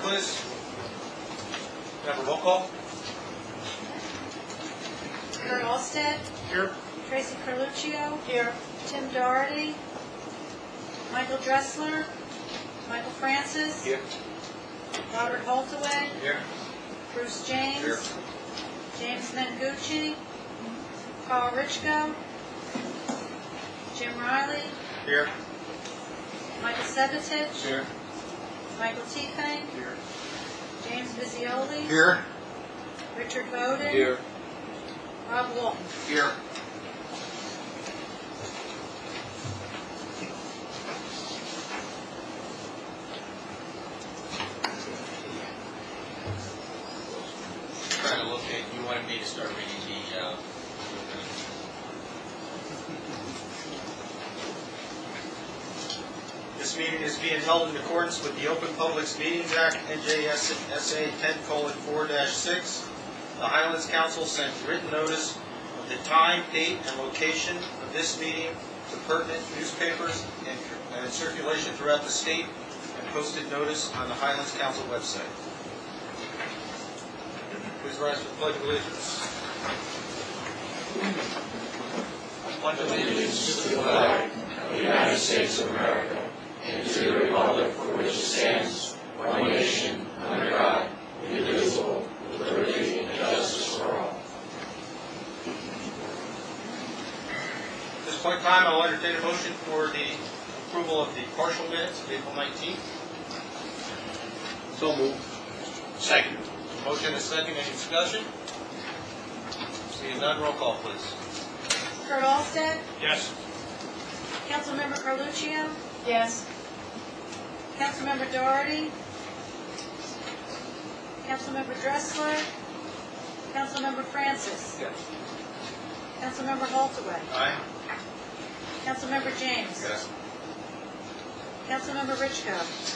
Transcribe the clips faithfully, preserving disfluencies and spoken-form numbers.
please. Have a roll call. Kurt Alstead. Here. Tracy Carluccio. Here. Tim Doherty. Michael Dressler. Michael Francis. Here. Robert Holtaway. Here. Bruce James. Here. James Mengucci. Carl Richko. Jim Riley. Here. Michael Sebetich. Here. Michael Tiefang. Here. James Visioli. Here. Richard Bowden. Here. Rob Walton. Here. Trying to locate, you wanted me to start reading the, uh, This meeting is being held in accordance with the Open Publics Meetings Act, N J S A ten four six. The Highlands Council sent written notice of the time, date, and location of this meeting to pertinent newspapers and, and circulation throughout the state, and posted notice on the Highlands Council website. Please rise for the Pledge of Allegiance. I pledge allegiance to the flag of the United States of America and to the republic for which it stands, one nation, under God, indivisible, with liberty and justice for all. At this point in time, I will entertain a motion for the approval of the partial minutes of April nineteenth. so moved. Second. Motion and a second. Any discussion? Seeing none, roll call, please. Kurt Alstead. Yes. Councilmember Carluccio. Yes. Councilmember Doherty. Councilmember Dressler. Councilmember Francis. Yes. Councilmember Holtaway. Aye. Councilmember James. Yes. Councilmember Richko.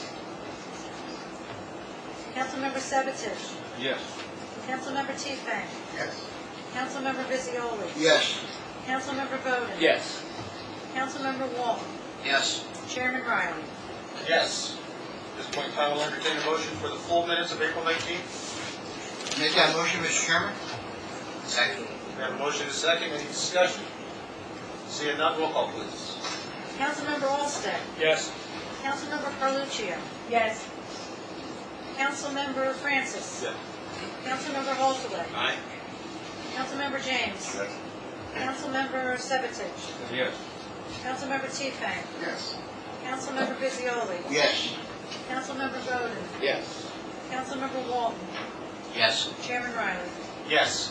Councilmember Sebetich. Yes. Councilmember Tiefang. Yes. Councilmember Visioli. Yes. Councilmember Bowden. Yes. Councilmember Walton. Yes. Chairman Riley. Yes. At this point in time, I'll entertain a motion for the full minutes of April nineteenth. Make that motion, Mister Chairman. Second. We have a motion and a second. Any discussion? Seeing none, roll call, please. Councilmember Alstead. Yes. Councilmember Carluccio. Yes. Councilmember Francis. Yes. Councilmember Holtaway. Aye. Councilmember James. Yes. Councilmember Sebetich. Yes. Councilmember Tiefang. Yes. Councilmember Visioli. Yes. Councilmember Bowden. Yes. Councilmember Walton. Yes. Chairman Riley. Yes.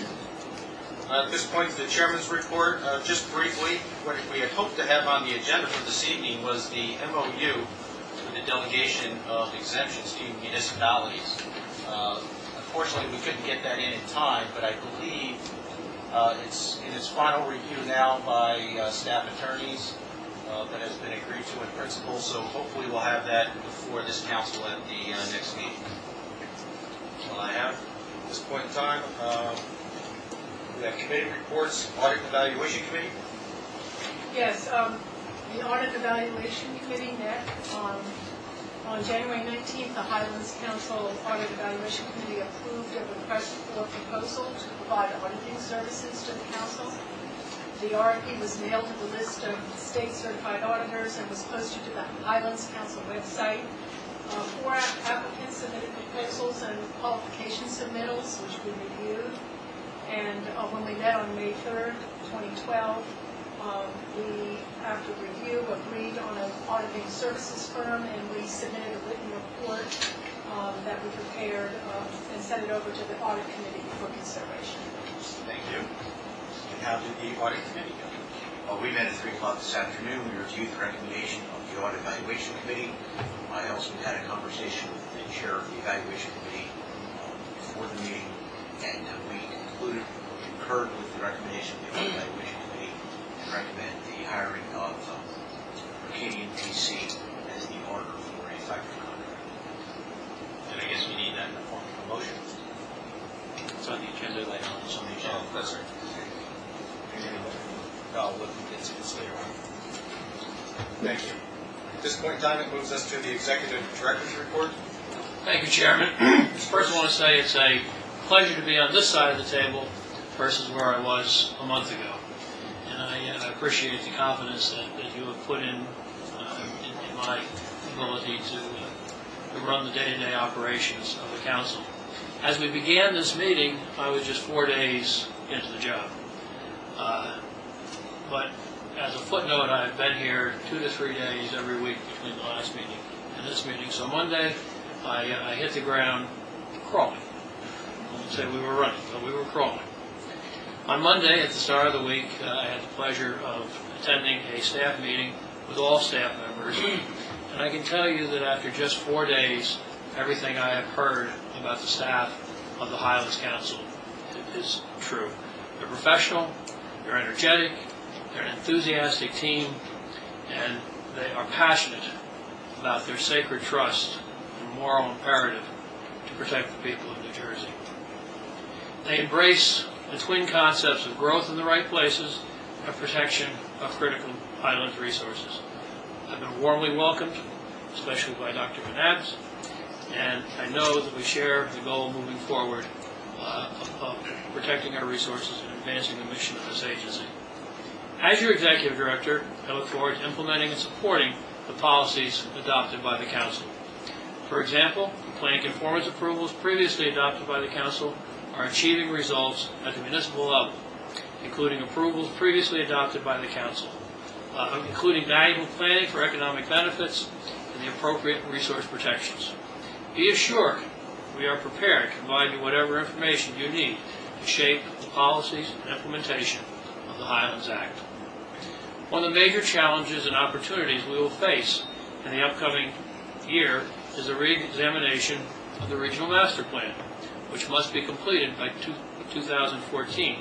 Uh, At this point, the chairman's report. Uh, just briefly, what we had hoped to have on the agenda for this evening was the M O U with the delegation of exemptions to municipalities. Uh, unfortunately, we couldn't get that in in time, but I believe uh, it's in its final review now by uh, staff attorneys uh, that has been agreed to in principle, so hopefully we'll have that before this council at the uh, next meeting. That's all I have at this point in time. Uh, we have committee reports, audit and evaluation committee. Yes, um, the Audit Evaluation Committee met on, on January nineteenth. The Highlands Council Audit Evaluation Committee approved a request for proposal to provide auditing services to the council. The R F P was mailed to the list of state certified auditors and was posted to the Highlands Council website. Uh, four applicants submitted proposals and qualification submittals, which we reviewed. And uh, when we met on May third, twenty twelve, um, we, after review, agreed on an auditing services firm, and we submitted a written report um, that we prepared uh, and sent it over to the audit committee for consideration. Thank you. And how did the audit committee go? Uh, we met at three o'clock this afternoon. We reviewed the recommendation of the Audit Evaluation Committee. I also had a conversation with the chair of the Evaluation Committee uh, before the meeting, and uh, we concluded, concurred with the recommendation of the Audit Evaluation Committee and recommend the hiring of um, Arcadian P C as the auditor for a five-year contract. And I guess we need that in the form of a motion. It's on the agenda later on. It's on the agenda. Oh, that's right. I'll look at this later on. Thank you. At this point in time, it moves us to the Executive Director's Report. Thank you, Chairman. First, I want to say it's a pleasure to be on this side of the table versus where I was a month ago. And I, uh, appreciate the confidence that, that you have put in, uh, in, in my ability to, uh, to run the day-to-day operations of the council. As we began this meeting, I was just four days into the job. Uh, but as a footnote, I've been here two to three days every week between the last meeting and this meeting. So Monday, I, uh, I hit the ground crawling. I won't say we were running, but we were crawling. On Monday, at the start of the week, uh, I had the pleasure of attending a staff meeting with all staff members. And I can tell you that after just four days, everything I have heard about the staff of the Highlands Council is true. They're professional, they're energetic, they're an enthusiastic team, and they are passionate about their sacred trust and moral imperative to protect the people of New Jersey. They embrace the twin concepts of growth in the right places and protection of critical Highlands resources. I've been warmly welcomed, especially by Doctor McNabbs, and I know that we share the goal moving forward uh, of, of protecting our resources and advancing the mission of this agency. As your Executive Director, I look forward to implementing and supporting the policies adopted by the Council. For example, the plan conformance approvals previously adopted by the Council are achieving results at the municipal level, including approvals previously adopted by the Council, uh, including valuable planning for economic benefits and the appropriate resource protections. Be assured we are prepared to provide you whatever information you need to shape the policies and implementation of the Highlands Act. One of the major challenges and opportunities we will face in the upcoming year is the re-examination of the Regional Master Plan, which must be completed by two thousand fourteen.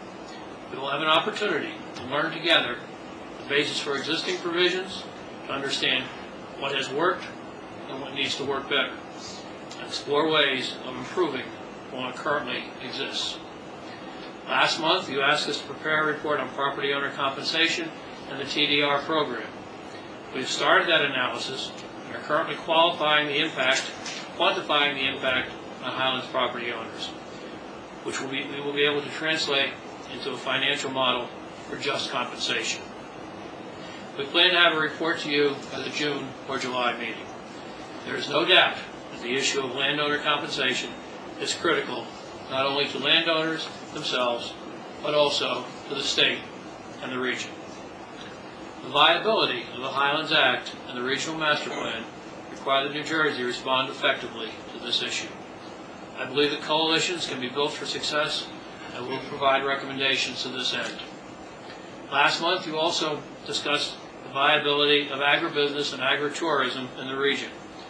We will have an opportunity to learn together the basis for existing provisions, to understand what has worked and what needs to work better, and explore ways of improving what currently exists. Last month, you asked us to prepare a report on property owner compensation and the T D R program. We have started that analysis and are currently qualifying the impact, quantifying the impact on Highlands property owners, which will be, we will be able to translate into a financial model for just compensation. We plan to have a report to you at the June or July meeting. There is no doubt that the issue of landowner compensation is critical not only to landowners themselves, but also to the state and the region. The viability of the Highlands Act and the Regional Master Plan require that New Jersey respond effectively to this issue. I believe that coalitions can be built for success and will provide recommendations to this end. Last month, you also discussed the viability of agribusiness and agritourism in the region.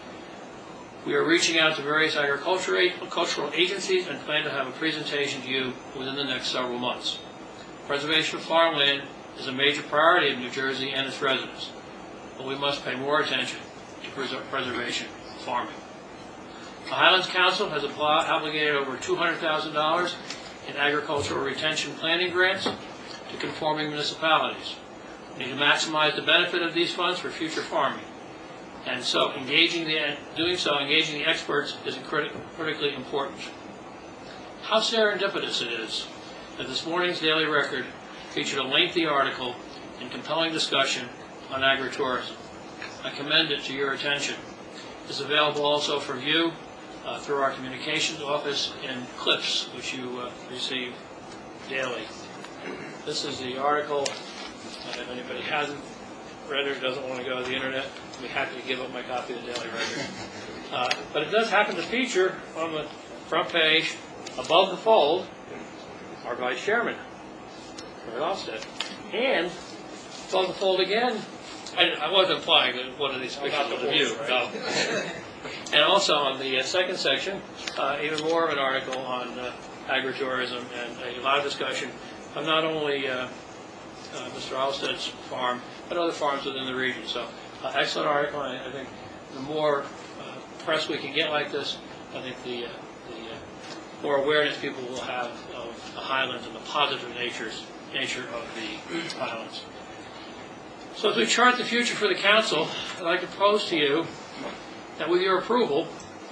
We are reaching out to various agricultural agencies and plan to have a presentation to you within the next several months. Preservation of farmland is a major priority of New Jersey and its residents, but we must pay more attention to preservation of farming. The Highlands Council has obligated over two hundred thousand dollars in agricultural retention planning grants to conforming municipalities. We need to maximize the benefit of these funds for future farming. And so engaging the, doing so, engaging the experts is criti critically important. How serendipitous it is that this morning's Daily Record featured a lengthy article and compelling discussion on agritourism. I commend it to your attention. It's available also for view uh, through our communications office in clips, which you uh, receive daily. This is the article, and if anybody hasn't read it or doesn't want to go to the internet, I'd be happy to give up my copy of the Daily Record. Uh, but it does happen to feature on the front page, above the fold, our Vice Chairman, Fred Alstead. And above the fold again, I, I wasn't implying that one of these pictures was of you. No. And also on the uh, second section, uh, even more of an article on uh, agritourism and a lot of discussion of not only uh, uh, Mister Alstead's farm, but other farms within the region. So, uh, excellent article. I, I think the more uh, press we can get like this, I think the, uh, the uh, more awareness people will have of the Highlands and the positive natures, nature of the Highlands. So as we chart the future for the Council, I'd like to propose to you that with your approval,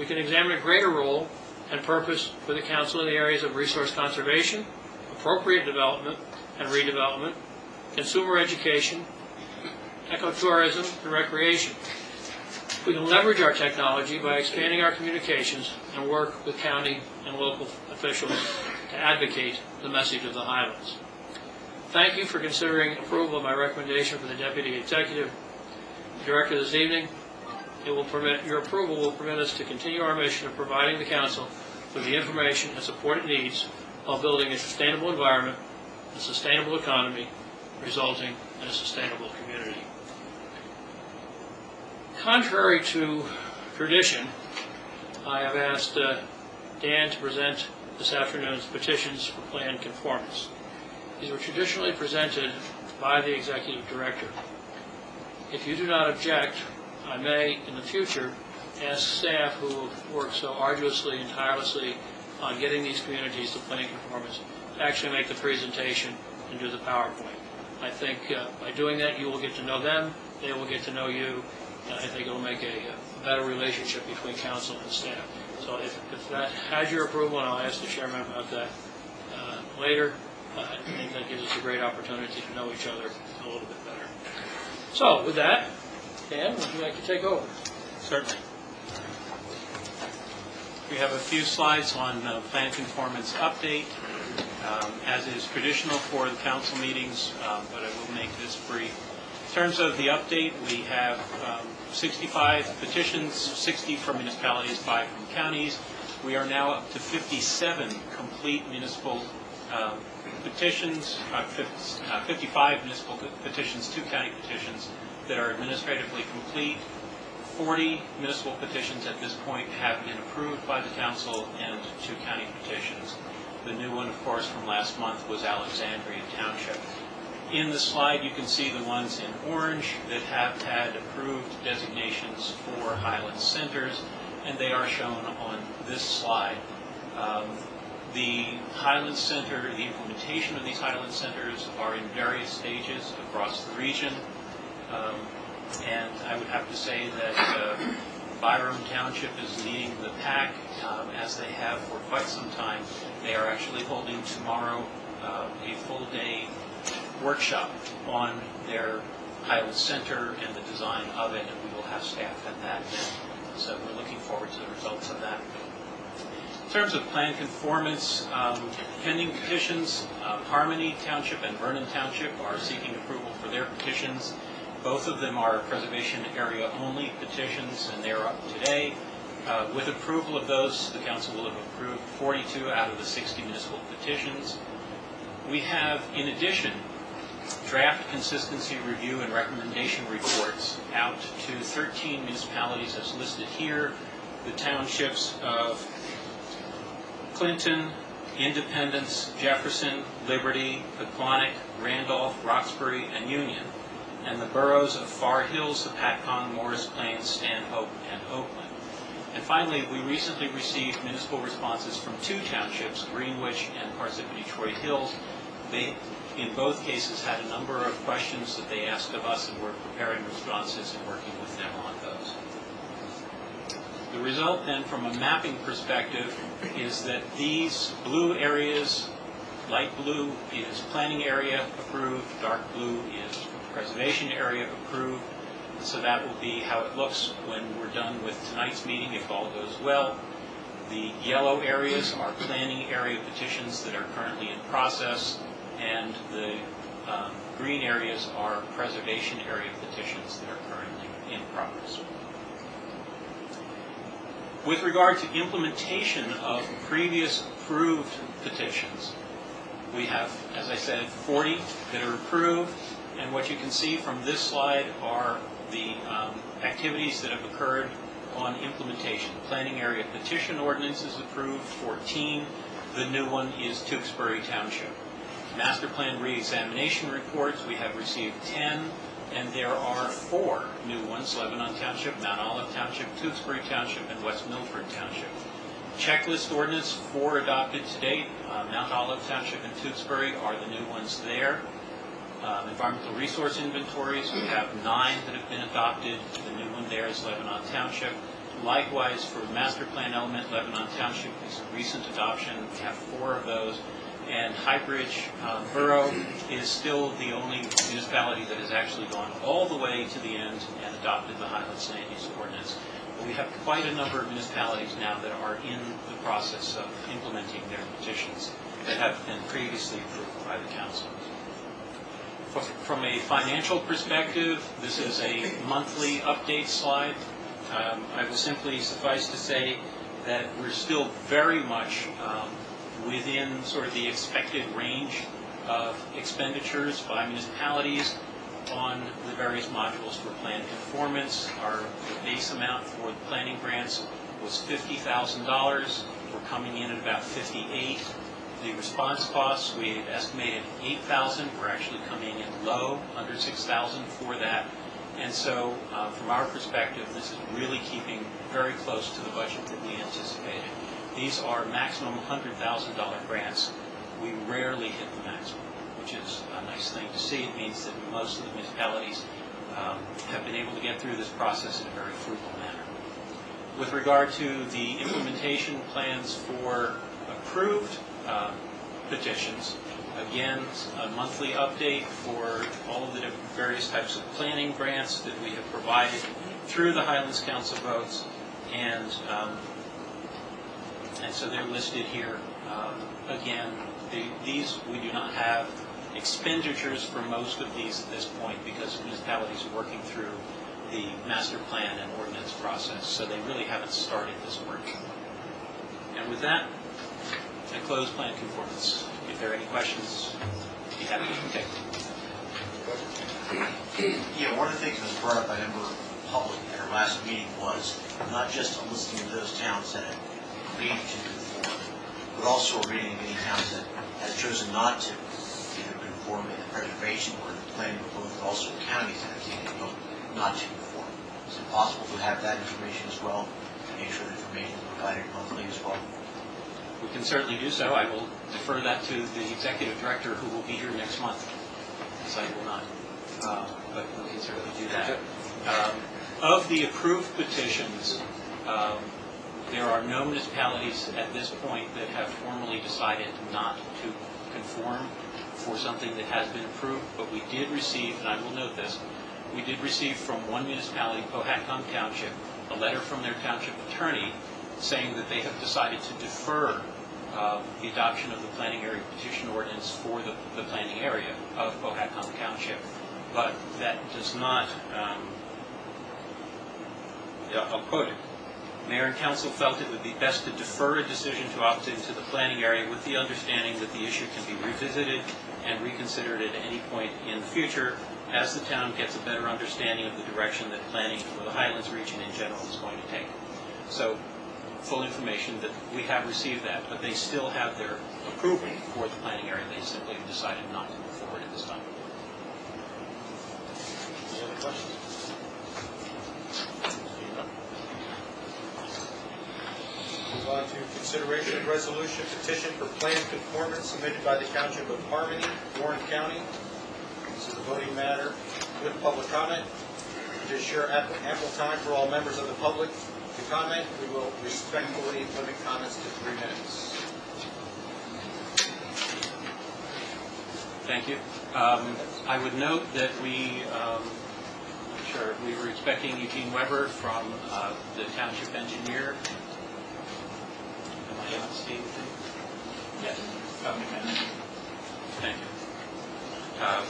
We can examine a greater role and purpose for the council in the areas of resource conservation, appropriate development and redevelopment, consumer education, ecotourism, and recreation. We can leverage our technology by expanding our communications and work with county and local officials to advocate the message of the Highlands. Thank you for considering approval of my recommendation for the Deputy Executive Director this evening. It will permit, your approval will permit us to continue our mission of providing the Council with the information and support it needs while building a sustainable environment, a sustainable economy, resulting in a sustainable community. Contrary to tradition, I have asked uh, Dan to present this afternoon's petitions for plan conformance. These were traditionally presented by the Executive Director. If you do not object, I may, in the future, ask staff who have worked so arduously and tirelessly on getting these communities to plan conformance to actually make the presentation and do the PowerPoint. I think uh, by doing that, you will get to know them, they will get to know you, and I think it will make a, a better relationship between council and staff. So if, if that has your approval, and I'll ask the chairman about that uh, later, uh, I think that gives us a great opportunity to know each other a little bit better. So with that, Dan, would you like to take over? Certainly. We have a few slides on uh, plan conformance update, um, as is traditional for the council meetings, um, but I will make this brief. In terms of the update, we have um, sixty-five petitions, sixty from municipalities, five from counties. We are now up to fifty-seven complete municipal um, petitions, uh, fifty-five municipal petitions, two county petitions that are administratively complete. forty municipal petitions at this point have been approved by the council, and two county petitions. The new one, of course, from last month was Alexandria Township. In the slide, you can see the ones in orange that have had approved designations for Highland Centers, and they are shown on this slide. Um, the Highland Center, the implementation of these Highland Centers are in various stages across the region. Um, And I would have to say that uh, Byram Township is leading the pack, um, as they have for quite some time. They are actually holding tomorrow uh, a full-day workshop on their Highland Center and the design of it, and we will have staff at that then. So we're looking forward to the results of that. In terms of plan conformance, um, pending petitions, uh, Harmony Township and Vernon Township are seeking approval for their petitions. Both of them are preservation area only petitions, and they are up today. Uh, with approval of those, the council will have approved forty-two out of the sixty municipal petitions. We have, in addition, draft consistency review and recommendation reports out to thirteen municipalities as listed here. The townships of Clinton, Independence, Jefferson, Liberty, Pequannock, Randolph, Roxbury, and Union, and the boroughs of Far Hills, Apatcong, Morris Plains, Stanhope, and Oakland. And finally, we recently received municipal responses from two townships, Greenwich and Parsippany Troy Hills. They, in both cases, had a number of questions that they asked of us, and we're preparing responses and working with them on those. The result then, from a mapping perspective, is that these blue areas, light blue is planning area approved, dark blue is preservation area approved. And so that will be how it looks when we're done with tonight's meeting, if all goes well. The yellow areas are planning area petitions that are currently in process, and the um, green areas are preservation area petitions that are currently in progress. With regard to implementation of previous approved petitions, we have, as I said, forty that are approved. And what you can see from this slide are the um, activities that have occurred on implementation. Planning area petition ordinance is approved, fourteen. The new one is Tewksbury Township. Master plan re-examination reports, we have received ten, and there are four new ones: Lebanon Township, Mount Olive Township, Tewksbury Township, and West Milford Township. Checklist ordinance, four adopted to date. Uh, Mount Olive Township and Tewksbury are the new ones there. Um, environmental resource inventories, we have nine that have been adopted. The new one there is Lebanon Township. Likewise, for the master plan element, Lebanon Township is a recent adoption. We have four of those. And Highbridge uh, Borough is still the only municipality that has actually gone all the way to the end and adopted the Highlands Land Use Ordinance. But we have quite a number of municipalities now that are in the process of implementing their petitions that have been previously approved by the council. From a financial perspective, this is a monthly update slide. Um, I will simply suffice to say that we're still very much um, within sort of the expected range of expenditures by municipalities on the various modules for plan conformance. Our base amount for the planning grants was fifty thousand dollars. We're coming in at about fifty-eight thousand dollars. The response costs, we had estimated eight thousand dollars. We're actually coming in low, under six thousand dollars for that. And so, uh, from our perspective, this is really keeping very close to the budget that we anticipated. These are maximum one hundred thousand dollars grants. We rarely hit the maximum, which is a nice thing to see. It means that most of the municipalities um, have been able to get through this process in a very frugal manner. With regard to the implementation plans for approved uh, petitions, again, a monthly update for all of the different various types of planning grants that we have provided through the Highlands Council votes, and um, and so they're listed here. Um, again, the, these, we do not have expenditures for most of these at this point because municipalities are working through the master plan and ordinance process, so they really haven't started this work. And with that, I close plan conformance. If there are any questions, I'd be happy to take them. Yeah, one of the things that was brought up by a member of the public at our last meeting was not just a listing of those towns that have agreed to conform, but also a reading of any towns that have chosen not to either conform in the preservation or the planning of both, but also counties that have taken a vote not to conform. Is it possible to have that information as well, to make sure the information is provided monthly as well? We can certainly do so. I will defer that to the executive director who will be here next month. Yes, I will not. Uh, but we can certainly do that. Um, of the approved petitions, um, there are no municipalities at this point that have formally decided not to conform for something that has been approved, but we did receive, and I will note this, we did receive from one municipality, Powhatan Township, a letter from their township attorney saying that they have decided to defer uh, the adoption of the planning area petition ordinance for the, the planning area of Powhatan Township. But that does not, um, yeah, I'll quote it. Mayor and council felt it would be best to defer a decision to opt into the planning area with the understanding that the issue can be revisited and reconsidered at any point in the future as the town gets a better understanding of the direction that planning for the Highlands region in general is going to take. So, full information that we have received that, but they still have their approval for the planning area. They simply decided not to move forward at this time. Any other questions? Move on to consideration of resolution petition for plan conformance submitted by the Township of Harmony, Warren County. This is a voting matter with public comment. To ensure ample time for all members of the public to comment, we will respectfully limit comments to three minutes. Thank you. Um, I would note that we, um, sure, we were expecting Eugene Weber from uh, the township engineer. Am I on stage? Yes. Okay. Thank you. Um,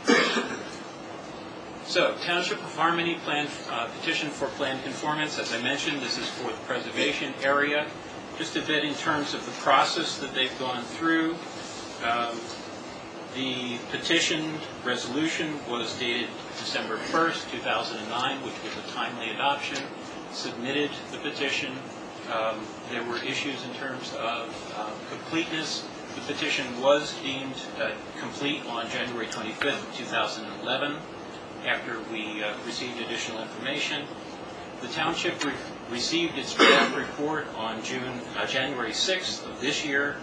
So, Township of Harmony plan uh, petition for plan conformance. As I mentioned, this is for the preservation area. Just a bit in terms of the process that they've gone through. Um, the petition resolution was dated December first, two thousand nine, which was a timely adoption. Submitted the petition. Um, there were issues in terms of uh, completeness. The petition was deemed uh, complete on January twenty-fifth, two thousand eleven. After we uh, received additional information. The township re received its draft report on June, uh, January sixth of this year.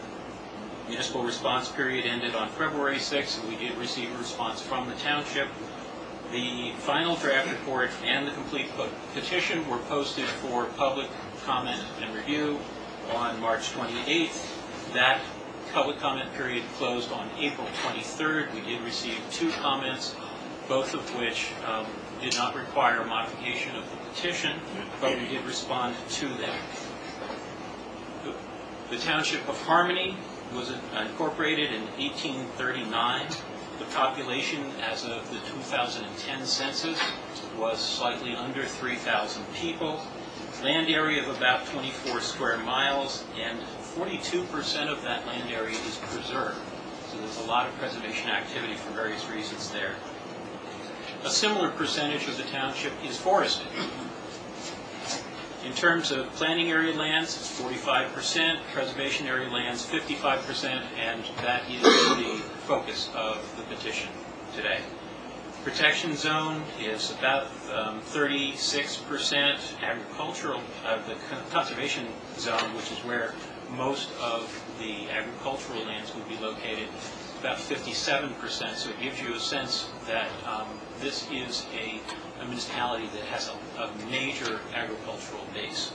Municipal response period ended on February sixth, and we did receive a response from the township. The final draft report and the complete po- petition were posted for public comment and review on March twenty-eighth. That public comment period closed on April twenty-third. We did receive two comments, both of which um, did not require modification of the petition, but we did respond to them. The, the Township of Harmony was incorporated in eighteen thirty-nine. The population as of the two thousand ten census was slightly under three thousand people. Land area of about twenty-four square miles, and forty-two percent of that land area is preserved. So there's a lot of preservation activity for various reasons there. A similar percentage of the township is forested. In terms of planning area lands, it's forty-five percent, preservation area lands, fifty-five percent, and that is the focus of the petition today. Protection zone is about um, thirty-six percent. Agricultural, uh, the conservation zone, which is where most of the agricultural lands would be located, about fifty-seven percent. So it gives you a sense that um, this is a, a municipality that has a, a major agricultural base.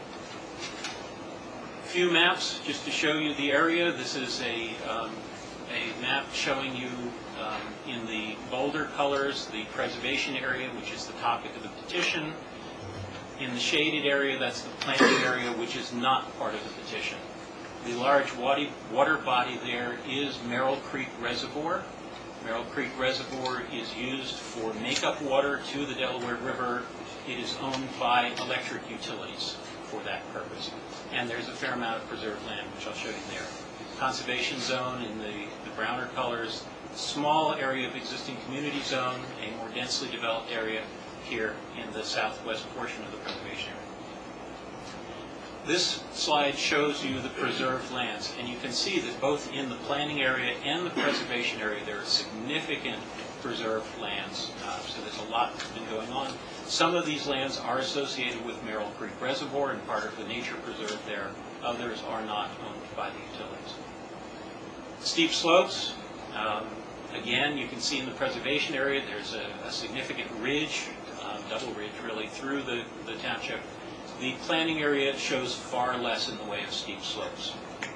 A few maps just to show you the area. This is a, um, a map showing you um, in the bolder colors the preservation area, which is the topic of the petition. In the shaded area, that's the planting area, which is not part of the petition. The large water body there is Merrill Creek Reservoir. Merrill Creek Reservoir is used for makeup water to the Delaware River. It is owned by electric utilities for that purpose. And there's a fair amount of preserved land, which I'll show you there. Conservation zone in the, the browner colors. Small area of existing community zone, a more densely developed area here in the southwest portion of the preservation area. This slide shows you the preserved lands, and you can see that both in the planning area and the preservation area there are significant preserved lands. Uh, so there's a lot that's been going on. Some of these lands are associated with Merrill Creek Reservoir and part of the nature preserve there. Others are not owned by the utilities. Steep slopes. Um, again, you can see in the preservation area there's a, a significant ridge, uh, double ridge really, through the, the township. The planning area shows far less in the way of steep slopes.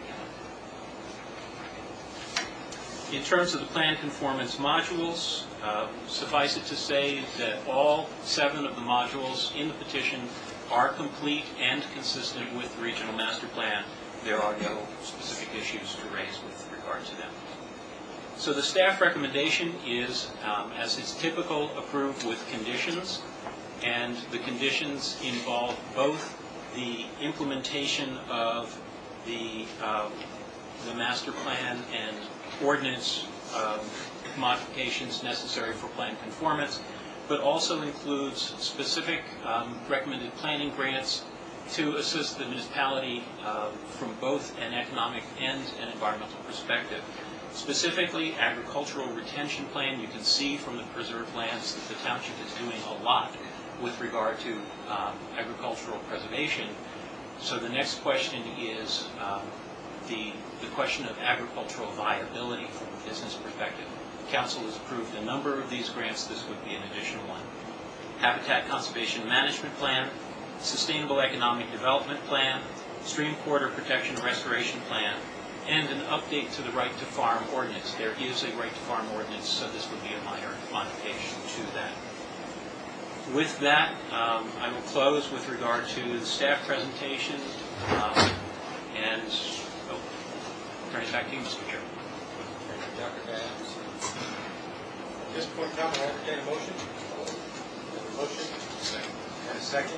In terms of the plan conformance modules, uh, suffice it to say that all seven of the modules in the petition are complete and consistent with the regional master plan. There are no specific issues to raise with regard to them. So the staff recommendation is, um, as is typical, approved with conditions. And the conditions involve both the implementation of the, uh, the master plan and ordinance um, modifications necessary for plan conformance, but also includes specific um, recommended planning grants to assist the municipality uh, from both an economic and an environmental perspective. Specifically, agricultural retention plan. You can see from the preserved lands that the township is doing a lot with regard to um, agricultural preservation. So the next question is um, the, the question of agricultural viability from a business perspective. Council has approved a number of these grants. This would be an additional one. Habitat Conservation Management Plan, Sustainable Economic Development Plan, Stream Corridor Protection and Restoration Plan, and an update to the Right to Farm Ordinance. There is a Right to Farm Ordinance, so this would be a minor modification to that. With that, um, I will close with regard to the staff presentation, um, and oh, turn it back to you, Mister Chair. Thank you, Doctor Adams. At this point in time, I entertain a motion. A motion? Second. And a second?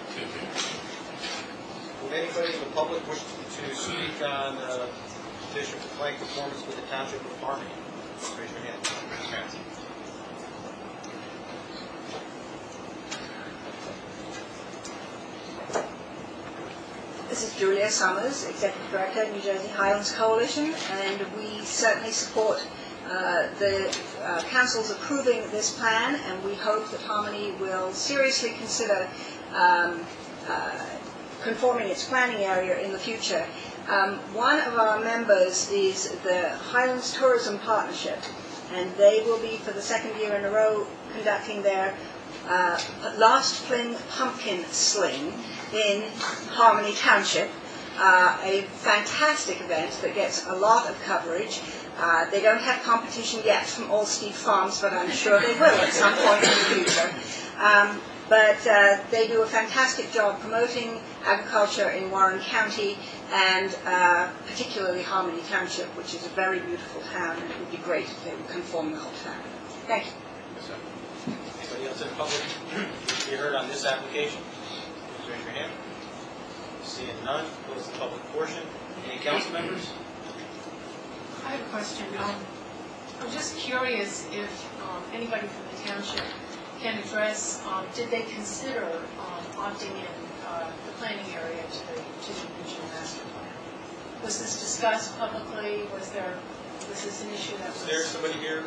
Would anybody in the public wish to speak on uh, petition for plan conformance with the Township of Harmony? Raise your hand. This is Julia Summers, Executive Director, New Jersey Highlands Coalition, and we certainly support uh, the uh, Council's approving this plan, and we hope that Harmony will seriously consider um, uh, conforming its planning area in the future. Um, one of our members is the Highlands Tourism Partnership, and they will be, for the second year in a row, conducting their uh, Last Fling Pumpkin Sling in Harmony Township, uh, a fantastic event that gets a lot of coverage. Uh, they don't have competition yet from All Steve Farms, but I'm sure they will at some point in the future. Um, but uh, they do a fantastic job promoting agriculture in Warren County, and uh, particularly Harmony Township, which is a very beautiful town, and it would be great if they would conform the whole town. Thank you. Anybody else in the public wish to be heard on this application? Please raise your hand. Seeing none, close the public portion. Any council members? I have a question. Um, I'm just curious if um, anybody from the township can address, um, did they consider um, opting in uh, the planning area to the, to the regional master plan? Was this discussed publicly? Was there, was this an issue that was? Is there somebody here?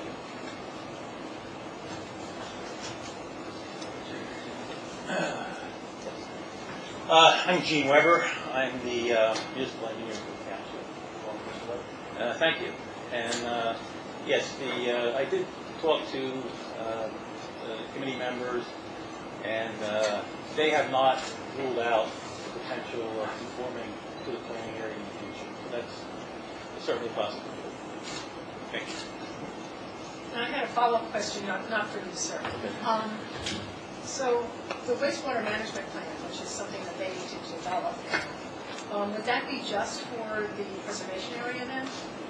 Uh, I'm Gene Weber. I'm the uh, municipal engineer for the township. Uh, thank you. And uh, yes, the uh, I did talk to uh, the committee members, and uh, they have not ruled out the potential of conforming to the planning area in the future. So that's certainly possible. Thank you. And I had a follow-up question, not, not for you, sir. Um, so the wastewater management plan, which is something that they need to develop, um, would that be just for the preservation area then?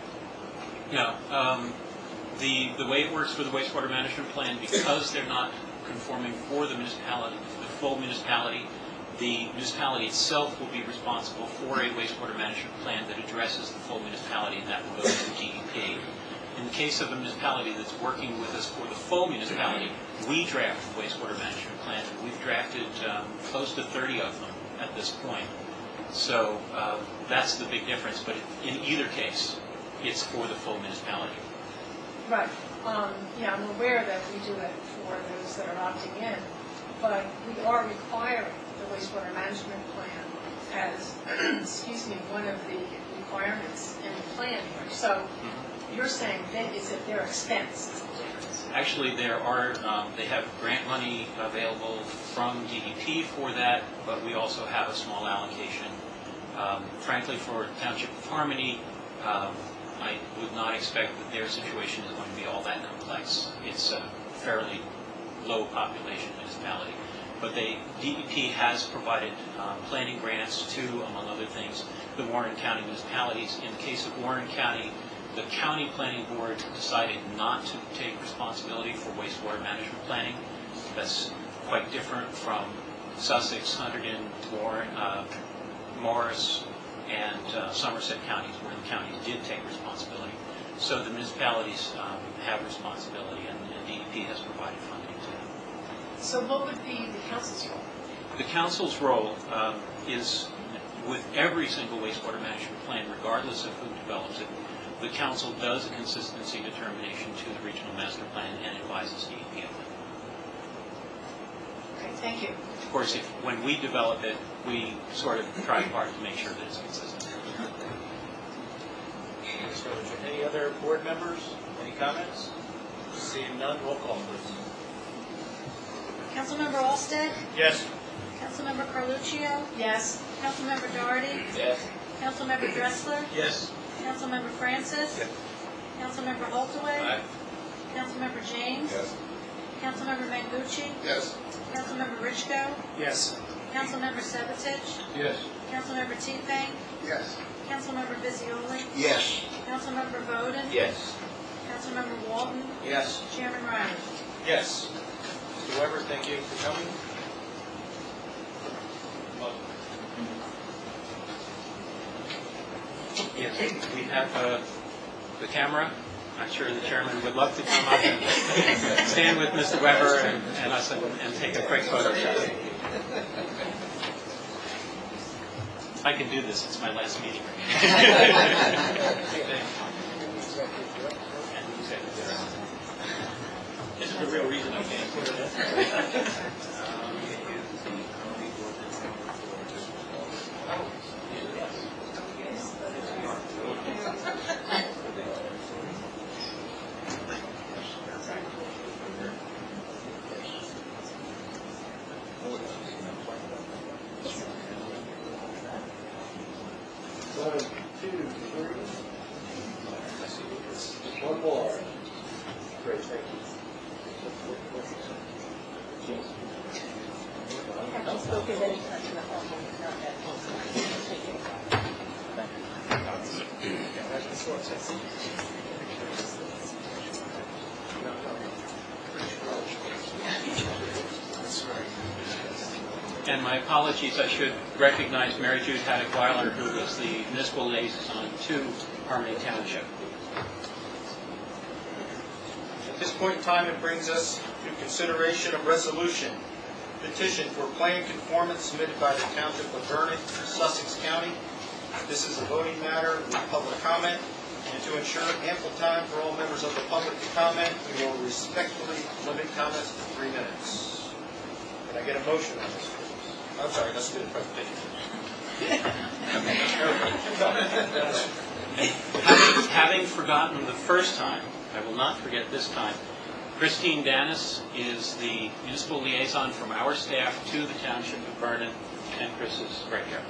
No. Um, the, the way it works for the wastewater management plan, because they're not conforming for the municipality, the full municipality, the municipality itself will be responsible for a wastewater management plan that addresses the full municipality, and that will go to the D E P. In the case of a municipality that's working with us for the full municipality, we draft the wastewater management plan. We've drafted um, close to thirty of them at this point. So uh, that's the big difference. But in either case, it's for the full municipality. Right. Um, yeah, I'm aware that we do it for those that are opting in, but we are requiring the wastewater management plan as, excuse me, one of the requirements in the plan here. So you're saying that is at their expense is the difference? Actually, there are, um, they have grant money available from D E P for that, but we also have a small allocation. Um, frankly, for Township of Harmony, um, I would not expect that their situation is going to be all that complex. It's a fairly low population municipality. But they, D E P has provided um, planning grants to, among other things, the Warren County municipalities. In the case of Warren County, the county planning board decided not to take responsibility for wastewater management planning. That's quite different from Sussex, Hunterdon, Warren, uh, Morris, and uh, Somerset counties, where the counties did take responsibility. So the municipalities um, have responsibility, and, and D E P has provided funding to them. So what would be the council's role? The council's role um, is, with every single wastewater management plan, regardless of who develops it, the council does a consistency determination to the regional master plan and advises D E P of it. Okay, thank you. Of course, if, when we develop it, we sort of try hard to make sure that it's consistent. Any other board members? Any comments? Seeing none, roll call, please. Councilmember Olsted? Yes. Councilmember Carluccio? Yes. Councilmember Doherty? Yes. Councilmember Dressler? Yes. Councilmember Francis? Yes. Councilmember Holtaway? Aye. Councilmember James? Yes. Councilmember Mangucci? Yes. Councilmember Richko? Yes. Councilmember Sevitich? Yes. Councilmember Teabing? Yes. Councilmember Visioli? Yes. Councilmember Bowden? Yes. Councilmember Walton? Yes. Chairman Riley? Yes. Mister Weber, thank you for coming. Yes, we have uh, the camera. I'm sure the chairman would love to come up and stand with Mister Weber and, and us and, and take a quick photo. I can do this. It's my last meeting. This is the real reason I came. Great, thank you. And my apologies, I should recognize Mary Jude Haddock-Weiler, who is the municipal liaison to Harmony Township. At this point in time, it brings us to consideration of resolution, petition for plan conformance submitted by the Township of Vernon, Sussex County. This is a voting matter with public comment, and to ensure ample time for all members of the public to comment, we will respectfully limit comments to three minutes. Can I get a motion on this? I'm sorry, let's do the presentation. having, having forgotten the first time, I will not forget this time, Christine Danis is the municipal liaison from our staff to the Township of Vernon, and Chris is right here.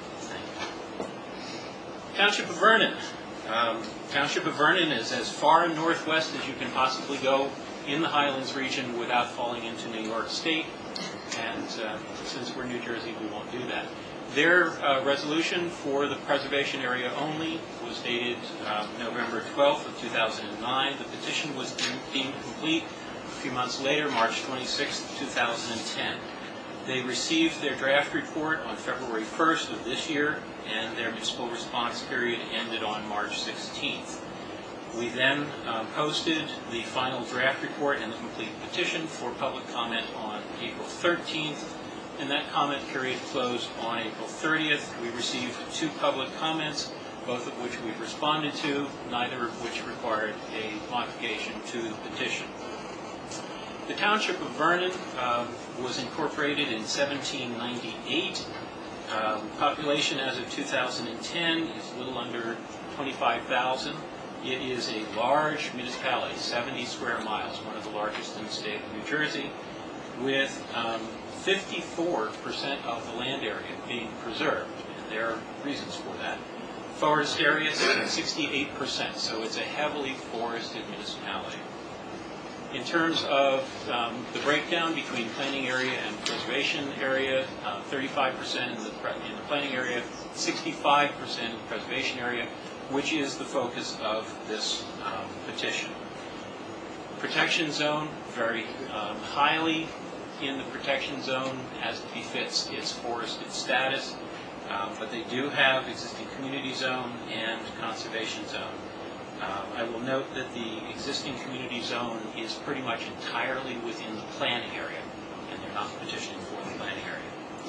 Township of Vernon. Um, Township of Vernon is as far northwest as you can possibly go in the Highlands region without falling into New York State. And uh, since we're New Jersey, we won't do that. Their uh, resolution for the preservation area only was dated uh, November twelfth of two thousand nine. The petition was deemed complete a few months later, March twenty-sixth, two thousand ten. They received their draft report on February first of this year, and their municipal response period ended on March sixteenth. We then uh, posted the final draft report and the complete petition for public comment on April thirteenth, and that comment period closed on April thirtieth. We received two public comments, both of which we've responded to, neither of which required a modification to the petition. The Township of Vernon uh, was incorporated in seventeen ninety-eight. Um, population as of two thousand ten is a little under twenty-five thousand. It is a large municipality, seventy square miles, one of the largest in the state of New Jersey, with um, fifty-four percent of the land area being preserved, and there are reasons for that. Forest areas, sixty-eight percent, so it's a heavily forested municipality. In terms of um, the breakdown between planning area and preservation area, uh, thirty-five percent in the, in the planning area, sixty-five percent in the preservation area, which is the focus of this um, petition. Protection zone, very um, highly in the protection zone as befits its forested status, um, but they do have existing community zone and conservation zone. Uh, I will note that the existing community zone is pretty much entirely within the planning area, and they're not petitioning for the planning area.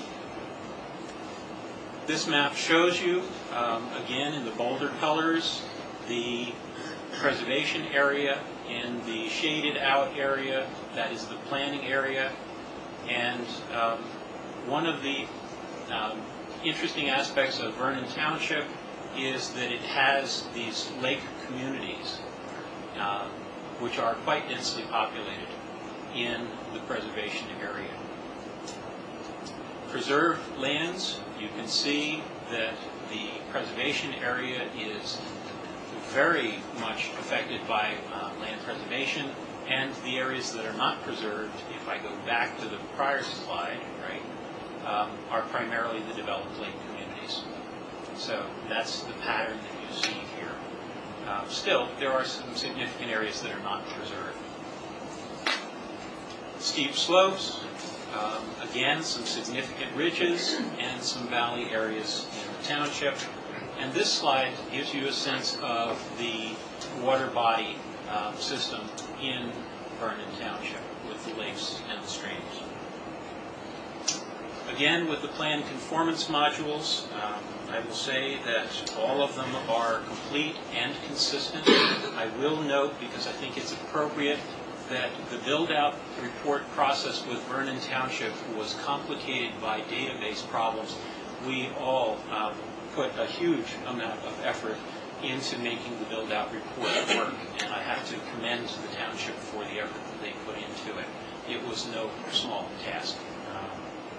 This map shows you, um, again in the bolder colors, the preservation area. In the shaded out area, that is the planning area. And um, one of the um, interesting aspects of Vernon Township is that it has these lake communities, uh, which are quite densely populated in the preservation area. Preserved lands, you can see that the preservation area is very much affected by uh, land preservation, and the areas that are not preserved, if I go back to the prior slide, right, um, are primarily the developed lake communities. So that's the pattern that you see here. Uh, still, there are some significant areas that are not preserved. Steep slopes, um, again, some significant ridges and some valley areas in the township. And this slide gives you a sense of the water body um, system in Vernon Township with the lakes and the streams. Again, with the plan conformance modules, um, I will say that all of them are complete and consistent. I will note, because I think it's appropriate, that the build-out report process with Vernon Township was complicated by database problems. We all um, put a huge amount of effort into making the build-out report work, and I have to commend the township for the effort that they put into it. It was no small task. Um,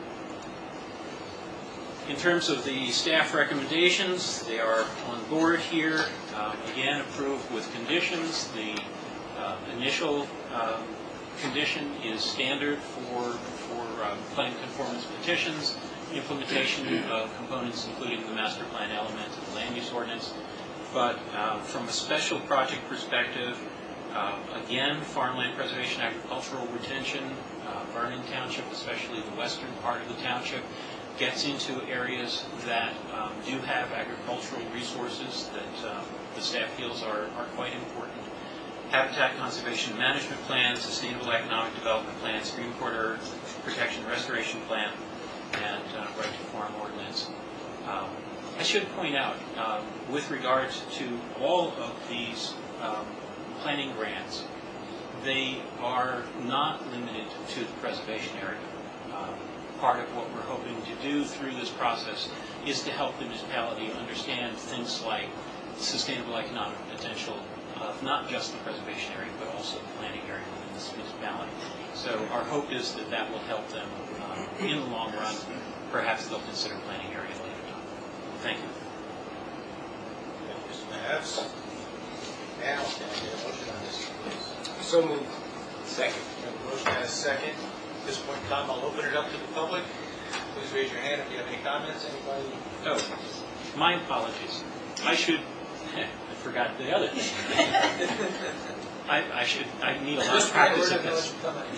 in terms of the staff recommendations, they are on board here. Um, again, approved with conditions. The uh, initial um, condition is standard for, for uh, plan conformance petitions, implementation of components including the master plan element of the land use ordinance. But uh, from a special project perspective, uh, again, farmland preservation, agricultural retention, uh, Vernon Township, especially the western part of the township, gets into areas that um, do have agricultural resources that uh, the staff feels are, are quite important. Habitat conservation management plan, sustainable economic development plan, stream corridor protection and restoration plan, and uh, right to farm ordinance. Um, I should point out, um, with regards to all of these um, planning grants, they are not limited to the preservation area. Um, part of what we're hoping to do through this process is to help the municipality understand things like sustainable economic potential of not just the preservation area, but also the planning area within this municipality. So our hope is that that will help them um, in the long run. Perhaps they'll consider planning area later on. Thank you. Thank you, Mister Mavs. Now, can I get a motion on this, please? So moved. Second. We have a motion and a second. At this point in time, I'll open it up to the public. Please raise your hand if you have any comments. Anybody? Oh, my apologies. I should, I forgot the other thing. I, I should, I need a lot of practice at this.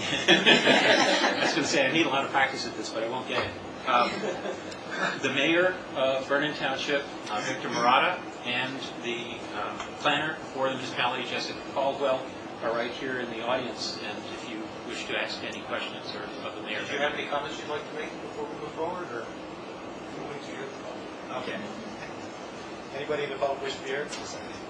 I was going to say, I need a lot of practice at this, but I won't get it. Um, the mayor of Vernon Township, uh, Victor Murata, and the um, planner for the municipality, Jessica Caldwell, are right here in the audience, and if you wish to ask any questions or of the mayor. Do you have any comments you'd like to make before we move forward, or? Moving to your Okay. Anybody in the public wish to be heard?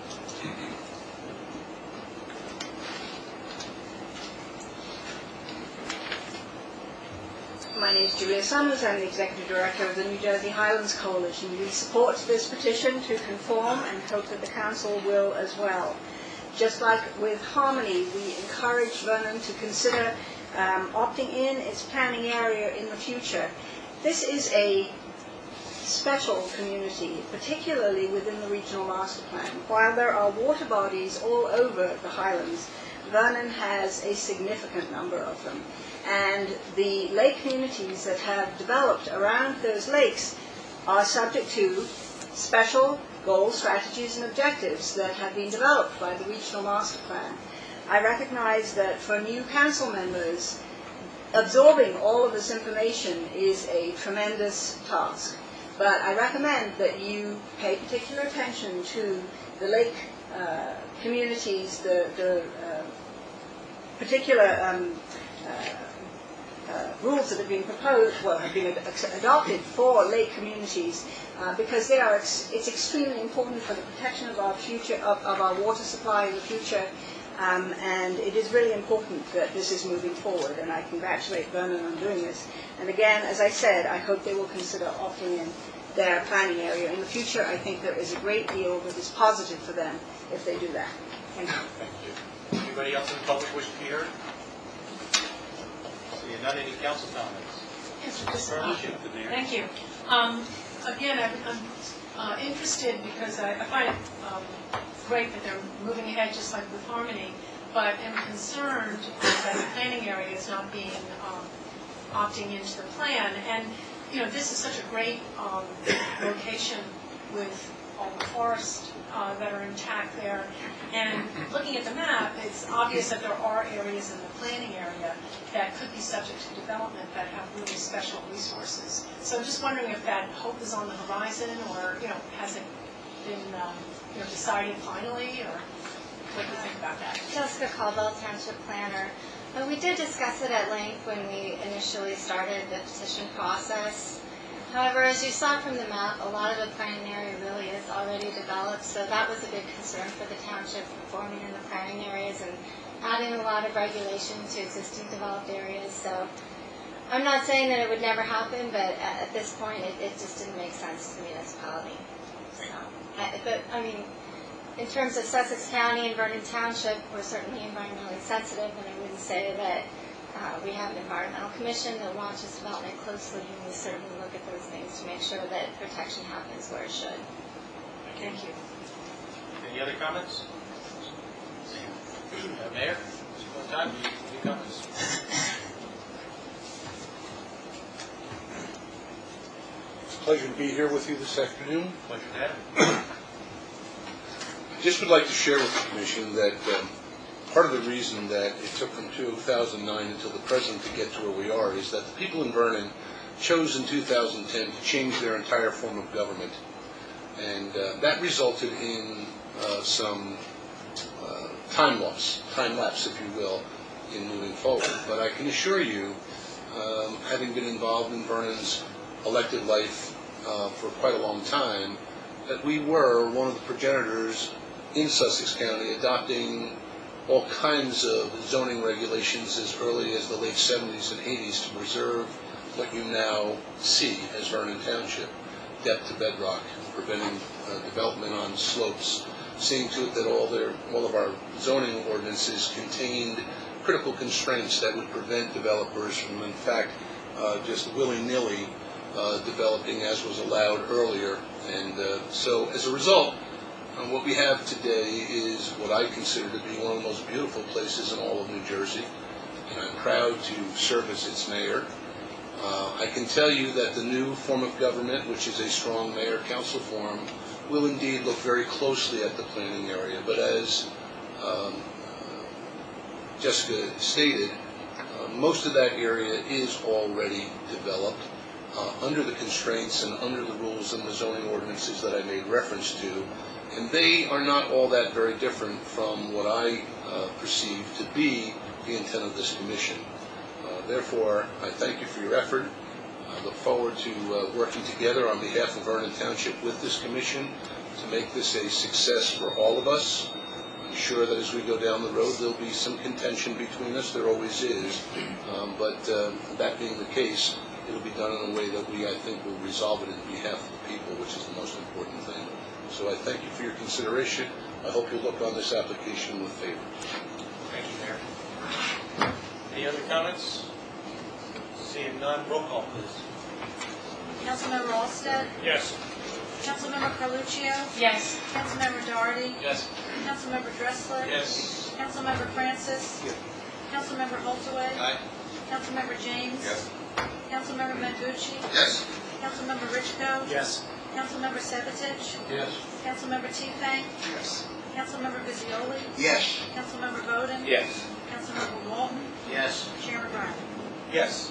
My name is Julia Summers. I'm the Executive Director of the New Jersey Highlands Coalition. We support this petition to conform and hope that the Council will as well. Just like with Harmony, we encourage Vernon to consider um, opting in its planning area in the future. This is a special community, particularly within the regional master plan. While there are water bodies all over the Highlands, Vernon has a significant number of them. And the lake communities that have developed around those lakes are subject to special goals, strategies, and objectives that have been developed by the regional master plan. I recognize that for new council members, absorbing all of this information is a tremendous task. But I recommend that you pay particular attention to the lake uh, communities, the, the uh, particular um, uh, Uh, rules that have been proposed, well, have been ad adopted for lake communities, uh, because they are ex it's extremely important for the protection of our future, of, of our water supply in the future, um, and it is really important that this is moving forward, and I congratulate Vernon on doing this. And again, as I said, I hope they will consider opting in their planning area in the future. I think there is a great deal that is positive for them if they do that. Thank you. Thank you. Anybody else in the public wish to be heard? Seeing none, any council comments? Yes, just, uh, The mayor. Thank you. Um, again, I'm, I'm uh, interested because I, I find it um, great that they're moving ahead just like with Harmony, but am concerned that the planning area is not being um, opting into the plan. And, you know, this is such a great um, location with all the forests uh, that are intact there. And looking at the map, it's obvious that there are areas in the planning area that could be subject to development that have really special resources. So I'm just wondering if that hope is on the horizon, or, you know, has it been, um, you know, decided finally, or what do you think about that? Jessica Caldwell, Township Planner. Uh, we did discuss it at length when we initially started the petition process. However, as you saw from the map, a lot of the planning area really is already developed, so that was a big concern for the township, conforming in the planning areas and adding a lot of regulation to existing developed areas. So I'm not saying that it would never happen, but at, at this point, it, it just didn't make sense to the municipality. So, I, but, I mean, in terms of Sussex County and Vernon Township, we're certainly environmentally sensitive, and I wouldn't say that Uh, we have an environmental commission that watches development closely, and we certainly look at those things to make sure that protection happens where it should. Thank you. Any other comments? Uh, Mayor, one time, you, you comments? It's a pleasure to be here with you this afternoon. Pleasure to have you. I just would like to share with the Commission that um, part of the reason that it took from two thousand nine until the present to get to where we are is that the people in Vernon chose in two thousand ten to change their entire form of government. And uh, that resulted in uh, some uh, time loss, time lapse, if you will, in moving forward. But I can assure you, um, having been involved in Vernon's elected life uh, for quite a long time, that we were one of the progenitors in Sussex County adopting all kinds of zoning regulations as early as the late seventies and eighties to preserve what you now see as Vernon Township, depth to bedrock, preventing uh, development on slopes, seeing to it that all their all of our zoning ordinances contained critical constraints that would prevent developers from, in fact, uh, just willy-nilly uh, developing as was allowed earlier. And uh, so, as a result, um, what we have today is what I consider to be one of the most beautiful places in all of New Jersey, and I'm proud to serve as its mayor. Uh, I can tell you that the new form of government, which is a strong mayor-council form, will indeed look very closely at the planning area. But as um, Jessica stated, uh, most of that area is already developed uh, under the constraints and under the rules and the zoning ordinances that I made reference to. And they are not all that very different from what I uh, perceive to be the intent of this commission. Uh, therefore, I thank you for your effort. I look forward to uh, working together on behalf of Vernon Township with this commission to make this a success for all of us. I'm sure that as we go down the road, there'll be some contention between us. There always is. Um, but uh, that being the case, it'll be done in a way that we, I think, will resolve it in behalf of the people, which is the most important thing. So I thank you for your consideration. I hope you'll look on this application with favor. Thank you, Mayor. Any other comments? Seeing none, roll call, please. Councilmember Olsted? Yes. Councilmember Carluccio? Yes. Councilmember Doherty? Yes. Councilmember Dressler? Yes. Councilmember Francis? Yes. Councilmember Holtaway? Aye. Councilmember James? Yes. Councilmember Mengucci? Yes. Councilmember Richco? Yes. Councilmember Sabatich? Yes. Councilmember Teepank? Yes. Councilmember Visioli? Yes. Councilmember Bowden? Yes. Councilmember Walton? Yes. Chairman Garner? Yes.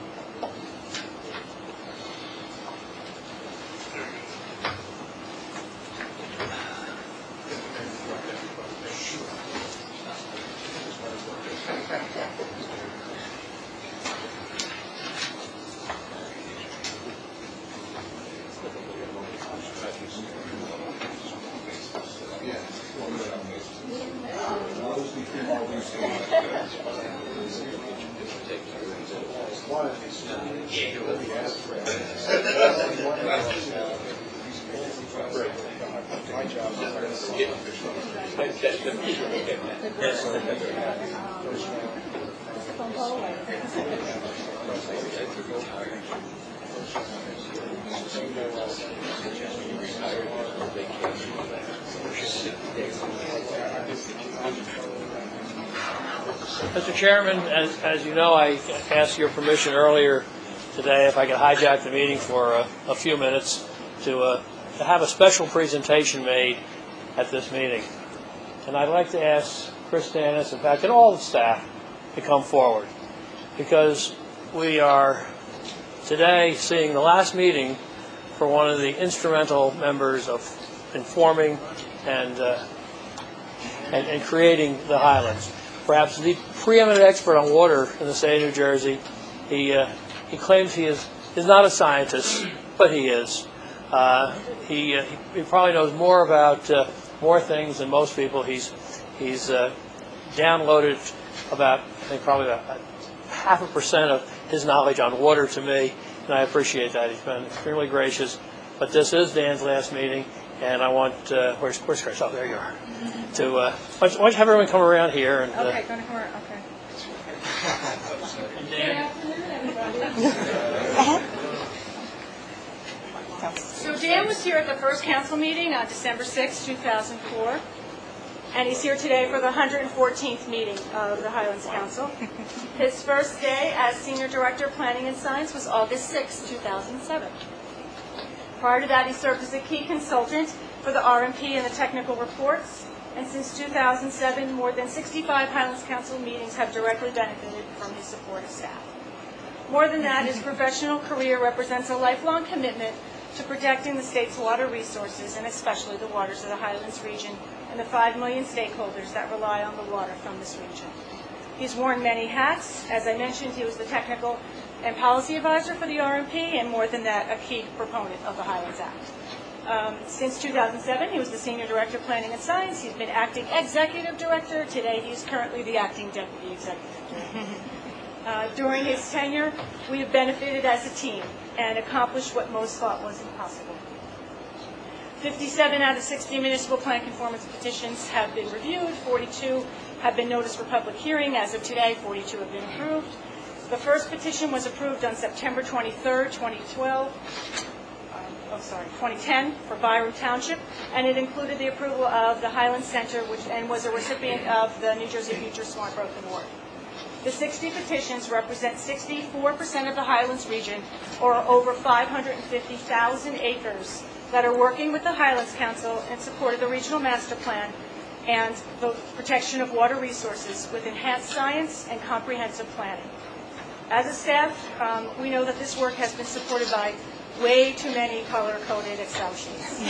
Mister Chairman, as, as you know, I asked your permission earlier today if I could hijack the meeting for a, a few minutes to, uh, to have a special presentation made at this meeting. And I'd like to ask Chris Dennis, in fact, and all the staff to come forward, because we are today seeing the last meeting for one of the instrumental members of informing and, uh, and, and creating the Highlands. Perhaps the preeminent expert on water in the state of New Jersey. He, uh, he claims he is, is not a scientist, but he is. Uh, he, uh, he probably knows more about uh, more things than most people. He's, he's uh, downloaded about, I think, probably a, a half a percent of his knowledge on water to me, and I appreciate that. He's been extremely gracious. But this is Dan's last meeting, and I want, uh, where's, where's Chris? Oh, there you are. To, uh, why, don't, why don't you have everyone come around here? And, uh, Okay, going to come around, okay. and Dan. So Dan was here at the first council meeting on December sixth, two thousand four. and he's here today for the one hundred fourteenth meeting of the Highlands Council. His first day as Senior Director of Planning and Science was August sixth, two thousand seven. Prior to that, he served as a key consultant for the R M P and the technical reports, and since two thousand seven, more than sixty-five Highlands Council meetings have directly benefited from his supportive staff. More than that, his professional career represents a lifelong commitment to protecting the state's water resources, and especially the waters of the Highlands region and the five million stakeholders that rely on the water from this region. He's worn many hats. As I mentioned, he was the technical and policy advisor for the R M P, and more than that, a key proponent of the Highlands Act. Um, since two thousand seven, he was the Senior Director of Planning and Science. He's been acting Executive Director. Today, he's currently the Acting Deputy Executive Director. Uh, during his tenure, we have benefited as a team and accomplished what most thought was impossible. fifty-seven out of sixty municipal plan conformance petitions have been reviewed. forty-two have been noticed for public hearing. As of today, forty-two have been approved. The first petition was approved on September twenty-third, twenty twelve. Oh, sorry, twenty ten for Byram Township, and it included the approval of the Highlands Center, which and was a recipient of the New Jersey Future Smart Growth Award. The sixty petitions represent sixty-four percent of the Highlands region, or over five hundred fifty thousand acres, that are working with the Highlands Council in support of the Regional Master Plan and the protection of water resources with enhanced science and comprehensive planning. As a staff, um, we know that this work has been supported by way too many color-coded Excel sheets.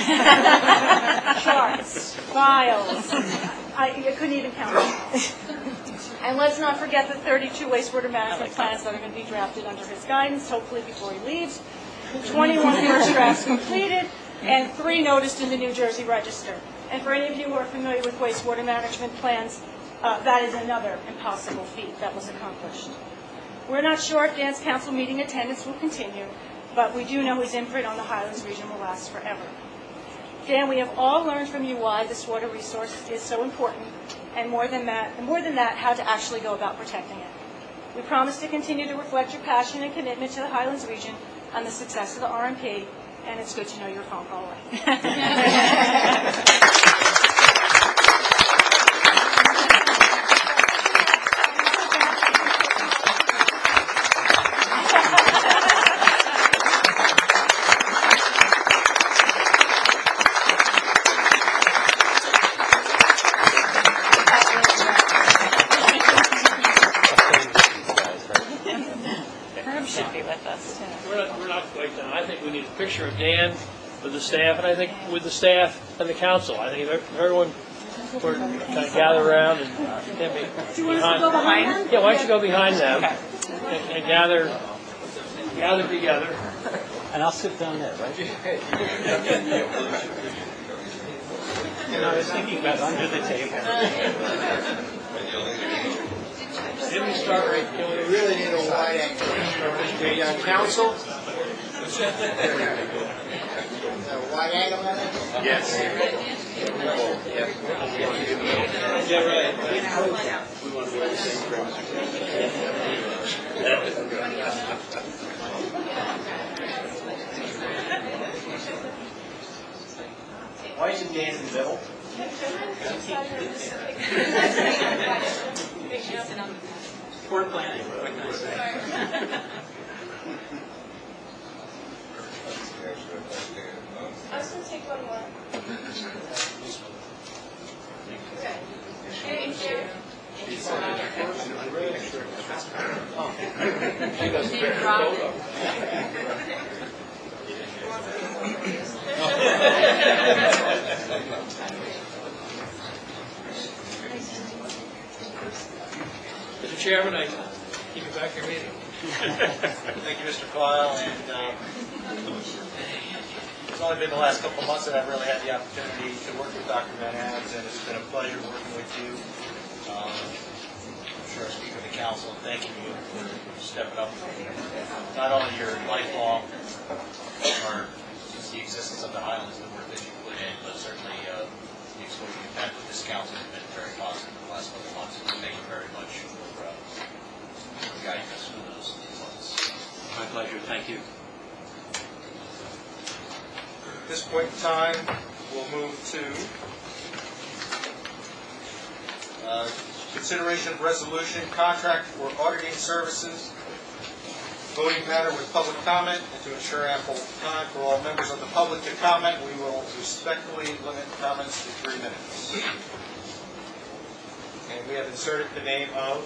Charts, files, I, I couldn't even count them. And let's not forget the thirty-two wastewater management plans that are going to be drafted under his guidance, hopefully before he leaves. twenty-one first drafts completed, and three noticed in the New Jersey Register. And for any of you who are familiar with wastewater management plans, uh, that is another impossible feat that was accomplished. We're not sure if Dan's council meeting attendance will continue, but we do know his imprint on the Highlands region will last forever. Dan, we have all learned from you why this water resource is so important, and more than that, and more than that, how to actually go about protecting it. We promise to continue to reflect your passion and commitment to the Highlands region and the success of the R M P, and it's good to know your phone call away. Picture of Dan with the staff, and I think with the staff and the council. I think everyone sort of kind of gather around and can be Do you want us to go behind them? Yeah, why don't you go behind them and, and gather gather together. And I'll sit down there, right? And I was thinking about under the table. Didn't we start right? You know, we really need a wide angle. The uh, council. Wide angle on it? Yes. Yeah, right. We want to do the same premise. Why isn't Dan in the middle? Court planning. I was going to take one more. Okay. Thank you. Mister Chairman, I keep you back your meeting. Thank you, Mister Kyle, and um, it's only been the last couple of months that I've really had the opportunity to work with Doctor Van Adams, and it's been a pleasure working with you. Um, I'm sure I speak for the council and thanking you for stepping up. Not only your lifelong, or since the existence of the Highlands, the work that you put in, but certainly uh, the exposure you've had with this council has been very positive in the last couple of months. Thank you very much for uh, guiding us through those months. My pleasure, thank you. At this point in time, we'll move to Uh, Consideration of resolution, contract for auditing services, voting matter with public comment, and to ensure ample time for all members of the public to comment, we will respectfully limit comments to three minutes. And we have inserted the name of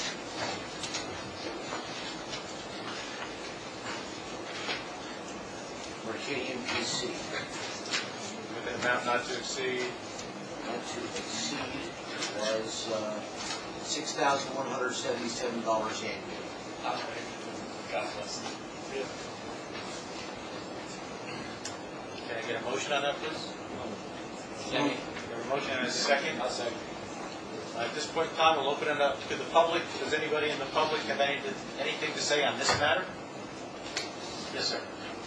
Mercadian P C, with an amount not to exceed. not to exceed, was uh, six thousand one hundred seventy-seven dollars annually. God bless. Can I get a motion on that, please? Second. A motion and a second? I'll second. At this point in time, we'll open it up to the public. Does anybody in the public have any, anything to say on this matter? Yes, sir.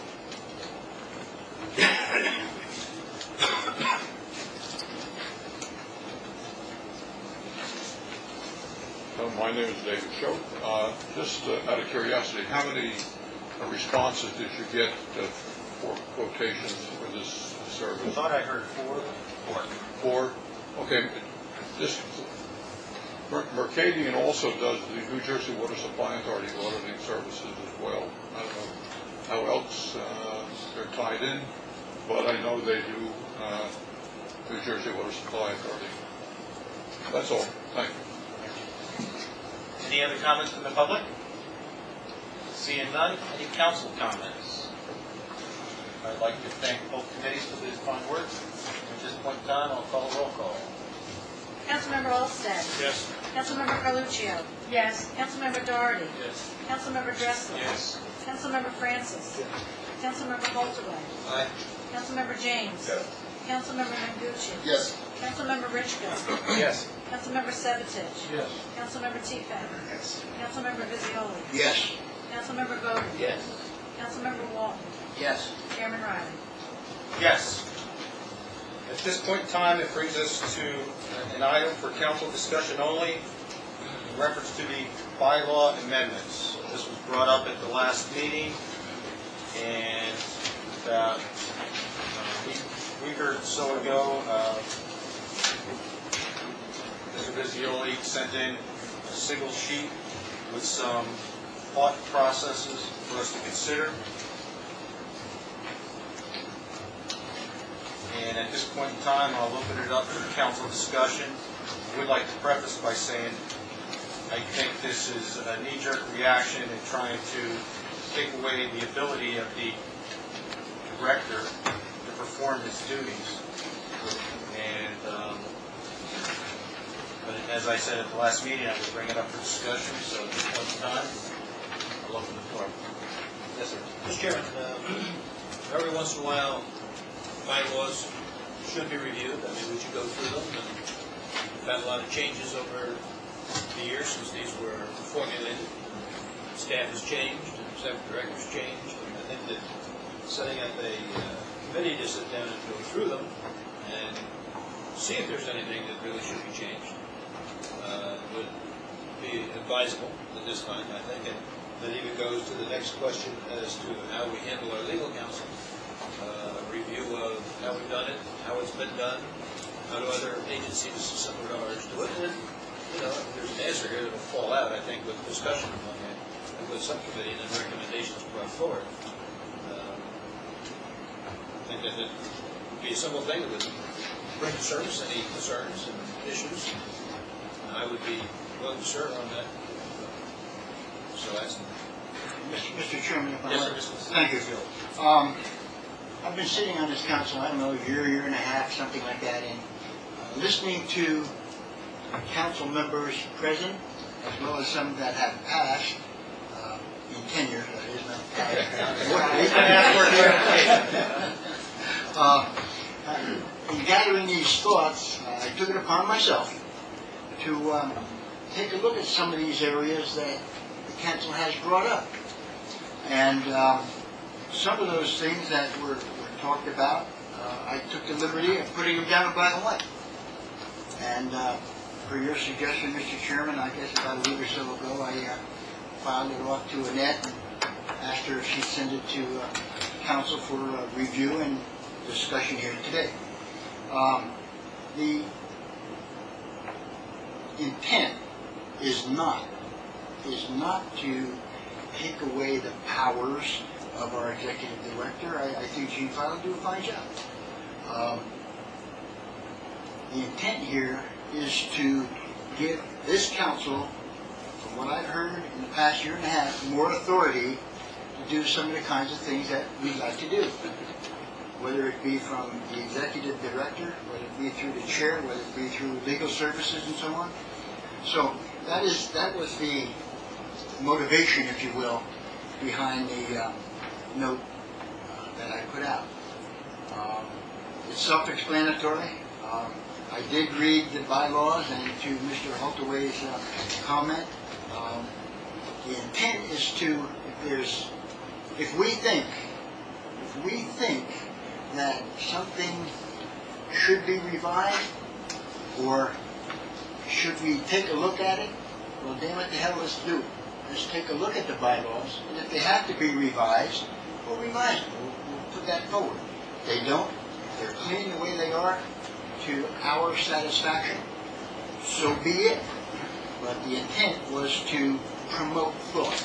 Uh, My name is David Choate. Uh, Just uh, out of curiosity, how many uh, responses did you get uh, for quotations for this I service? thought I heard four. Four. Four? Okay, this, Mer- Mercadian also does the New Jersey Water Supply Authority auditing services as well. I don't know how else uh, they're tied in, but I know they do uh, New Jersey Water Supply Authority. That's all. Thank you. Any other comments from the public? Seeing none, any council comments? I'd like to thank both committees for this fine work. At this point in time, I'll call roll call. Councilmember Olsted. Yes. Councilmember Carluccio. Yes. Councilmember Doherty. Yes. Councilmember Dressler. Yes. Councilmember Francis. Councilmember Holterway. Aye. Councilmember James. Councilmember Mengucci. Yes. Councilmember Richko. Yes. Councilmember Sabatich. Yes. Councilmember Tiefenbach. Yes. Councilmember Visioli. Yes. Councilmember Bowden. Yes. Councilmember Walton. Yes. Chairman Riley. Yes. At this point in time, it brings us to an item for council discussion only in reference to the bylaw amendments. This was brought up at the last meeting, and about a week, week or so ago, uh, Mister Visioli sent in a single sheet with some thought processes for us to consider. And at this point in time, I'll open it up for council discussion. I would like to preface by saying I think this is a knee-jerk reaction in trying to take away the ability of the director to perform his duties. And um, but as I said at the last meeting, I would bring it up for discussion. So at this point in time, I'll open the floor. Yes, sir. Mister Chairman, uh, every once in a while, bylaws should be reviewed. I mean, we should go through them. And we've had a lot of changes over the years since these were formulated. Staff has changed, and executive directors changed. And I think that setting up a uh, committee to sit down and go through them and see if there's anything that really should be changed uh, would be advisable at this time, I think. And that even goes to the next question as to how we handle our legal counsel. Uh, review of how we've done it, how it's been done, how do other agencies similar to ours do it, and, you know, if there's an answer here that will fall out, I think, with discussion among it, and with subcommittee and then recommendations brought forward. Um, I think that it would be a simple thing that would bring to surface any concerns and issues, and I would be willing to serve on that. So that's... Mister Chairman, if I Yes, might. sir. Thank you. Um, I've been sitting on this council, I don't know, a year, year and a half, something like that, and uh, listening to council members present, as well as some that have passed, uh, in tenure, that is not uh, in gathering these thoughts, uh, I took it upon myself to um, take a look at some of these areas that the council has brought up. And um, some of those things that were, were talked about, uh, I took the liberty of putting them down in black and white. And uh, for your suggestion, Mister Chairman, I guess about a week or so ago, I uh, filed it off to Annette and asked her if she'd send it to uh, council for uh, review and discussion here today. Um, the intent is not, is not to take away the powers of our executive director. I, I think Gene Fowler do a fine job. Um, the intent here is to give this council, from what I've heard in the past year and a half, more authority to do some of the kinds of things that we'd like to do. Whether it be from the executive director, whether it be through the chair, whether it be through legal services and so on. So that is that was the motivation, if you will, behind the uh, note uh, that I put out. Um, it's self-explanatory. Um, I did read the bylaws, and to Mister Holtaway's uh, comment, um, the intent is to, if there's, if we think, if we think that something should be revised, or should we take a look at it, well, damn it, the hell, let's do it. Let's take a look at the bylaws, and if they have to be revised, we'll revise them. We'll, we'll put that forward. If they don't, if they're clean the way they are, to our satisfaction, so be it. But the intent was to promote thought.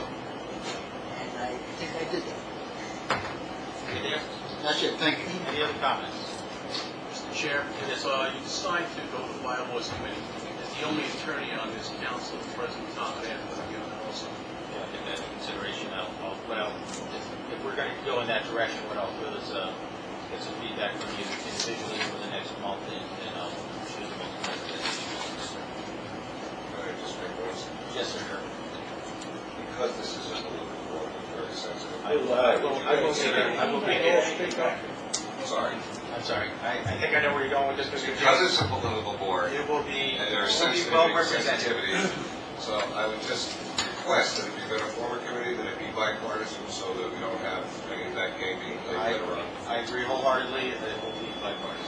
And I think I did that. Anything else? That's it, thank you. Any other comments? Mister Chair, it is, uh, you decide to go to the bylaws committee. As the only attorney on this council, President Tom Adams will be on it also. Yeah, I take that into consideration. I'll, I'll, what I'll, if we're going to go in that direction, what I'll do is uh, get some feedback from you individually for the next month, and, and I'll choose the most recommendation. Just make one. Yes, sir. Because this is just a little bit more very sensitive. I will, I will, I will make it, I will make it. Sorry. I'm sorry. I, I think I know where you're going with this, Mister Because it's a political board. It will be, And there are it will be sensitive well represented. sensitivities. So I would just request that if you're going to form a committee, that it be bipartisan so that we don't have any of that game being played I, later on. I agree wholeheartedly that it will be bipartisan.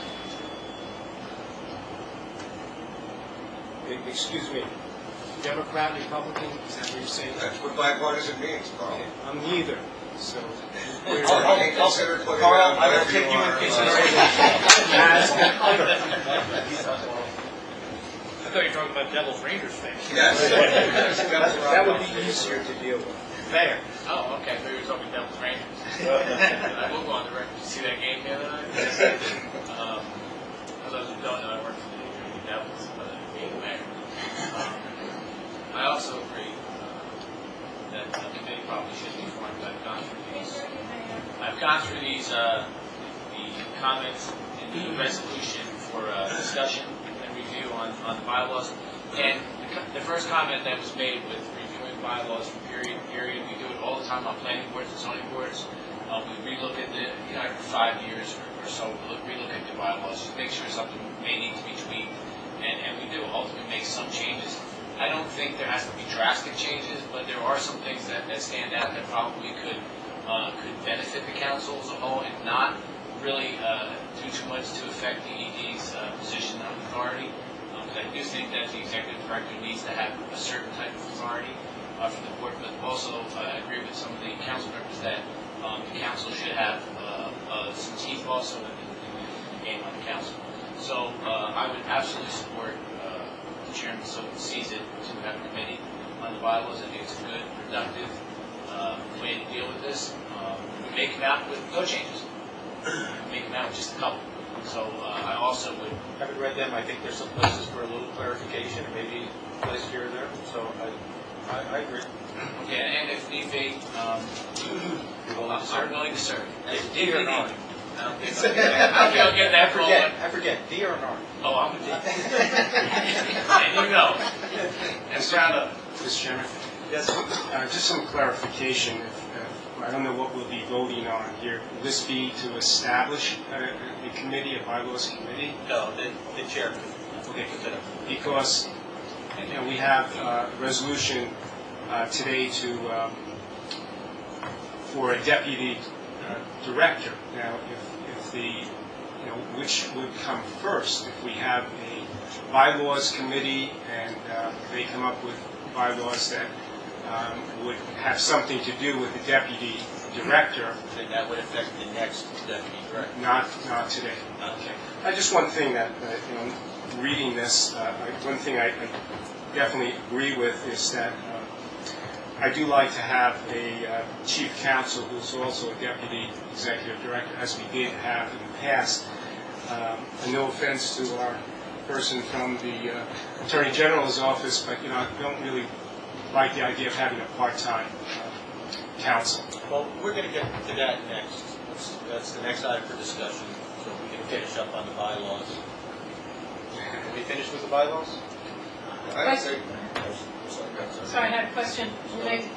Excuse me, Democrat, Republican, is that what you're saying? That's what bipartisan means, Carl. I'm neither, so. I'll- I'll- Consider putting Carl, out I will whatever you take you in are. consideration. I thought you were talking about Devil's Rangers fans. Yes. That would be easier to deal with. Fair. Oh, okay, I thought you were talking Devil's Rangers. I will go on the record. Did you see that game the other night? Um, for those who don't know, I work for the New Jersey Devils, but I'm being mayor. Um, I also agree uh, that the committee probably should be formed. I've gone through these. I've gone through these, uh, the comments in the resolution for uh, discussion and review on, on the bylaws. And the, co- the first comment that was made with reviewing bylaws from period to period, we do it all the time on planning boards and zoning boards. Uh, we relook at the, you know, every five years or, or so, we look, relook at the bylaws, just make sure something may need to be tweaked. And, and we do ultimately make some changes. I don't think there has to be drastic changes, but there are some things that, that stand out that probably could uh, could benefit the council as a whole and not really uh, do too much to affect the E D's uh, position of authority. Because I do think that the executive director needs to have a certain type of authority uh, from the board, but also uh, I agree with some of the council members that um, the council should have uh, uh, some teeth also in the, in the game on the council. So uh, I would absolutely support uh, the chairman so sees it to have a committee on the bylaws. I think it's a good, productive uh, way to deal with this. Um, we may come out with no changes. We may come out with just a couple. So uh, I also would. Haven't read them. I think there's some places for a little clarification, or maybe a place here or there. So I, I, I agree. Okay, and if need be, um, I'm certainly willing to serve. If D or need be. not? I don't think I'll get that. I don't think I'll get that I for all forget. one. I forget. D or not? Oh, I'm a D. And you know. And proud of it. Mister Chairman? Yes. Uh, just some clarification. If, uh, I don't know what we'll be voting on here. Will this be to establish a, a committee, a bylaws committee? No, the, the chairman. Okay, because you know, we have uh, a resolution uh, today to um, for a deputy uh, director. Now, if, if the you know which would come first, if we have a bylaws committee and uh, they come up with bylaws that um, would have something to do with the deputy director. Then that would affect the next deputy director. Not not today. Okay. Uh, just one thing that, that you know, reading this, uh, I- one thing I I definitely agree with is that uh, I do like to have a uh, chief counsel who's also a deputy executive director, as we did have in the past. Um, and no offense to our person from the uh, Attorney General's office, but you know, I don't really like the idea of having a part-time uh, counsel. Well, we're going to get to that next. That's, that's the next item for discussion, so we can finish up on the bylaws. Are we finished with the bylaws? I would say- Sorry, I had a question related.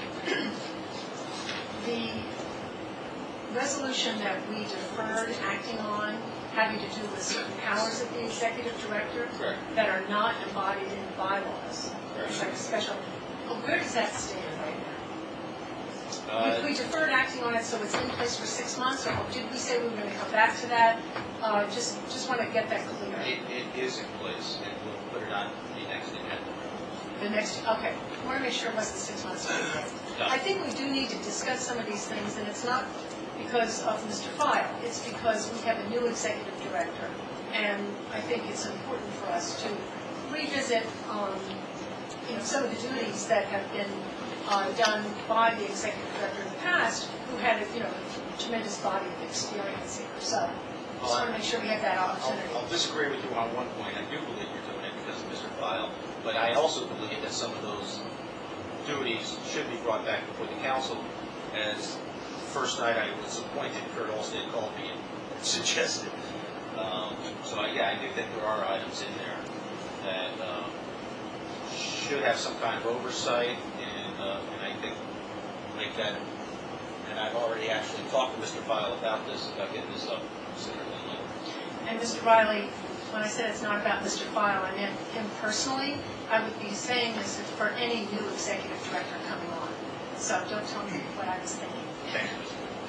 The resolution that we deferred acting on having to do with certain powers of the executive director Correct. that are not embodied in the bylaws. It's like a special, oh, where does that stand right now? Uh, We we deferred acting on it, so it's in place for six months, or did we say we were going to come back to that? Uh, Just, just want to get that clear. It, it is in place, and we'll put it on the next agenda. The next, okay, I want to make sure it wasn't six months. I think we do need to discuss some of these things, and it's not because of Mister File, it's because we have a new executive director, and I think it's important for us to revisit, um, you know, some of the duties that have been uh, done by the executive director in the past, who had, a, you know, a tremendous body of experience here. So, just want to make sure we have that opportunity. I'll, I'll disagree with you on one point. I do believe you're doing it because of Mister File, but I also believe that some of those duties should be brought back before the council. As the first night I was appointed, Kurt Allstate called me and suggested. Um, so I, yeah, I do think there are items in there that um, should have some kind of oversight, and, uh, and I think make that. And I've already actually talked to Mister File about this, about getting this up sooner than later. And Mister Riley, when I said it's not about Mister File, I meant him personally. I would be saying this for any new executive director coming on. So don't tell me what I was thinking. Thank you.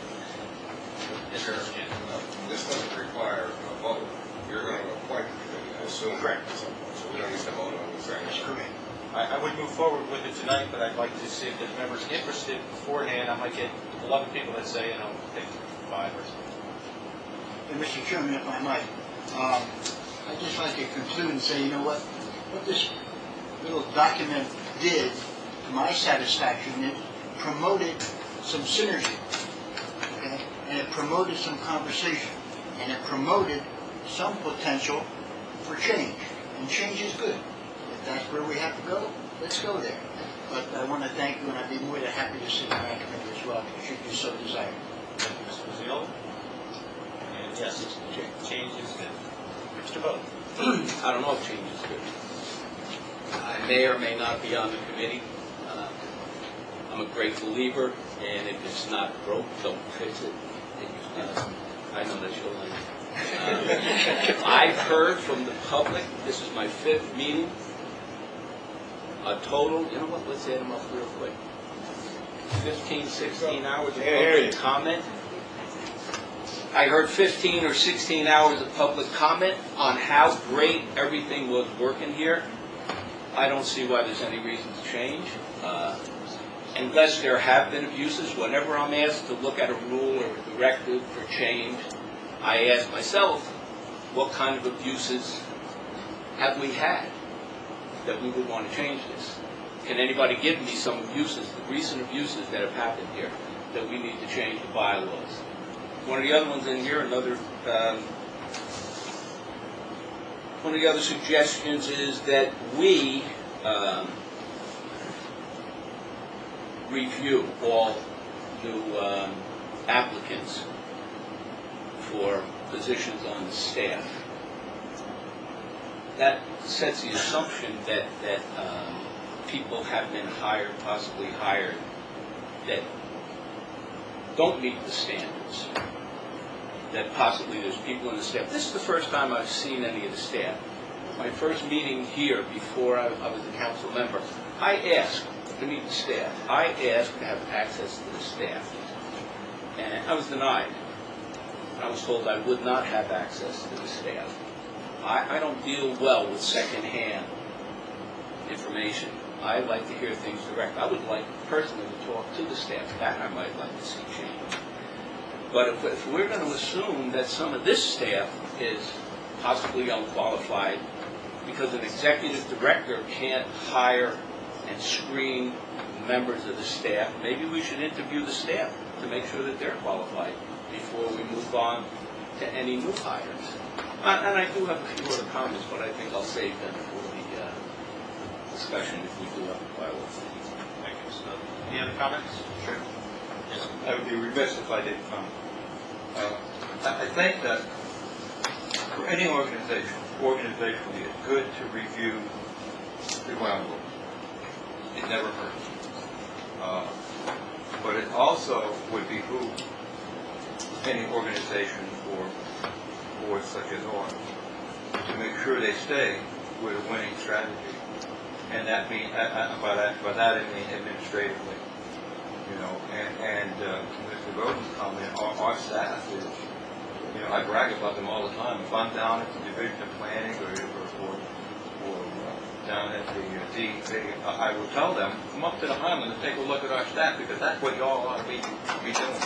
Mister Erskine. This doesn't require a vote. You're going to appoint the committee, I assume. Correct. So we don't need to vote on this. That's correct. I, I would move forward with it tonight, but I'd like to see if there's members interested beforehand. I might get eleven people that say, you know, pick five or something. And Mister Chairman, if I might, um, I'd just like to conclude and say, you know what, what this little document did, to my satisfaction, it promoted some synergy, okay? And it promoted some conversation, and it promoted some potential for change. And change is good. If that's where we have to go, let's go there. But I want to thank you, and I'd be more than happy to sit on that committee as well, should you so desire. Thank you, Mister Brazil. And yes, change is good. Mister Vogt. I don't know if change is good. I may or may not be on the committee. Uh, I'm a great believer, and if it's not broke, don't fix it. Uh, I know that you'll like it. Uh, I've heard from the public, this is my fifth meeting, a total, you know what, let's add them up real quick. fifteen, sixteen hours of public comment. I heard fifteen or sixteen hours of public comment on how great everything was working here. I don't see why there's any reason to change. Uh, unless there have been abuses, whenever I'm asked to look at a rule or a directive for change, I ask myself, what kind of abuses have we had that we would want to change this? Can anybody give me some abuses, the recent abuses that have happened here, that we need to change the bylaws? One of the other ones in here, another, um, one of the other suggestions is that we um, review all new um, applicants for positions on the staff. That sets the assumption that, that um, people have been hired, possibly hired, that don't meet the standards. That possibly there's people in the staff. This is the first time I've seen any of the staff. My first meeting here before I, I was a council member, I asked to meet the staff. I asked to have access to the staff. And I was denied. I was told I would not have access to the staff. I, I don't deal well with secondhand information. I like to hear things direct. I would like personally to talk to the staff. That I might like to see change. But if, if we're going to assume that some of this staff is possibly unqualified because an executive director can't hire and screen members of the staff, maybe we should interview the staff to make sure that they're qualified before we move on to any new hires. Uh, And I do have a few other comments, but I think I'll save them for the uh, discussion if we do have a bylaws. Thank you. So, any other comments? Sure. Yes. I would be remiss if I didn't comment. Uh, I I think that for any organization, organizationally, it's good to review the ground rules. It never hurts. Uh, But it also would behoove any organization or boards such as ours to make sure they stay with a winning strategy. And that mean, uh, uh, by that, by that I mean administratively. You know, and, and uh, Mister Godin's comment, our, our staff is, you know, I brag about them all the time. If I'm down at the Division of Planning or, or, or, or uh, down at the uh, D E P, I will tell them, come up to the Highland and take a look at our staff, because that's what y'all ought to be, be doing.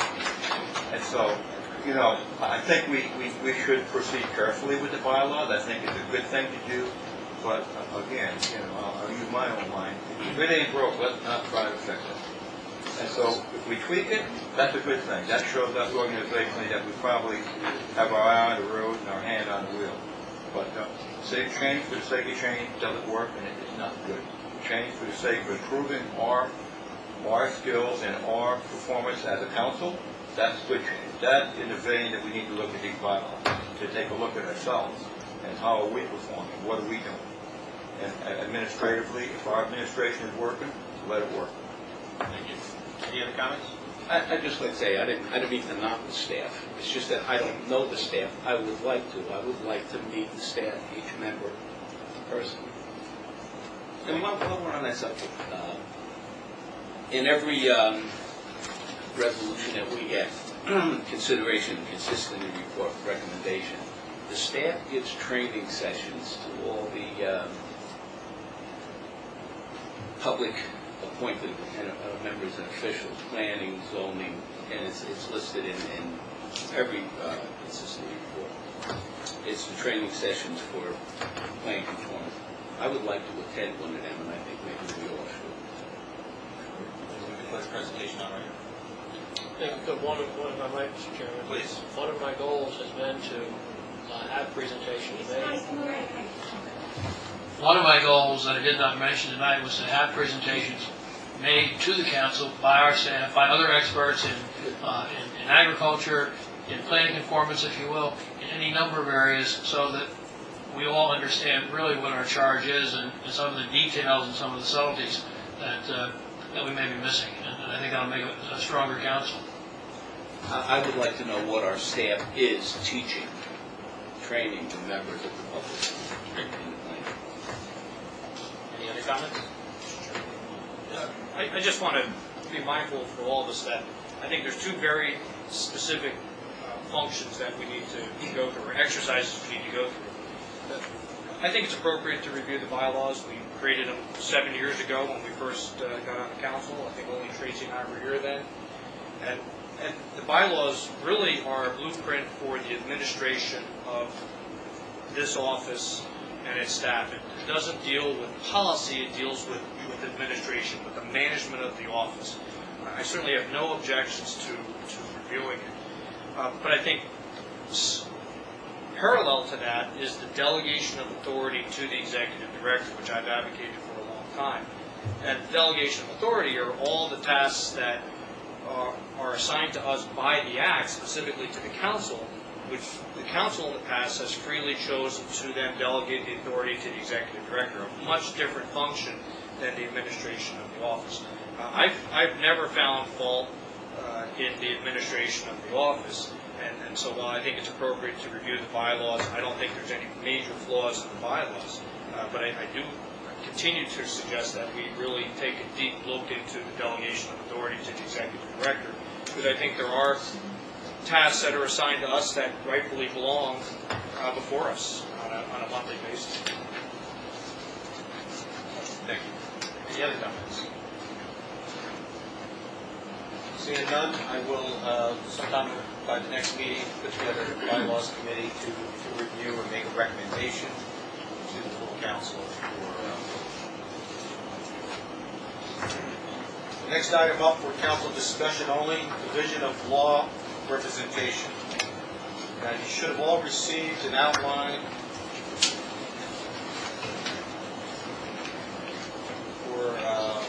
And so, you know, I think we, we, we should proceed carefully with the bylaws. I think it's a good thing to do. But uh, again, you know, I'll, I'll use my own line. If it ain't broke, let's not try to fix it. And so if we tweak it, that's a good thing. That shows us organizationally that we probably have our eye on the road and our hand on the wheel. But uh, say change for the sake of change doesn't work, and it is not good. Change for the sake of improving our our skills and our performance as a council, that's good change. That in the vein that we need to look at these bylaws, to take a look at ourselves and how are we performing, what are we doing. And uh, administratively, if our administration is working, let it work. Thank you. Any other comments? I, I'd just like to say, I didn't, I didn't mean to knock the staff. It's just that I don't know the staff. I would like to. I would like to meet the staff, each member personally. And while, while we're on that subject, uh, in every um, resolution that we get, consideration, consistent report, recommendation, the staff gives training sessions to all the um, public appointed uh, members and officials, planning, zoning, and it's, it's listed in, in every uh, consistent report. It's the training sessions for plan conformity. I would like to attend one of them, and I think maybe we all should. First presentation on right. I think that one of, one of my, Mister Chairman, Please. One of my goals has been to uh, have presentations made. One of my goals that I did not mention tonight was to have presentations made to the council by our staff, by other experts in, uh, in, in agriculture, in planning conformance, if you will, in any number of areas, so that we all understand really what our charge is and, and some of the details and some of the subtleties that uh, that we may be missing. And, and I think that'll make a, a stronger council. I, I would like to know what our staff is teaching, training the members of the public. Any other comments? Uh, I, I just want to be mindful for all of us that I think there's two very specific uh, functions that we need to go through, or exercises we need to go through. Uh, I think it's appropriate to review the bylaws. We created them seven years ago when we first uh, got on the council. I think only Tracy and I were here then. And, and the bylaws really are a blueprint for the administration of this office and its staff. It, it doesn't deal with policy, it deals with, with administration, with the management of the office. I certainly have no objections to, to reviewing it. Uh, but I think parallel to that is the delegation of authority to the executive director, which I've advocated for a long time. And delegation of authority are all the tasks that are, are assigned to us by the Act, specifically to the council, which the council in the past has freely chosen to then delegate the authority to the executive director, a much different function than the administration of the office. Uh, I've, I've never found fault uh, in the administration of the office, and, and so while I think it's appropriate to review the bylaws, I don't think there's any major flaws in the bylaws, uh, but I, I do continue to suggest that we really take a deep look into the delegation of authority to the executive director, because I think there are tasks that are assigned to us that rightfully belong uh, before us on a, on a monthly basis. Thank you. Any other comments? Seeing none, I will, uh, sometime by the next meeting, put together a bylaws committee to, to review and make a recommendation to the counsel for, uh, the next item up for council discussion only, Division of Law Representation. Now, you should have all received an outline for, uh,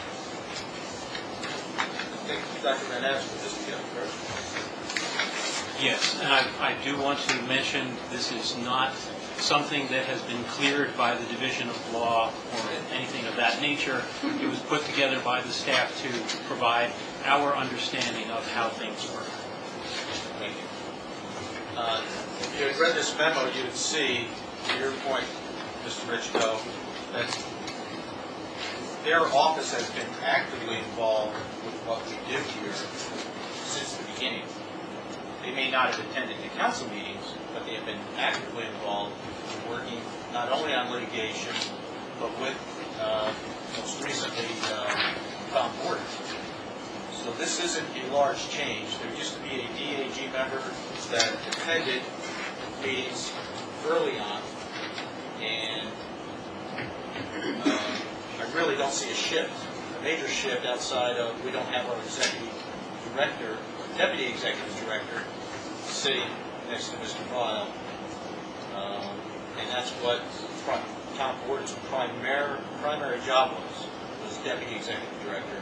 I think Doctor Van Ness put this together, correct? Yes, and I, I do want to mention this is not something that has been cleared by the Division of Law or anything of that nature. It was put together by the staff to provide our understanding of how things work. Thank you. Uh, if you had read this memo, you would see, to your point, Mister Richco, that their office has been actively involved with what we do here since the beginning. They may not have attended the council meetings, but they have been actively involved in working not only on litigation, but with, uh, most recently, uh, Tom Porter. So this isn't a large change. There used to be a D A G member that attended meetings early on, and uh, I really don't see a shift, a major shift outside of we don't have our executive director, deputy executive director, sitting next to Mister Weil, um, and that's what Tom Porter's primary primary job was, was deputy executive director.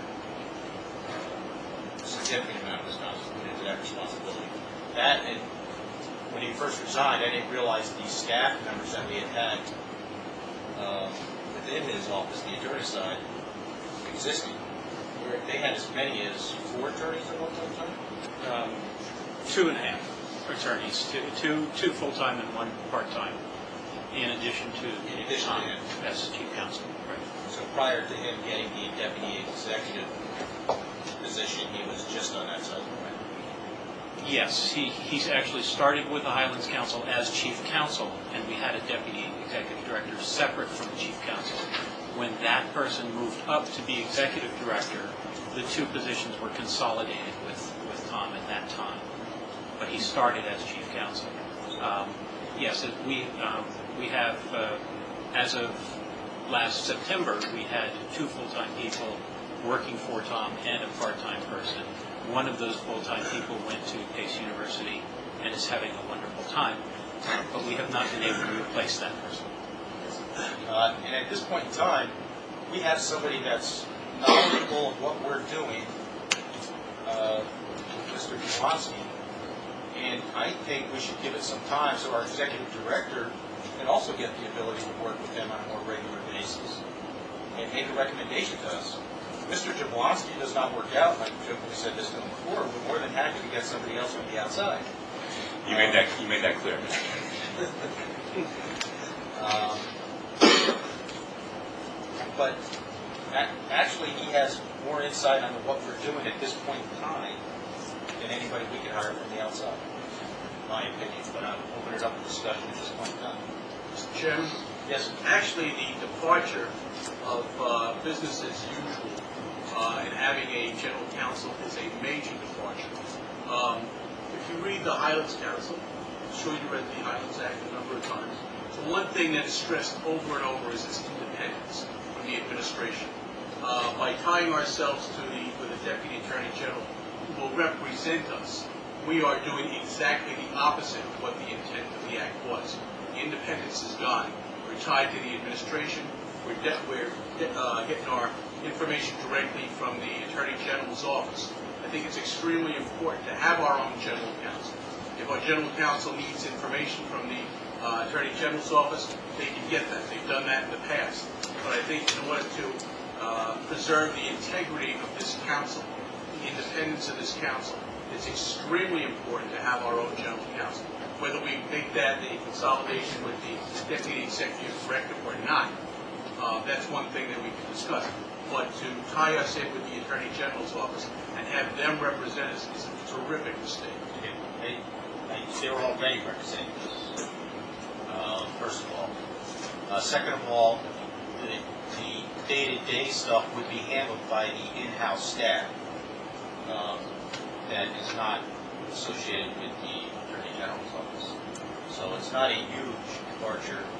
A significant amount of responsibility into that responsibility. That, and when he first resigned, I didn't realize the staff members that we had had uh, within his office, the attorney side, existing. Where they had as many as four attorneys at one time? Um, two and a half attorneys, two, two, two full-time and one part-time, in addition to In addition to him. as chief counsel. Right. So prior to him getting the deputy executive position, he was just on that side, right? Yes, he, he's actually started with the Highlands Council as chief counsel, and we had a deputy executive director separate from the chief counsel. When that person moved up to be executive director, the two positions were consolidated with, with Tom at that time. But he started as chief counsel. Um, yes, it, we um, we have, uh, as of last September, we had two full-time people working for Tom and a part-time person. One of those full-time people went to Pace University and is having a wonderful time, uh, but we have not been able to replace that person. Uh, and at this point in time, we have somebody that's knowledgeable of what we're doing, uh, Mister Jablonski, and I think we should give it some time so our executive director can also get the ability to work with them on a more regular basis and make a recommendation to us. If Mister Jablonski does not work out, like we said this going before, we're more than happy to get somebody else from the outside. You made that you made that clear. um, But actually, he has more insight on what we're doing at this point in time than anybody we could hire from the outside, in my opinion. But I'll open it up for discussion at this point in time. Mister Chairman? Yes. Actually, the departure of uh, business as usual uh, and having a general counsel is a major departure. Um, if you read the Highlands Council, I'm sure you read the Highlands Act a number of times. So one thing that is stressed over and over is its independence from the administration. Uh, by tying ourselves to the with the Deputy Attorney General, who will represent us, we are doing exactly the opposite of what the intent of the Act was. The independence is gone. We're tied to the administration. We're, de we're de uh, getting our information directly from the Attorney General's office. I think it's extremely important to have our own General Counsel. If our General Counsel needs information from the uh, Attorney General's office, they can get that. They've done that in the past. But I think in order to uh, preserve the integrity of this council, the independence of this council, it's extremely important to have our own General Counsel. Whether we make that a consolidation with the Deputy Executive Director or not, uh, that's one thing that we can discuss. But to tie us in with the Attorney General's office and have them represent us is a terrific mistake. They, they, they were already representing us, uh, first of all. Uh, second of all, the, the day-to-day stuff would be handled by the in-house staff um, that is not associated with the Attorney General's office. So it's not a huge departure.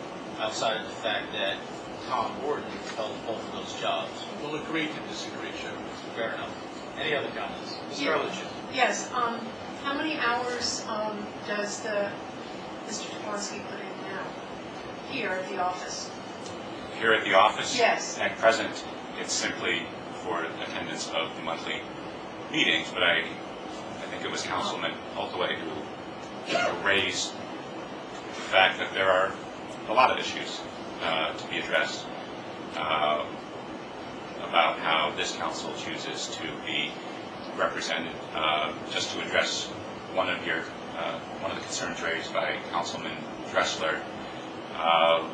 outside of the fact that Tom Gordon held both of those jobs. We'll agree to disagree, Chairman. Fair enough. Any other comments? Mister Yeah. Ehrlich? Yes, um, how many hours, um, does the, Mister Jaworski put in now, here at the office? Here at the office? Yes. At present, it's simply for attendance of the monthly meetings, but I, I think it was Councilman Holtaway who raised the fact that there are a lot of issues uh, to be addressed uh, about how this council chooses to be represented. Uh, just to address one of your, uh, one of the concerns raised by Councilman Dressler, uh,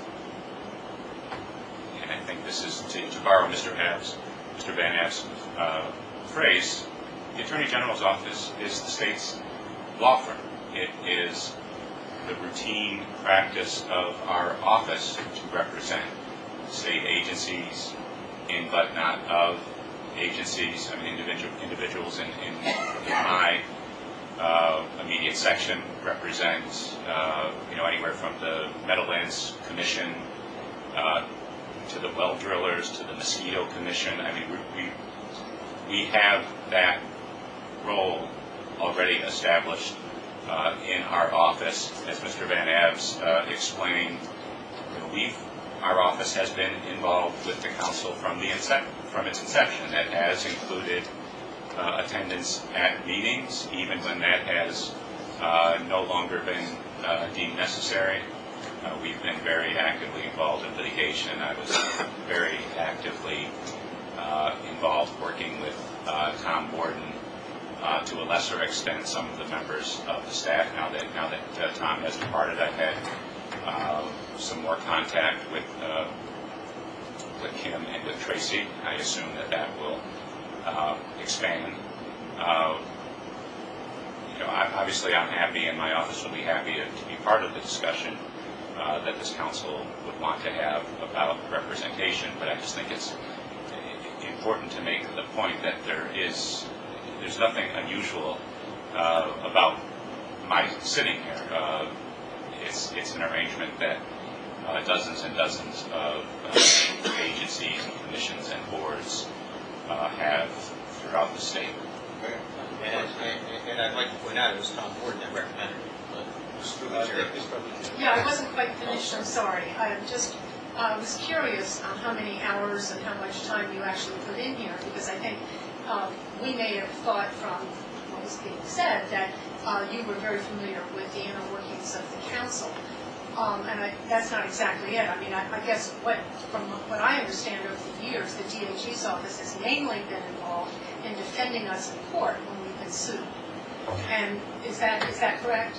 and I think this is to, to borrow Mister Ab's, Mister Van Ab's uh, phrase, the Attorney General's office is the state's law firm. It is the routine practice of our office to represent state agencies in but not of agencies. I mean, individual, individuals in, in, in my uh, immediate section represent, uh, you know, anywhere from the Meadowlands Commission uh, to the well drillers, to the Mosquito Commission. I mean, we, we, we have that role already established uh, in our office. As Mister Van Abs uh, explained, you know, we've, our office has been involved with the council from, the incep from its inception. That has included uh, attendance at meetings, even when that has uh, no longer been uh, deemed necessary. Uh, we've been very actively involved in litigation. I was very actively uh, involved working with uh, Tom Gordon, uh, to a lesser extent some of the members of the staff. Now that now that uh, Tom has departed, I've had uh, some more contact with uh, with Kim and with Tracy. I assume that that will uh, expand. Uh, you know, I, obviously, I'm happy, and my office will be happy to, to be part of the discussion Uh, that this council would want to have about representation, but I just think it's important to make the point that there is there's nothing unusual uh, about my sitting here. Uh, it's it's an arrangement that uh, dozens and dozens of uh, agencies and commissions and boards uh, have throughout the state. And, and, and I'd like to point out it was Tom Gordon that recommended it. Uh, Yeah, I wasn't quite finished, I'm sorry. I just uh, was curious on how many hours and how much time you actually put in here, because I think uh, we may have thought from what was being said that uh, you were very familiar with the inner workings of the council. Um, and I, that's not exactly it. I mean, I, I guess what, from what I understand over the years, the D A G's office has mainly been involved in defending us in court when we've been sued. And is that is that correct?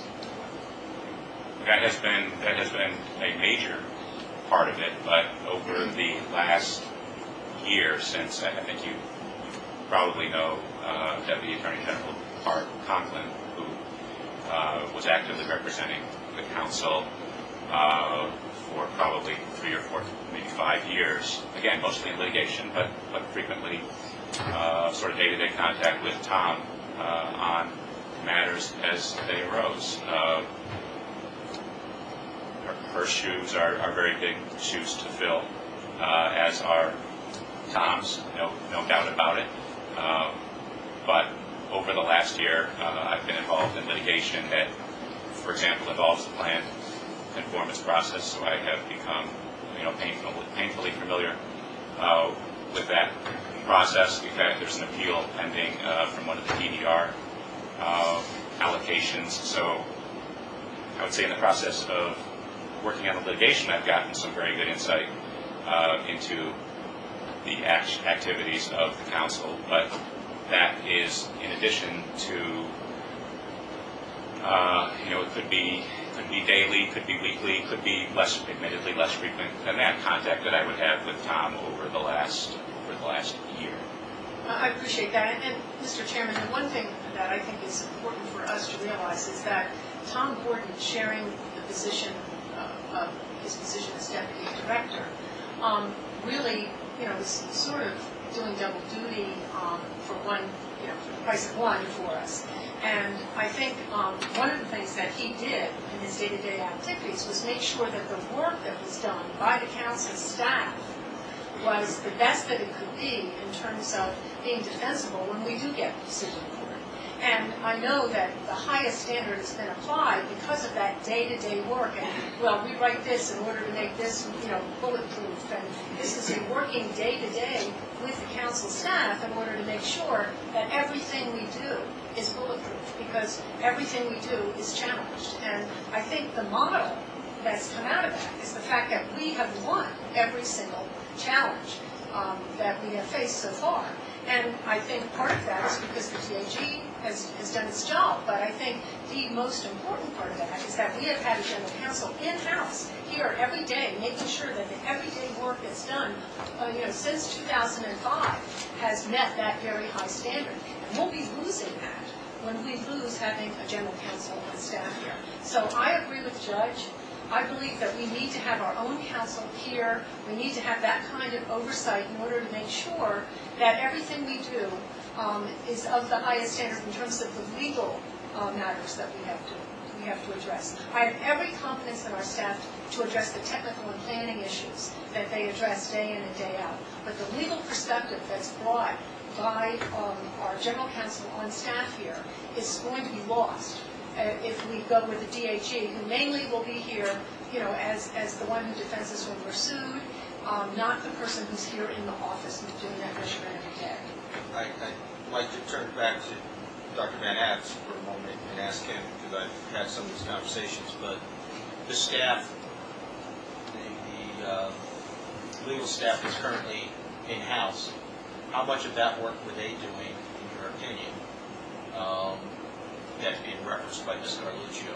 That has been that has been a major part of it, but over the last year, since I think you probably know uh, Deputy Attorney General Art Conklin, who uh, was actively representing the council uh, for probably three or four, maybe five years. Again, mostly in litigation, but but frequently uh, sort of day-to-day contact with Tom uh, on matters as they arose. Uh, Her shoes are, are very big shoes to fill, uh, as are Tom's, no, no doubt about it. Um, but over the last year, uh, I've been involved in litigation that, for example, involves the planned conformance process, so I have become, you know, painfully, painfully familiar uh, with that process. In fact, there's an appeal pending uh, from one of the P D R uh, allocations, so I would say in the process of working on the litigation, I've gotten some very good insight uh, into the act activities of the council, but that is in addition to, uh, you know, it could be could be daily, could be weekly, could be less, admittedly less frequent than that contact that I would have with Tom over the last over the last year. I appreciate that. And, and Mister Chairman, the one thing that I think is important for us to realize is that Tom Gordon sharing the position uh, of his position as deputy director um, really, you know, is sort of doing double duty um, for one, you know, for the price of one for us. And I think um, one of the things that he did in his day-to-day activities was make sure that the work that was done by the council staff was the best that it could be in terms of being defensible when we do get decision court. And I know that the highest standard has been applied because of that day-to-day work. And, well, we write this in order to make this, you know, bulletproof. And this is a working day-to-day with the council staff in order to make sure that everything we do is bulletproof, because everything we do is challenged. And I think the model that's come out of that is the fact that we have won every single challenge um, that we have faced so far. And I think part of that is because the T A G has, has done its job. But I think the most important part of that is that we have had a general counsel in-house here every day, making sure that the everyday work that's done, uh, you know, since two thousand five has met that very high standard. And we'll be losing that when we lose having a general counsel on staff here. So I agree with Judge. I believe that we need to have our own counsel here. We need to have that kind of oversight in order to make sure that everything we do um, is of the highest standard in terms of the legal uh, matters that we have to we have to address. I have every confidence in our staff to address the technical and planning issues that they address day in and day out. But the legal perspective that's brought by um, our general counsel on staff here is going to be lost if we go with the D A G, who mainly will be here, you know, as, as the one who defends us when we're sued, um, not the person who's here in the office and doing that measurement every day. I, I'd like to turn back to Doctor Van Abs for a moment and ask him, because I've had some of these conversations, but the staff, the, the uh, legal staff that's currently in-house, how much of that work were they doing, in your opinion? Um, That's being referenced by Miz Carluccio.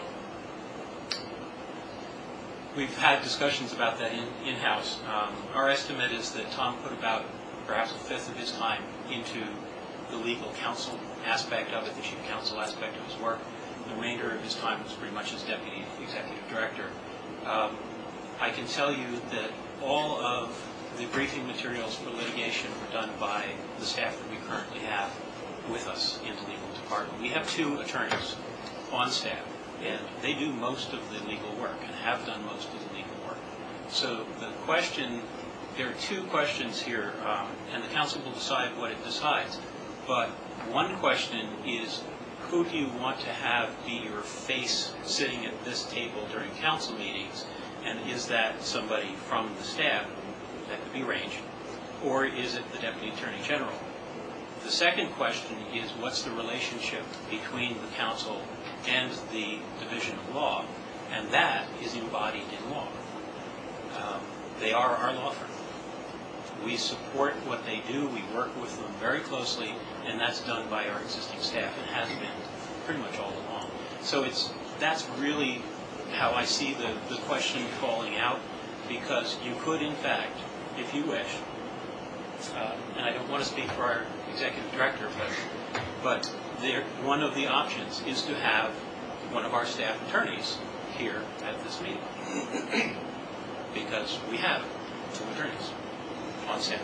We've had discussions about that in, in-house. Um, our estimate is that Tom put about perhaps a fifth of his time into the legal counsel aspect of it, the chief counsel aspect of his work. The remainder of his time was pretty much as deputy executive director. Um, I can tell you that all of the briefing materials for litigation were done by the staff that we currently have with us in the legal department. We have two attorneys on staff, and they do most of the legal work and have done most of the legal work. So the question, there are two questions here, um, and the council will decide what it decides. But one question is, who do you want to have be your face sitting at this table during council meetings, and is that somebody from the staff that could be arranged, or is it the Deputy Attorney General? The second question is, what's the relationship between the council and the Division of Law? And that is embodied in law. Um, they are our law firm. We support what they do. We work with them very closely, and that's done by our existing staff and has been pretty much all along. So it's that's really how I see the, the question falling out, because you could, in fact, if you wish, uh, and I don't want to speak for our executive director, but but there, one of the options is to have one of our staff attorneys here at this meeting, because we have two attorneys on staff.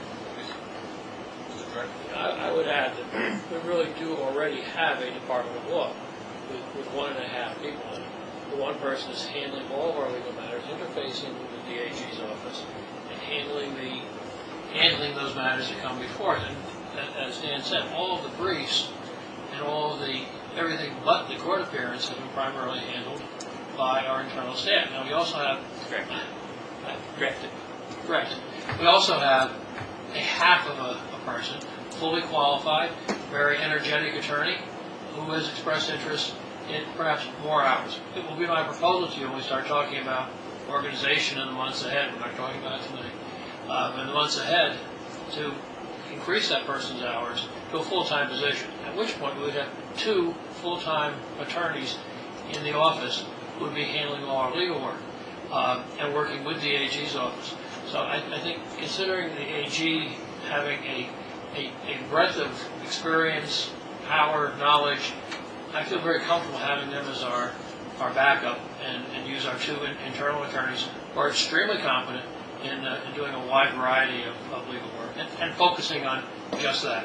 I, I would add that we really do already have a Department of Law with, with one and a half people in it. The one person is handling all of our legal matters, interfacing with the D A G's office, and handling the handling those matters that come before it. And as Dan said, all of the briefs and all of the everything but the court appearance have been primarily handled by our internal staff. Now we also have correct, correct, correct. We also have a half of a, a person, fully qualified, very energetic attorney, who has expressed interest in perhaps more hours. It will be my proposal to you when we start talking about organization in the months ahead. We're not talking about it tonight. Um, in the months ahead, to increase that person's hours to a full-time position, at which point we would have two full-time attorneys in the office who would be handling all our legal work um, and working with the A G's office. So I, I think considering the A G having a, a, a breadth of experience, power, knowledge, I feel very comfortable having them as our, our backup and, and use our two in, internal attorneys who are extremely competent in, uh, in doing a wide variety of, of legal work and, and focusing on just that.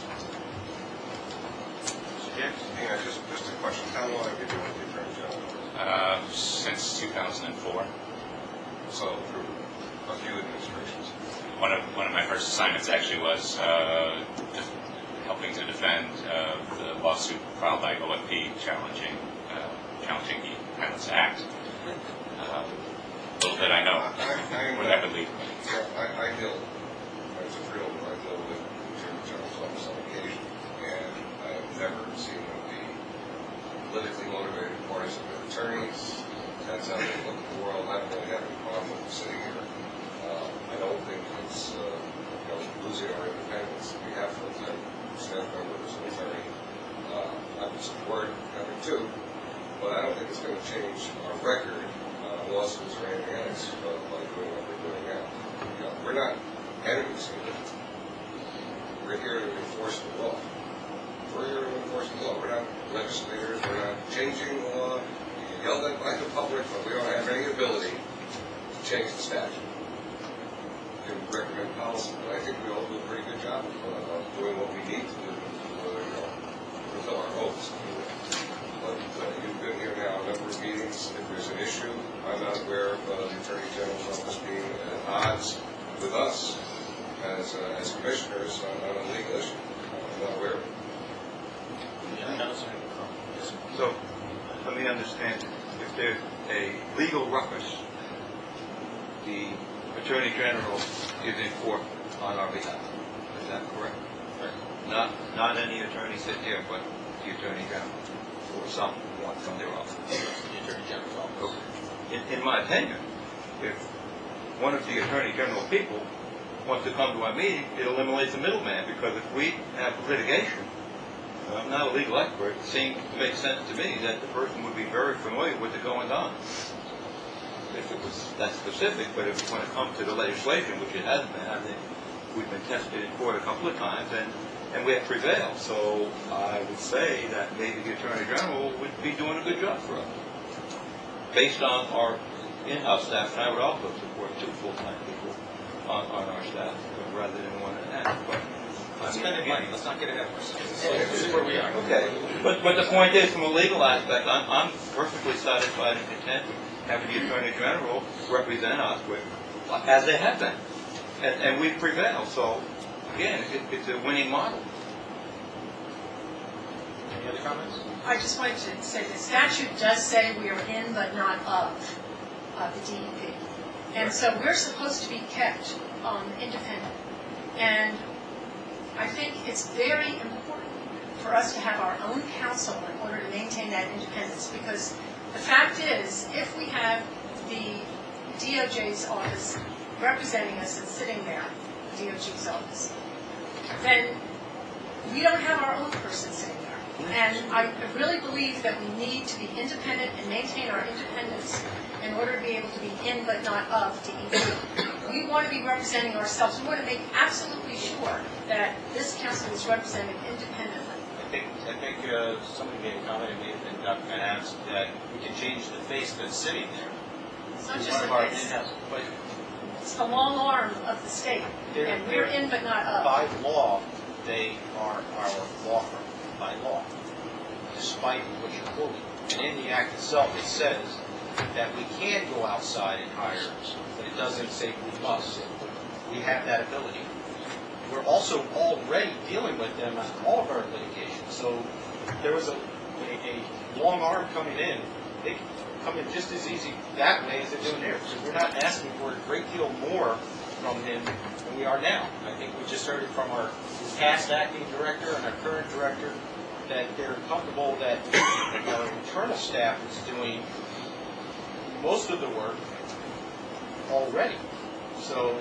Yeah, just, just a question. How long have you been with the Attorney General? Uh, since two thousand four. So through a few administrations. One of one of my first assignments actually was uh, def- helping to defend uh, the lawsuit filed by O F P challenging uh, challenging the Pilots Act. Uh, a little bit I know. I, I, Where that would lead. Yeah, I, I deal, as a real, I deal with the Attorney General's office on occasion, and I have never seen them be politically motivated partisan attorneys. That's how they look at the world. I don't really have any problem with them sitting here. Uh, I don't think it's, uh, you know, losing our independence. We have full-time staff members and attorney. Uh, I would support having two, but I don't think it's going to change our record, uh, lawsuits or anything else, uh, by doing what we're doing now. You know, we're not enemies here. We're here to enforce the law. We're here to enforce the law. We're not legislators. We're not changing the law. You can yell that by the public, but we don't have any ability to change the statute. We can recommend policy, but I think we all do a pretty good job of uh, doing what we need to do to uh, you know, fulfill our hopes. But uh, you've been here now a number of meetings. If there's an issue, I'm not aware of uh, the Attorney General's office being at odds with us as uh, as commissioners on, on a legal issue. I'm not aware of it. So, let me understand, if there's a legal ruckus, the Attorney General is in court on our behalf. Is that correct? Not, not any attorney sit here, but the Attorney General, or some, one from their office. The Attorney General's office. In, in my opinion, if one of the Attorney General people wants to come to our meeting, it eliminates the middleman, because if we have litigation, I'm not a legal expert, it seems to make sense to me that the person would be very familiar with the goings on. If it was that specific, but if when it comes to the legislation, which it hasn't been, I think we've been tested in court a couple of times, and, and we have prevailed. So I would say that maybe the Attorney General would be doing a good job for us, based on our in-house staff, and I would also support two full-time people on, on our staff, rather than one and a half. But Let's spend money. Let's not get ahead of ourselves. This is where we are. Okay, but, but the point is, from a legal aspect, I'm, I'm perfectly satisfied and content with having the Attorney General represent us with, as they have been. And, and we've prevailed, so, again, it, it's a winning model. Any other comments? I just wanted to say the statute does say we are in but not of, uh, the D E P. And so we're supposed to be kept um, independent. And I think it's very important for us to have our own counsel in order to maintain that independence, because the fact is, if we have the D O J's office representing us and sitting there, the D O J's office, then we don't have our own person sitting there. And I really believe that we need to be independent and maintain our independence in order to be able to be in but not of D E P. We want to be representing ourselves. We want to make absolutely sure that this council is represented independently. I think, I think uh, somebody made a comment, and maybe and Doctor Van Ass, that we can change the face that's sitting there. It's not One just of the our face. in-house- but It's the long arm of the state, they're- and we're in but not of. By law, they are our law firm, by law, despite what you're quoting. And in the act itself, it says that we can go outside and hire, but it doesn't say we must. We have that ability. We're also already dealing with them on all of our litigation. So there was a, a, a long arm coming in. They can come in just as easy that way as they're doing there. So we're not asking for a great deal more from him than we are now. I think we just heard it from our past acting director and our current director that they're comfortable that our internal staff is doing most of the work already. So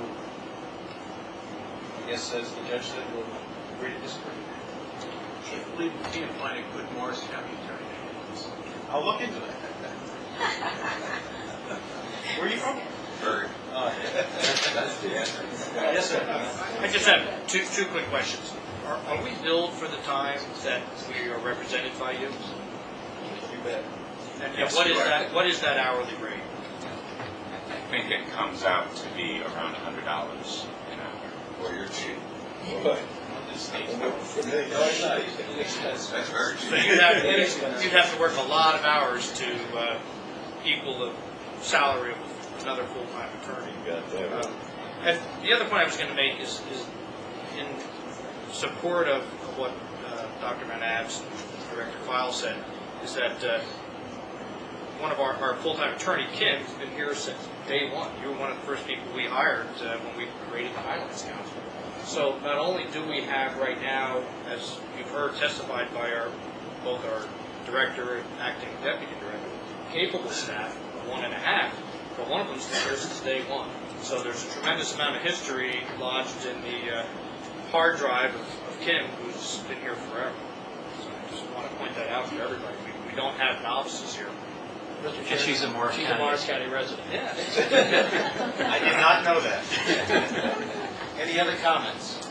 I guess as the judge said, we'll agree to disagree. Chief, believe you can't find a good Morris County attorney. I'll look into it. Where are you from? Very. Uh, That's the answer. Yes, sir. I just have two, two quick questions. Are, are we billed for the time that we are represented by you? You bet. And and what is that, what is that hourly rate? think it comes out to be around one hundred dollars an hour. Well, you're cheap. This needs That's very So you'd have, you'd have to work a lot of hours to uh, equal the salary of another full-time attorney. Um, And the other point I was going to make is, is in support of what uh, Doctor Van Abs and Director File said, is that uh, one of our, our full-time attorney, Kim, has been here since day one. You were one of the first people we hired uh, when we created the Highlands Council. So not only do we have right now, as you've heard testified by our both our director and acting deputy director, capable staff, one and a half, but one of them's been here since day one. So there's a tremendous amount of history lodged in the uh, hard drive of, of Kim, who's been here forever. So I just want to point that out to everybody. We, we don't have novices here. And she's a Morris She's County. a Morris County resident. Yeah. I did not know that. Any other comments?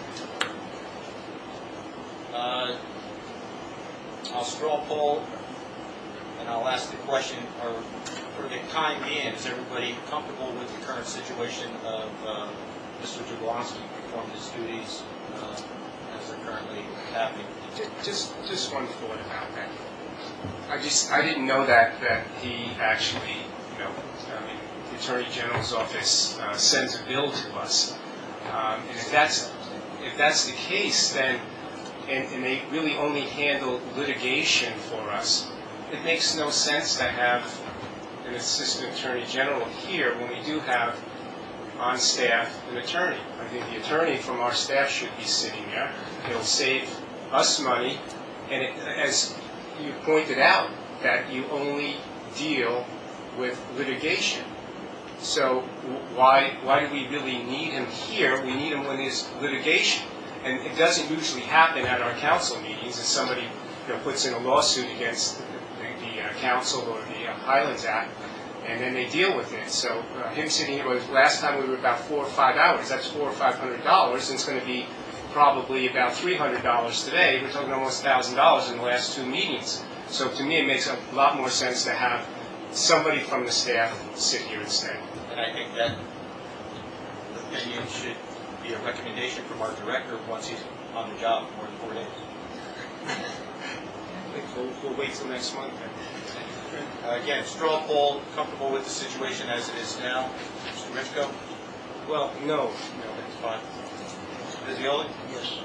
Uh, I'll straw poll, and I'll ask the question, or for the time being, is everybody comfortable with the current situation of uh, Mister Jablonski performing his duties uh, as they're currently happening? Just, just one thought about that. I just, I didn't know that, that he actually, you know, I mean, the Attorney General's office uh, sends a bill to us. Um, and if that's, if that's the case, then, and, and they really only handle litigation for us, it makes no sense to have an Assistant Attorney General here when we do have on staff an attorney. I think the attorney from our staff should be sitting there. It'll save us money, and it, as you pointed out, that you only deal with litigation. So why why do we really need him here? We need him when there's litigation, and it doesn't usually happen at our council meetings. If somebody, you know, puts in a lawsuit against the, the uh, council or the uh, Highlands Act, and then they deal with it. So uh, him sitting here was last time we were about four or five hours. That's four or five hundred dollars, and it's going to be probably about three hundred dollars today. We're talking almost a thousand dollars in the last two meetings. So to me, it makes a lot more sense to have somebody from the staff sit here instead. And I think that opinion should be a recommendation from our director once he's on the job for more than four days. We'll, we'll wait till next month then. Uh, again, straw poll, comfortable with the situation as it is now. Mister Richko? Well, no. No, that's fine. Mister Vizzioli? Yes.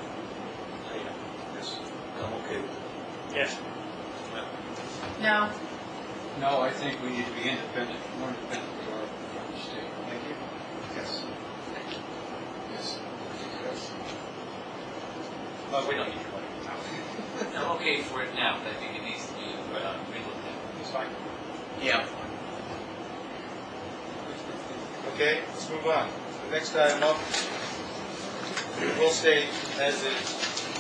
Yes. I'm okay with it. Yes. No. No, I think we need to be independent, more independent we are from the state. Thank you. Yes. Yes. Yes. Uh, we don't need your money. I'm okay for it now, but I think it needs to be uh, relooked at. It's fine. Yeah. Okay, let's move on. The next item up will stay as is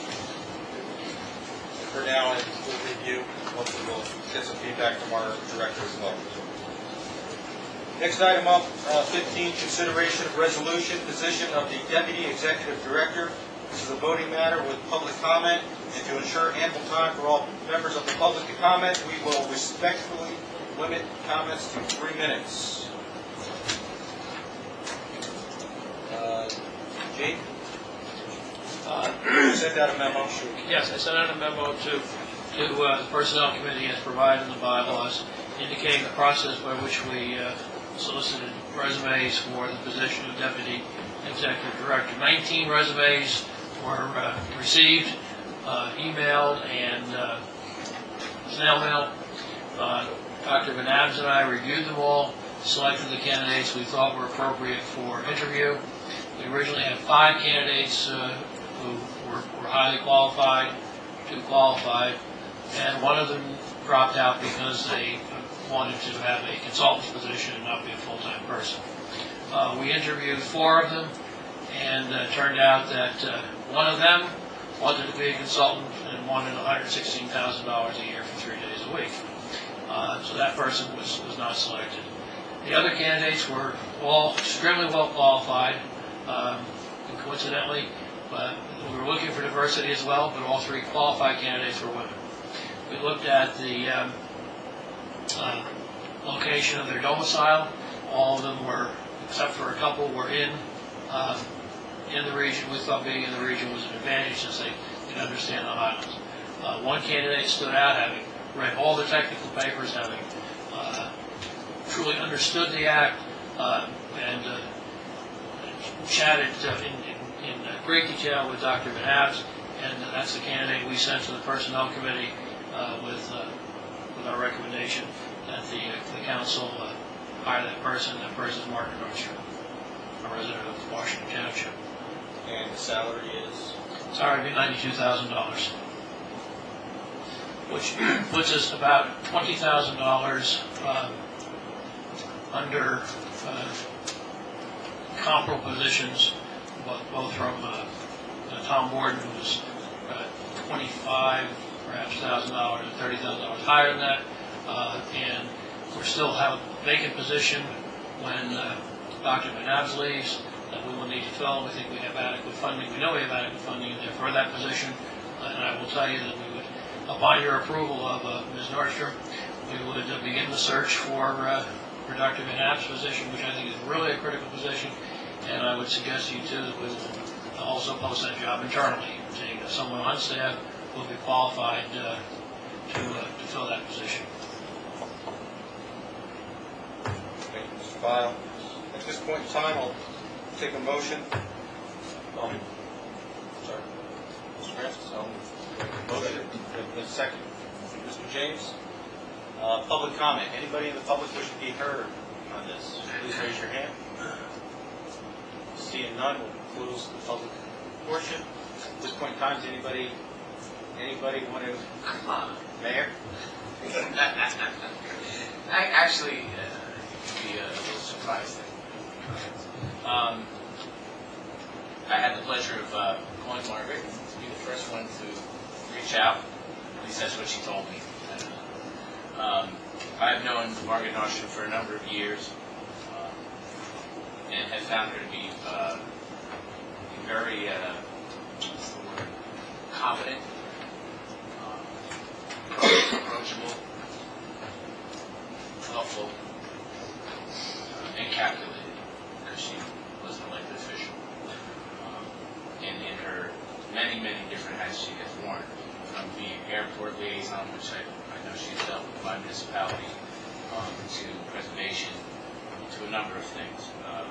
for now, and we'll review. Hopefully we'll get some feedback from our director as well. Next item up, uh, fifteen, consideration of resolution, position of the Deputy Executive Director. This is a voting matter with public comment, and to ensure ample time for all members of the public to comment, we will respectfully limit comments to three minutes. Uh, Gene? Uh, You sent out a memo. Yes, I sent out a memo to, to uh, the Personnel Committee as provided in the bylaws, indicating the process by which we uh, solicited resumes for the position of Deputy Executive Director. nineteen resumes were uh, received, uh, emailed, and uh, snail mail. Uh, Doctor Van Abs and I reviewed them all, selected the candidates we thought were appropriate for interview. We originally had five candidates uh, who were, were highly qualified, two qualified, and one of them dropped out because they wanted to have a consultant's position and not be a full-time person. Uh, we interviewed four of them, and uh, turned out that uh, one of them wanted to be a consultant and wanted one hundred sixteen thousand dollars a year for three days a week. Uh, so that person was, was not selected. The other candidates were all extremely well qualified, um, and coincidentally, but we were looking for diversity as well, but all three qualified candidates were women. We looked at the um, uh, location of their domicile. all of them were, except for a couple, were in um, in the region. We thought being in the region was an advantage since they can understand the Highlands. Uh, one candidate stood out, having read all the technical papers, having uh, truly understood the act, uh, and uh, chatted uh, in, in, in great detail with Doctor Van Abs, and that's the candidate we sent to the Personnel Committee uh, with uh, with our recommendation that the, uh, the council uh, hire that person. That person is Martin Archer, a resident of Washington Township. And the salary is? Salary would be ninety-two thousand dollars, which puts us about twenty thousand dollars uh, under uh, comparable positions, both, both from uh, uh, Tom Borden, who was uh, twenty-five, perhaps thousand dollars, or thirty thousand dollars higher than that, uh, and we still have a vacant position when uh, Doctor Van Abs leaves that we will need to fill. We think we have adequate funding. We know we have adequate funding in there for that position, uh, and I will tell you that we would, upon your approval of uh, Miz Nordstrom, we would uh, begin the search for uh, for Doctor Van Abs' position, which I think is really a critical position. And I would suggest to you too that we will also post that job internally, saying that someone on staff will be qualified uh, to uh, to fill that position. Thank you, Mister File. At this point in time, I'll take a motion. Um, sorry. Mister Francis, I'll motion. A second. Mister James, uh, public comment. Anybody in the public wish to be heard on this? Please raise your hand. Seeing none, we'll close the public portion. At this point in time, does anybody, anybody want to? Come on, Mayor. I actually uh, be a little surprised. Um, I had the pleasure of uh, calling Margaret to be the first one to reach out. At least that's what she told me. Um, I've known Margaret Nordstrom for a number of years, uh, and have found her to be uh, very uh, confident, uh, approachable, thoughtful, uh, and calculated, because she was an elected official. Um, and in her many, many different hats she has worn, from being airport liaison, which I, I know she's dealt with my municipality, um, to preservation, to a number of things. Uh,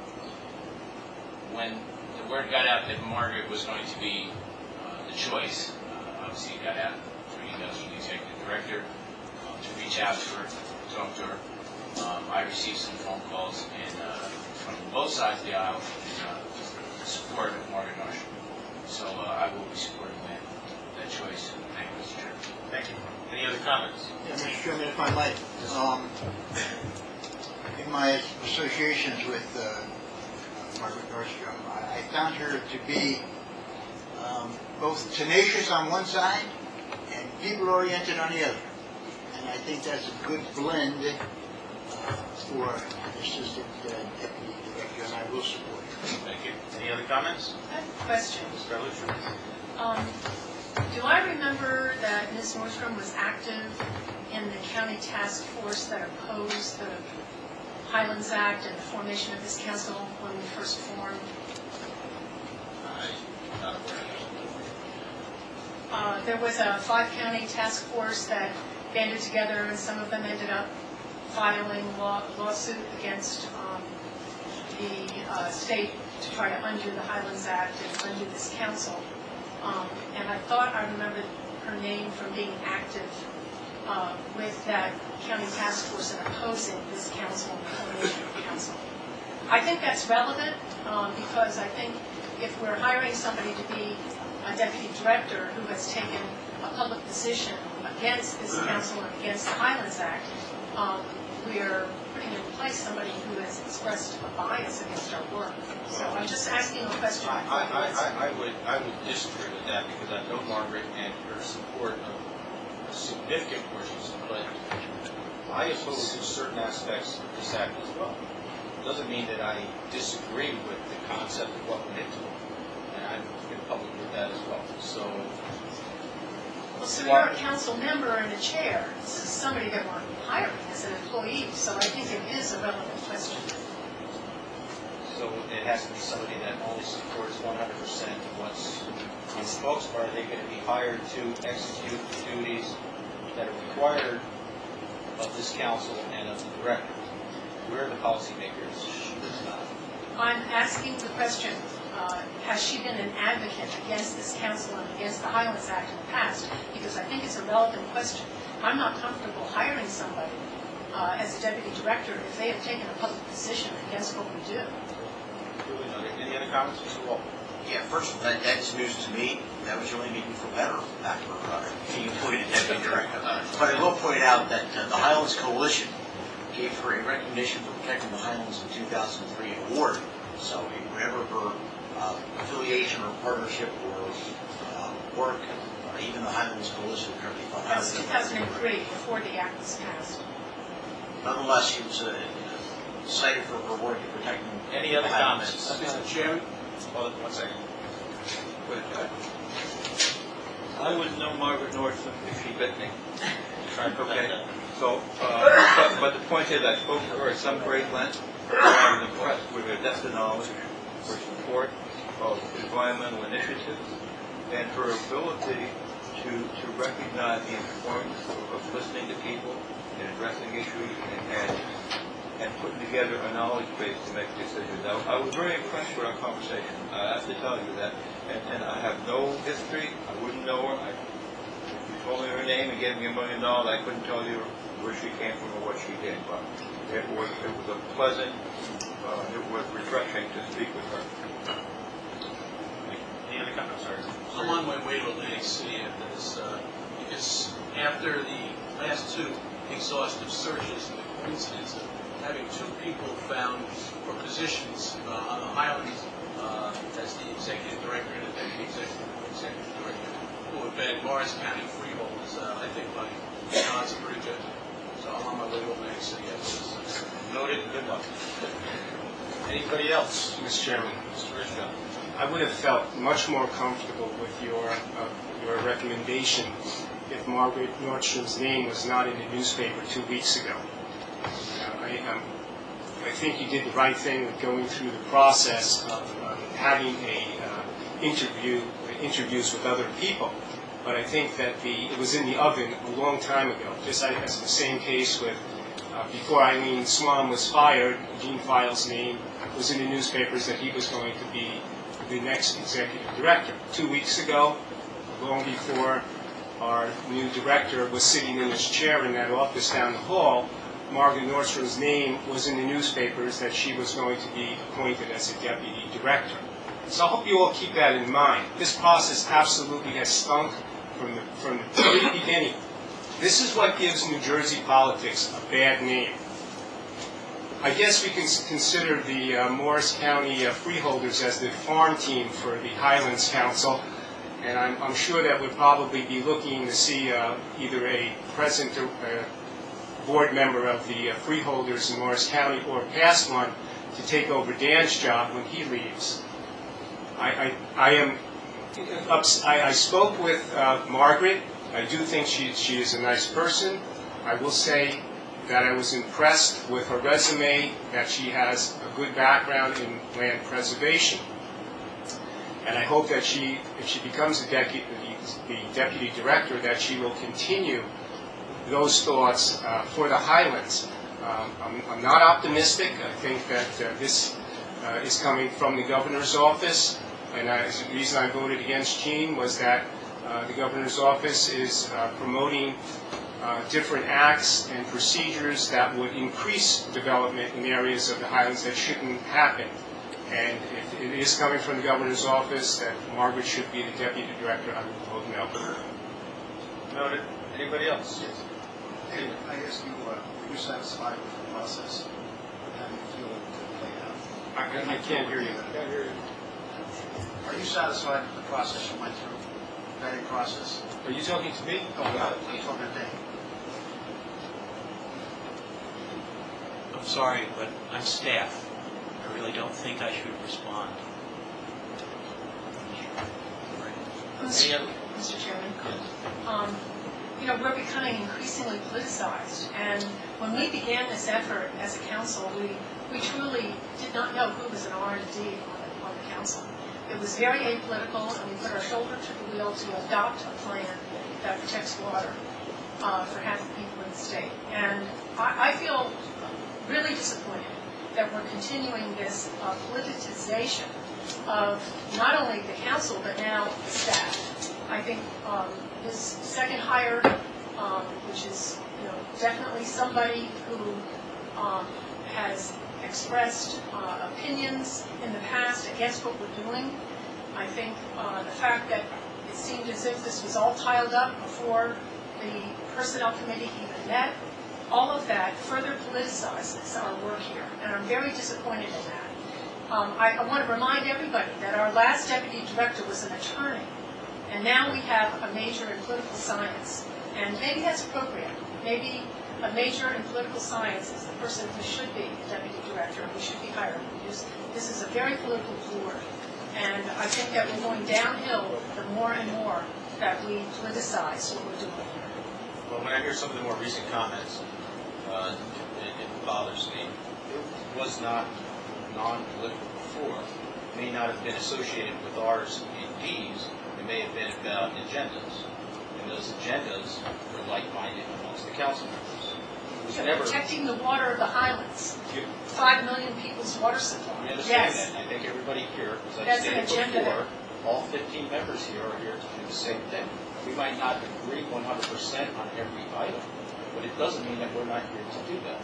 when the word got out that Margaret was going to be uh, the choice, uh, obviously it got out through emails from the executive director uh, to reach out to her, talk to her. Um, I received some phone calls and uh, from both sides of the aisle uh, support of Margaret Nordstrom. So uh, I will be supporting that, that choice. Thank you, Mister Chairman. Thank you. Any other comments? Yeah, Mister Chairman, if I might, um, in my associations with uh, Margaret Nordstrom, I, I found her to be um, both tenacious on one side and people-oriented on the other. And I think that's a good blend uh, for an assistant uh, deputy director, and I will support her. Thank you. Any other comments? I have a question. Mister Lucia? Um, do I remember that Miz Nordstrom was active in the county task force that opposed the Highlands Act and the formation of this council when we first formed? I'm not aware of that. Uh, there was a five-county task force that banded together, and some of them ended up filing law, lawsuit against um, the uh, state to try to undo the Highlands Act and undo this council. Um, and I thought I remembered her name from being active uh, with that county task force and opposing this council and the formation of the council. I think that's relevant um, because I think if we're hiring somebody to be a deputy director who has taken a public position against this council and against the Highlands Act, um, we're putting in place somebody who has expressed a bias against our work. So I'm just asking a question. I, I, I, I would I would disagree with that because I know Margaret and her support of significant portions, but I oppose to certain aspects of this act as well. It doesn't mean that I disagree with the concept of what went into it, and I've been public with that as well. So Well, so you're a council member and a chair. This is somebody that we're hiring as an employee, so I think it is a relevant question. So it has to be somebody that only supports one hundred percent of what's in spokes, or are they going to be hired to execute the duties that are required of this council and of the director? We're the policymakers. I'm asking the question, uh, has she been an advocate against this council and against the Highlands Act in the past? Because I think it's a relevant question. I'm not comfortable hiring somebody uh, as a deputy director if they have taken a public position against what we do. Any other comments, Mister Walton? Yeah, first, that, that's news to me. That was your only meeting for better after uh, being appointed deputy director. But I will point out that uh, the Highlands Coalition gave her a recognition for protecting the Highlands in two thousand three award. So whatever her uh, affiliation or partnership or uh, work, uh, even the Highlands Coalition currently fund. That was two thousand three, before the act was passed. Nonetheless, she was uh, cited for her work in protecting. Any other comments? Mister Chairman? Hold on one second. I wouldn't know Margaret Nordstrom if she bit me. Okay, so, uh, but, but the point is, I spoke to her at some great length. I was impressed with her depth of knowledge, her support of environmental initiatives, and her ability to, to recognize the importance of, of listening to people and addressing issues and, and, and putting together a knowledge base to make decisions. I, I was very impressed with our conversation. I have to tell you that. And, and I have no history. I wouldn't know her. I, if you told me her name and gave me a million dollars, I couldn't tell you where she came from or what she did. But it was, it was a pleasant, uh, it was refreshing to speak with her. Any other comments? Sorry. I'm on my way to Atlantic City after this, uh, because after the last two exhaustive searches and the coincidence of having two people found for positions uh, on the Highlands uh, as the executive director and the deputy executive, executive director, who have been Morris County freeholders, uh, I think my odds are pretty good. So I'm on my way to Atlantic City after this. Noted. Good luck. Anybody else? Mister Chairman, Mister Richard. I would have felt much more comfortable with your uh, your recommendation if Margaret Nordstrom's name was not in the newspaper two weeks ago. Uh, I, um, I think you did the right thing with going through the process of uh, having a uh, interview, interviews with other people. But I think that the it was in the oven a long time ago. Just as the same case with uh, before Eileen Swan was fired, Gene Files' name was in the newspapers that he was going to be the next executive director. Two weeks ago, long before our new director was sitting in his chair in that office down the hall, Margaret Nordstrom's name was in the newspapers that she was going to be appointed as a deputy director. So I hope you all keep that in mind. This process absolutely has stunk from the, from the very beginning. This is what gives New Jersey politics a bad name. I guess we can consider the uh, Morris County uh, freeholders as the farm team for the Highlands Council, and I'm, I'm sure that we'll probably be looking to see uh, either a present uh, board member of the uh, freeholders in Morris County or a past one to take over Dan's job when he leaves. I, I, I am. Ups, I, I spoke with uh, Margaret. I do think she she is a nice person. I will say that I was impressed with her resume, that she has a good background in land preservation. And I hope that she, if she becomes the deputy, the deputy director, that she will continue those thoughts uh, for the Highlands. Um, I'm, I'm not optimistic. I think that uh, this uh, is coming from the governor's office. And I, the reason I voted against Gene was that uh, the governor's office is uh, promoting Uh, different acts and procedures that would increase development in areas of the Highlands that shouldn't happen. And if it is coming from the governor's office that Margaret should be the deputy director, I would vote no. Noted. Anybody else? Yes. Hey, I ask you, uh, are you satisfied with the process? How do you feel it played out? I, I can't hear you. I can't hear you. Are you satisfied with the process you went through? Vetting process? Are you talking to me? Oh, no, I'm talking to Dave. I'm sorry, but I'm staff. I really don't think I should respond. Mister Mister Chairman. Um, You know, we're becoming increasingly politicized, and when we began this effort as a council, we, we truly did not know who was an R and D on the, on the council. It was very apolitical, and we put our shoulder to the wheel to adopt a plan that protects water uh, for half the people in the state. And I, I feel really disappointed that we're continuing this uh, politicization of not only the council, but now the staff. I think um, this second hire, um, which is you know definitely somebody who um, has expressed uh, opinions in the past against what we're doing. I think uh, the fact that it seemed as if this was all tiled up before the personnel committee even met, all of that further politicizes our work here, and I'm very disappointed in that. Um, I, I want to remind everybody that our last deputy director was an attorney. And now we have a major in political science. And maybe that's appropriate. Maybe a major in political science is the person who should be deputy director, who should be hired. Because this is a very political board. And I think that we're going downhill the more and more that we politicize what we're doing here. Well, when I hear some of the more recent comments, uh, it, it bothers me. It was not non-political before. It may not have been associated with R's and D's. It may have been about agendas, and those agendas were like-minded amongst the council members. It was You're never protecting the water of the Highlands. You- Five million people's water supply. I understand Yes. that. I think everybody here, as I That's an stated agenda. before, all fifteen members here are here to do the same thing. We might not agree one hundred percent on every item, but it doesn't mean that we're not here to do that.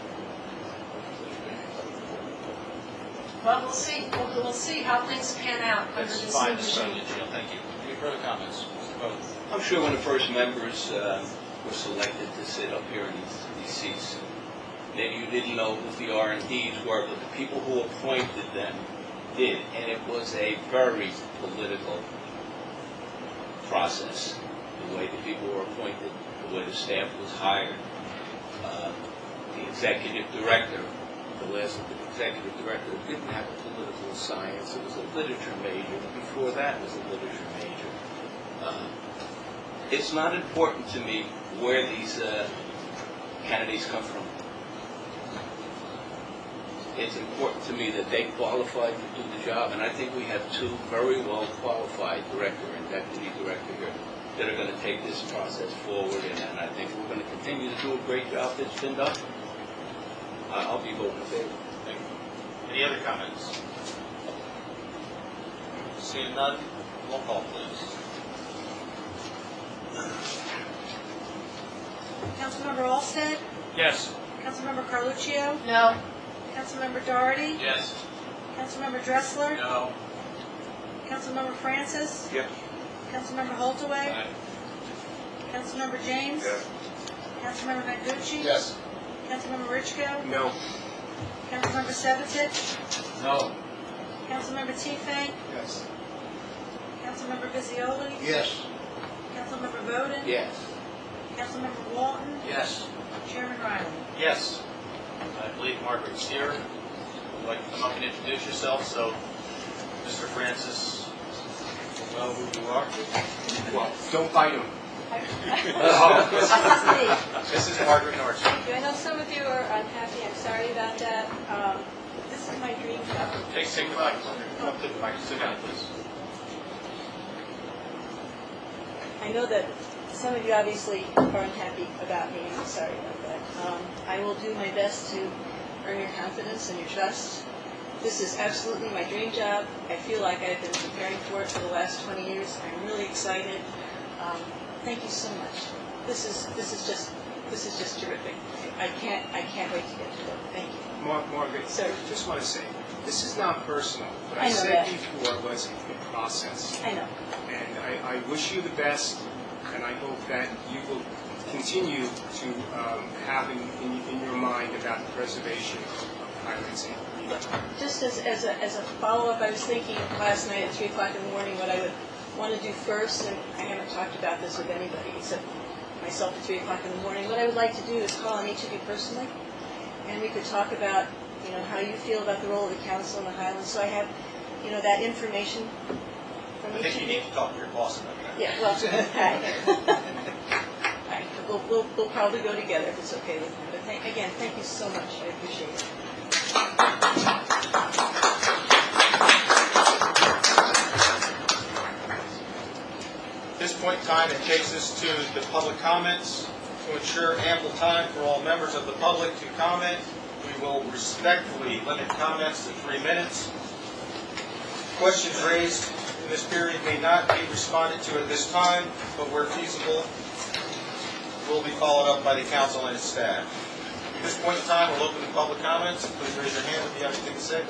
Well, we'll see. We'll, we'll see how things pan out under That's this fine, new Mister regime. Jill. Thank you. Any further comments? Mister Bowden? I'm sure when the first members uh, were selected to sit up here in these, these seats, maybe you didn't know who the R and Ds were, but the people who appointed them did, and it was a very political process. The way the people were appointed, the way the staff was hired, uh, the executive director, the last executive director didn't have a political science. It was a literature major. Before that, it was a literature major. Uh, it's not important to me where these uh, candidates come from. It's important to me that they qualified to do the job, and I think we have two very well qualified director and deputy director here that are going to take this process forward, and, and I think we're going to continue to do a great job that's been done. Uh, I'll be voting in favor. Thank you. Any other comments? Seeing none, roll call, please. Councilmember Olsted? Yes. Councilmember Carluccio? No. Councilmember Doherty? Yes. Councilmember Dressler? No. Councilmember Francis? Yes. Councilmember Holtaway? Aye. Councilmember James? Yes. Councilmember Mangucci? Yes. Councilmember Richko? No. Councilmember Sabatich? No. Councilmember Tiefenk? Yes. Councilmember Visioli? Yes. Councilmember Bowden? Yes. Councilmember Walton? Yes. Chairman Riley? Yes. I believe Margaret's here. Would you like to come up and introduce yourself so Mister Francis will know who you are? Well, don't bite him. This is me. This is Margaret Nordstrom. Thank you. I know some of you are unhappy. I'm sorry about that. Um, this is my dream job. Take, take the mic. Come up to the mic. Sit down, please. I know that some of you obviously are unhappy about me. I'm sorry about that. Um, I will do my best to earn your confidence and your trust. This is absolutely my dream job. I feel like I've been preparing for it for the last twenty years. I'm really excited. Um, thank you so much. This is this is just this is just terrific. I can't I can't wait to get to it. Thank you. Mar- Margaret, Sir. I just want to say, this is not personal. What I, I know said that. before was a process. I know. And I, I wish you the best, and I hope that you will continue to um, have in, in, in your mind about the preservation of, of Highlands. Just as, as a, as a follow-up, I was thinking last night at three o'clock in the morning what I would want to do first, and I haven't talked about this with anybody except myself at three o'clock in the morning. What I would like to do is call on each of you personally, and we could talk about, you know, how you feel about the role of the council in the Highlands. So I have, you know, that information from I each think of you you? need to talk to your boss about that. Yeah, well, all right. All right, we'll, we'll, we'll probably go together if it's okay with you. But thank, again, thank you so much. I appreciate it. At this point in time, it takes us to the public comments. To ensure ample time for all members of the public to comment, we will respectfully limit comments to three minutes. Questions raised in this period may not be responded to at this time, but where feasible, will be followed up by the council and its staff. At this point in time, we'll open the public comments. Please raise your hand if you have anything to say.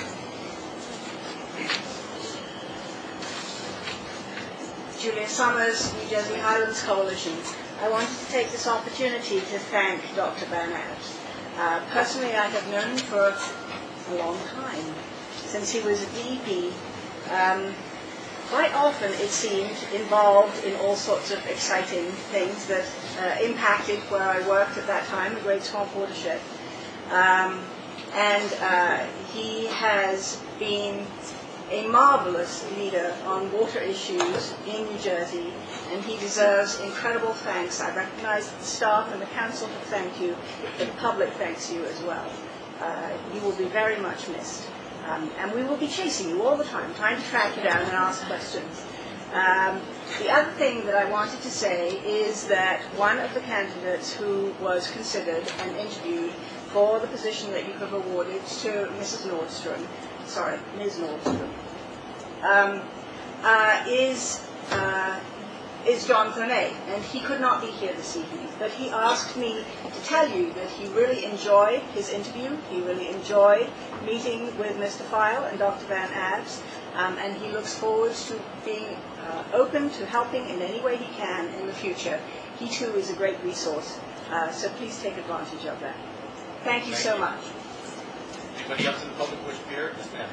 Julia Summers, New Jersey Highlands Coalition. I wanted to take this opportunity to thank Doctor Van Abs. Uh, personally, I have known him for a long time, since he was a D E P. Um, quite often, it seemed, involved in all sorts of exciting things that uh, impacted where I worked at that time, the Great Swamp Watershed. Um, and uh, he has been a marvelous leader on water issues in New Jersey, and he deserves incredible thanks. I recognize that the staff and the council have thanked you, but the public thanks you as well. Uh, you will be very much missed. Um, and we will be chasing you all the time, trying to track you down and ask questions. Um, the other thing that I wanted to say is that one of the candidates who was considered and interviewed for the position that you have awarded to Missus Nordstrom, sorry, Miz Nordstrom, um, uh, is uh, is Jonathan A. And he could not be here this evening, but he asked me to tell you that he really enjoyed his interview. He really enjoyed meeting with Mister File and Doctor Van Abs, um, and he looks forward to being uh, open to helping in any way he can in the future. He too is a great resource, uh, so please take advantage of that. Thank you Thank so you. much. Anybody else in the public wish to be heard? Yes, ma'am.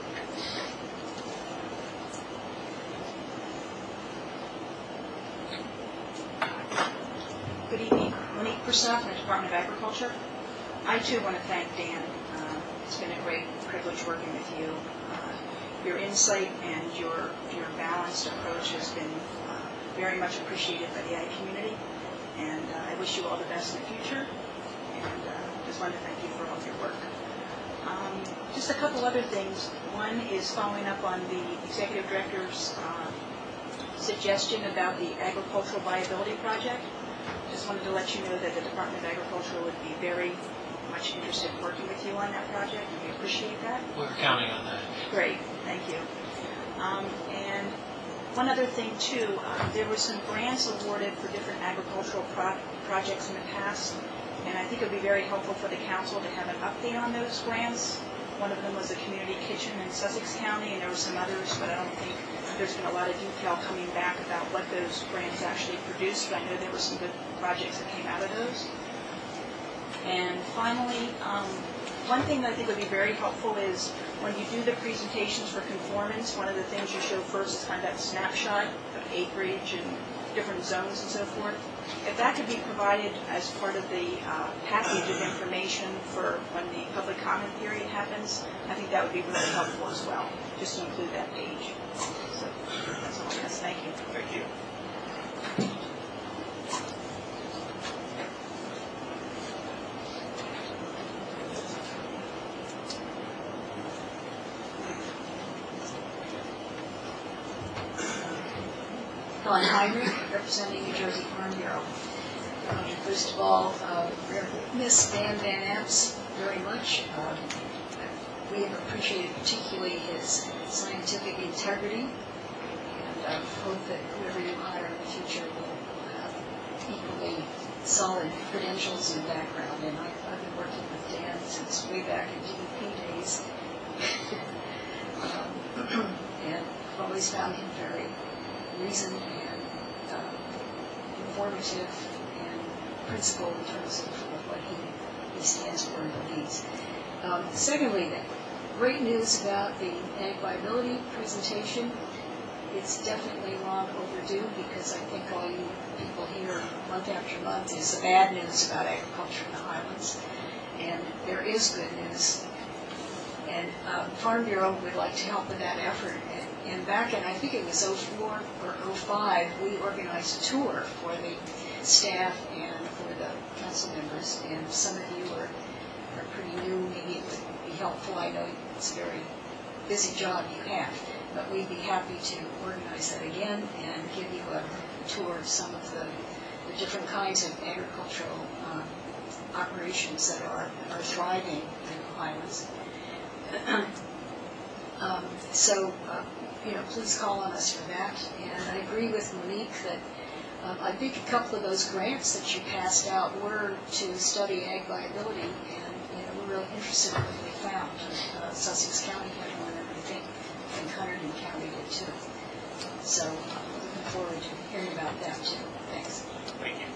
Good evening. Monique Purcell from the Department of Agriculture. I too want to thank Dan. Uh, it's been a great privilege working with you. Uh, your insight and your your balanced approach has been uh, very much appreciated by the ag community. And uh, I wish you all the best in the future. And uh, just wanted to thank you for all of your work. Um, just a couple other things. One is following up on the executive director's uh, suggestion about the agricultural viability project. Just wanted to let you know that the Department of Agriculture would be very much interested in working with you on that project, and we appreciate that. We're counting on that. Great, thank you. Um, and one other thing too, uh, there were some grants awarded for different agricultural pro projects in the past, and I think it would be very helpful for the council to have an update on those grants. One of them was a community kitchen in Sussex County, and there were some others, but I don't think there's been a lot of detail coming back about what those grants actually produced, but I know there were some good projects that came out of those. And finally, um, one thing that I think would be very helpful is when you do the presentations for conformance, one of the things you show first is kind of that snapshot of acreage and different zones and so forth. If that could be provided as part of the uh, package of information for when the public comment period happens, I think that would be really helpful as well, just to include that page. So that's all I guess. Thank you. Thank you. Helen Heinrich, representing New Jersey Farm Bureau. Um, first of all, uh, miss Dan Van Abs very much. Um, we have appreciated particularly his scientific integrity, and I hope that whoever you hire in the future will have equally solid credentials and background. And I've, I've been working with Dan since way back in D E P days, um, and I've always found him very reasoned and uh, informative and principled in terms of what he, he stands for and believes. Um, secondly, great news about the ag viability presentation. It's definitely long overdue because I think all you people hear month after month is the bad news about agriculture in the Highlands. And there is good news. And um, Farm Bureau would like to help with that effort. And, and back in, I think it was oh four or oh five, we organized a tour for the staff and for the council members. And some of you are, are pretty new. Maybe it would be helpful. I know it's a very busy job you have. But we'd be happy to organize that again and give you a tour of some of the, the different kinds of agricultural um, operations that are, are thriving in the highlands. um, so, uh, you know, please call on us for that. And I agree with Monique that um, I think a couple of those grants that you passed out were to study ag viability, and you know, we're really interested in what they found. Uh, Sussex County had one, and I think and Hunterdon County did too. So I'm uh, looking forward to hearing about that too. Thanks. Thank you.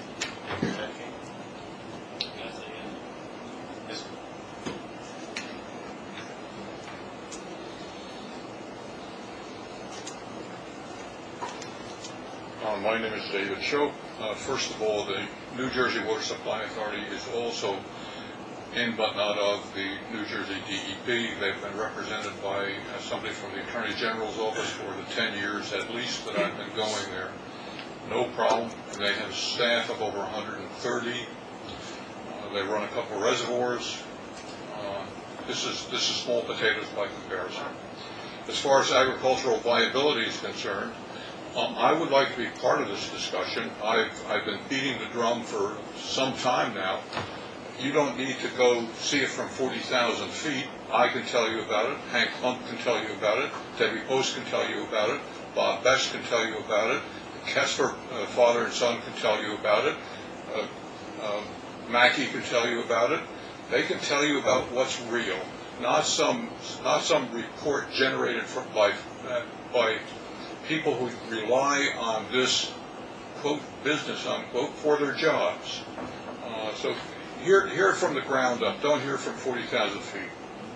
Uh, my name is David Choate. Uh, first of all, the New Jersey Water Supply Authority is also in but not of the New Jersey D E P. They've been represented by uh, somebody from the Attorney General's office for the ten years at least that I've been going there. No problem. They have a staff of over one hundred thirty. Uh, they run a couple of reservoirs. Uh, this is this is small potatoes by comparison. As far as agricultural viability is concerned, um, I would like to be part of this discussion. I've I've been beating the drum for some time now. You don't need to go see it from forty thousand feet. I can tell you about it. Hank Hunt can tell you about it. Debbie Post can tell you about it. Bob Best can tell you about it. Kessler, uh, father and son, can tell you about it. Uh, uh, Mackey can tell you about it. They can tell you about what's real, not some not some report generated from, by uh, by people who rely on this quote business unquote for their jobs. Uh, so. Hear, hear it from the ground up. Don't hear it from forty thousand feet.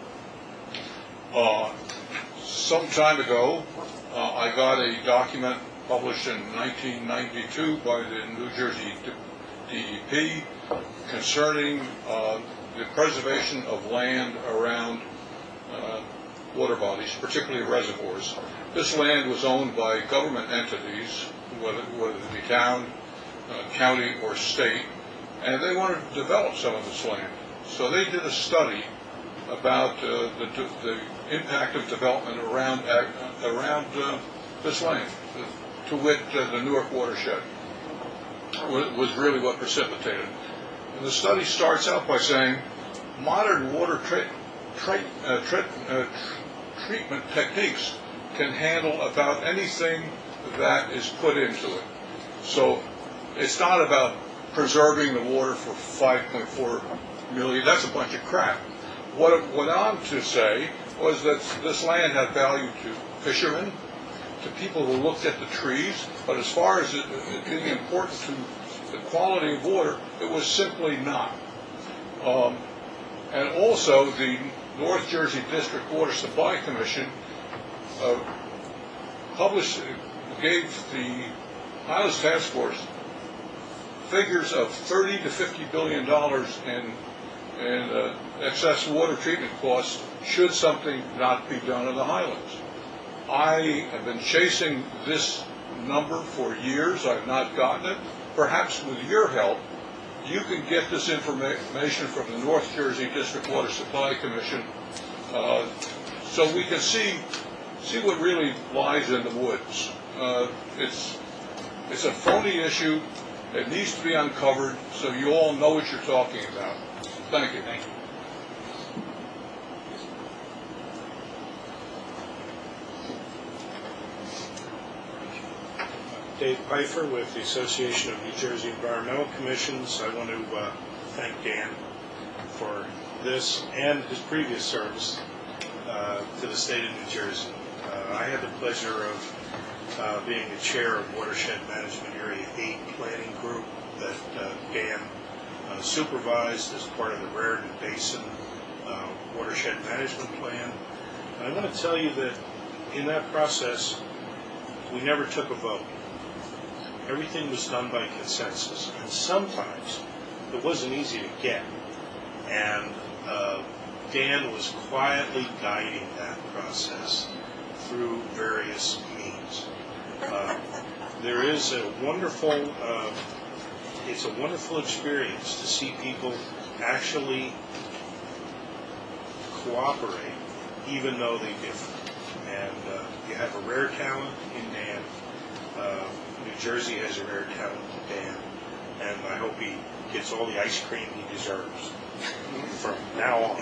Uh, some time ago, uh, I got a document published in nineteen ninety-two by the New Jersey D E P concerning uh, the preservation of land around uh, water bodies, particularly reservoirs. This land was owned by government entities, whether, whether it be town, uh, county, or state, and they wanted to develop some of this land. So they did a study about uh, the, the impact of development around uh, around uh, this land, to wit, uh, the Newark watershed, was really what precipitated. And the study starts out by saying modern water tra tra uh, tra uh, treatment techniques can handle about anything that is put into it. So it's not about preserving the water for five point four million. That's a bunch of crap. What it went on to say was that this land had value to fishermen, to people who looked at the trees, but as far as it, it being important to the quality of water, it was simply not. Um, and also, the North Jersey District Water Supply Commission uh, published, gave the Highlands Task Force figures of thirty to fifty billion dollars in, in uh, excess water treatment costs should something not be done in the Highlands. I have been chasing this number for years. I've not gotten it. Perhaps with your help, you can get this information from the North Jersey District Water Supply Commission, uh, so we can see see what really lies in the woods. Uh, it's it's a phony issue. It needs to be uncovered so you all know what you're talking about. Thank you. Thank you. Dave Pfeiffer with the Association of New Jersey Environmental Commissions. I want to uh, thank Dan for this and his previous service uh, to the state of New Jersey. Uh, I had the pleasure of uh, being the chair of Watershed Management Area eight Planning Group that uh, Dan uh, supervised as part of the Raritan Basin uh, Watershed Management Plan. And I want to tell you that in that process, we never took a vote. Everything was done by consensus, and sometimes it wasn't easy to get. And uh, Dan was quietly guiding that process through various means. Uh, there is a wonderful, uh, it's a wonderful experience to see people actually cooperate, even though they differ. And uh, you have a rare talent in Dan. Uh, New Jersey has a rare talent in Dan, and I hope he gets all the ice cream he deserves from now on.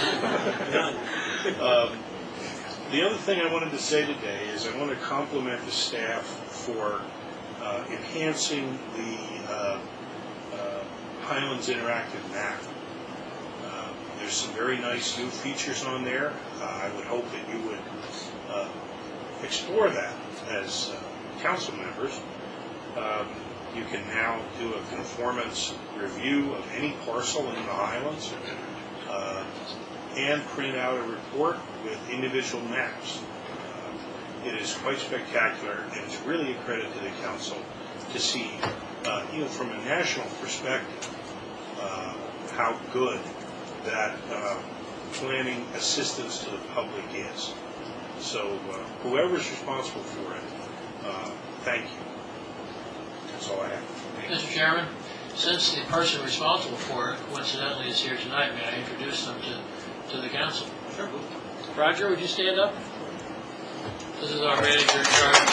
um, the other thing I wanted to say today is I want to compliment the staff for uh, enhancing the uh, uh, Highlands Interactive map. Uh, there's some very nice new features on there. Uh, I would hope that you would uh, explore that as uh, council members. Um, You can now do a conformance review of any parcel in the Highlands uh, and print out a report with individual maps. Uh, it is quite spectacular, and it's really a credit to the council to see, uh, you know, from a national perspective, uh, how good that uh, planning assistance to the public is. So uh, whoever's responsible for it, uh, thank you. That's all I have. Mister Chairman, since the person responsible for it coincidentally is here tonight, may I introduce them to, to the council? Sure. Roger, would you stand up? This is our manager in charge.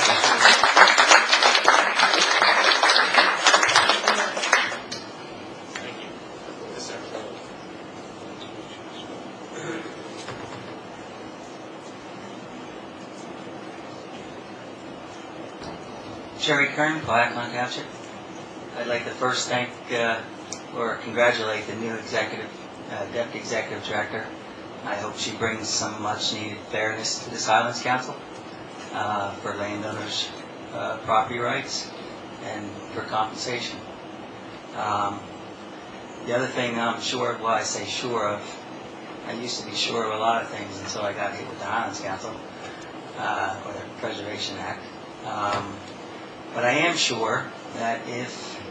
Thank you. Yes, sir. Jerry Kern, Blackmont Township. I'd like to first thank uh, or congratulate the new executive, uh, deputy executive director. I hope she brings some much-needed fairness to this Highlands Council uh, for landowners' uh, property rights and for compensation. Um, the other thing I'm sure of, well, I say sure of, I used to be sure of a lot of things until I got hit with the Highlands Council uh, or the Preservation Act. Um, But I am sure that if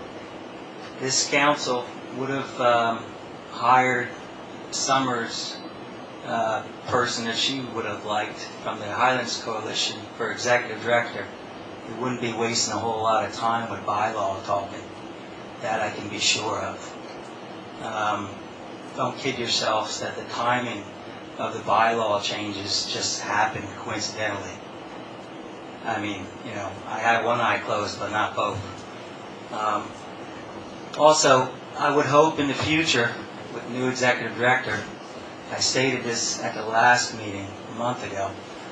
this council would have um, hired Summers' uh, person that she would have liked from the Highlands Coalition for executive director, we wouldn't be wasting a whole lot of time with bylaw talking. That I can be sure of. Um, don't kid yourselves that the timing of the bylaw changes just happened coincidentally. I mean, you know, I had one eye closed, but not both. Um, also, I would hope in the future, with new executive director, I stated this at the last meeting a month ago,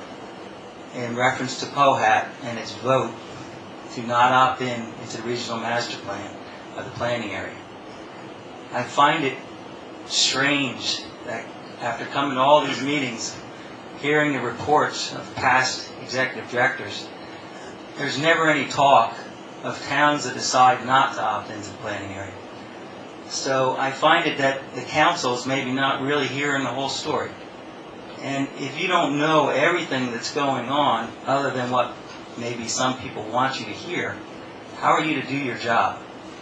in reference to POHAT and its vote to not opt in into the regional master plan of the planning area. I find it strange that after coming to all these meetings, hearing the reports of past executive directors, there's never any talk of towns that decide not to opt into the planning area. So I find it that the council is maybe not really hearing the whole story. And if you don't know everything that's going on, other than what maybe some people want you to hear, how are you to do your job?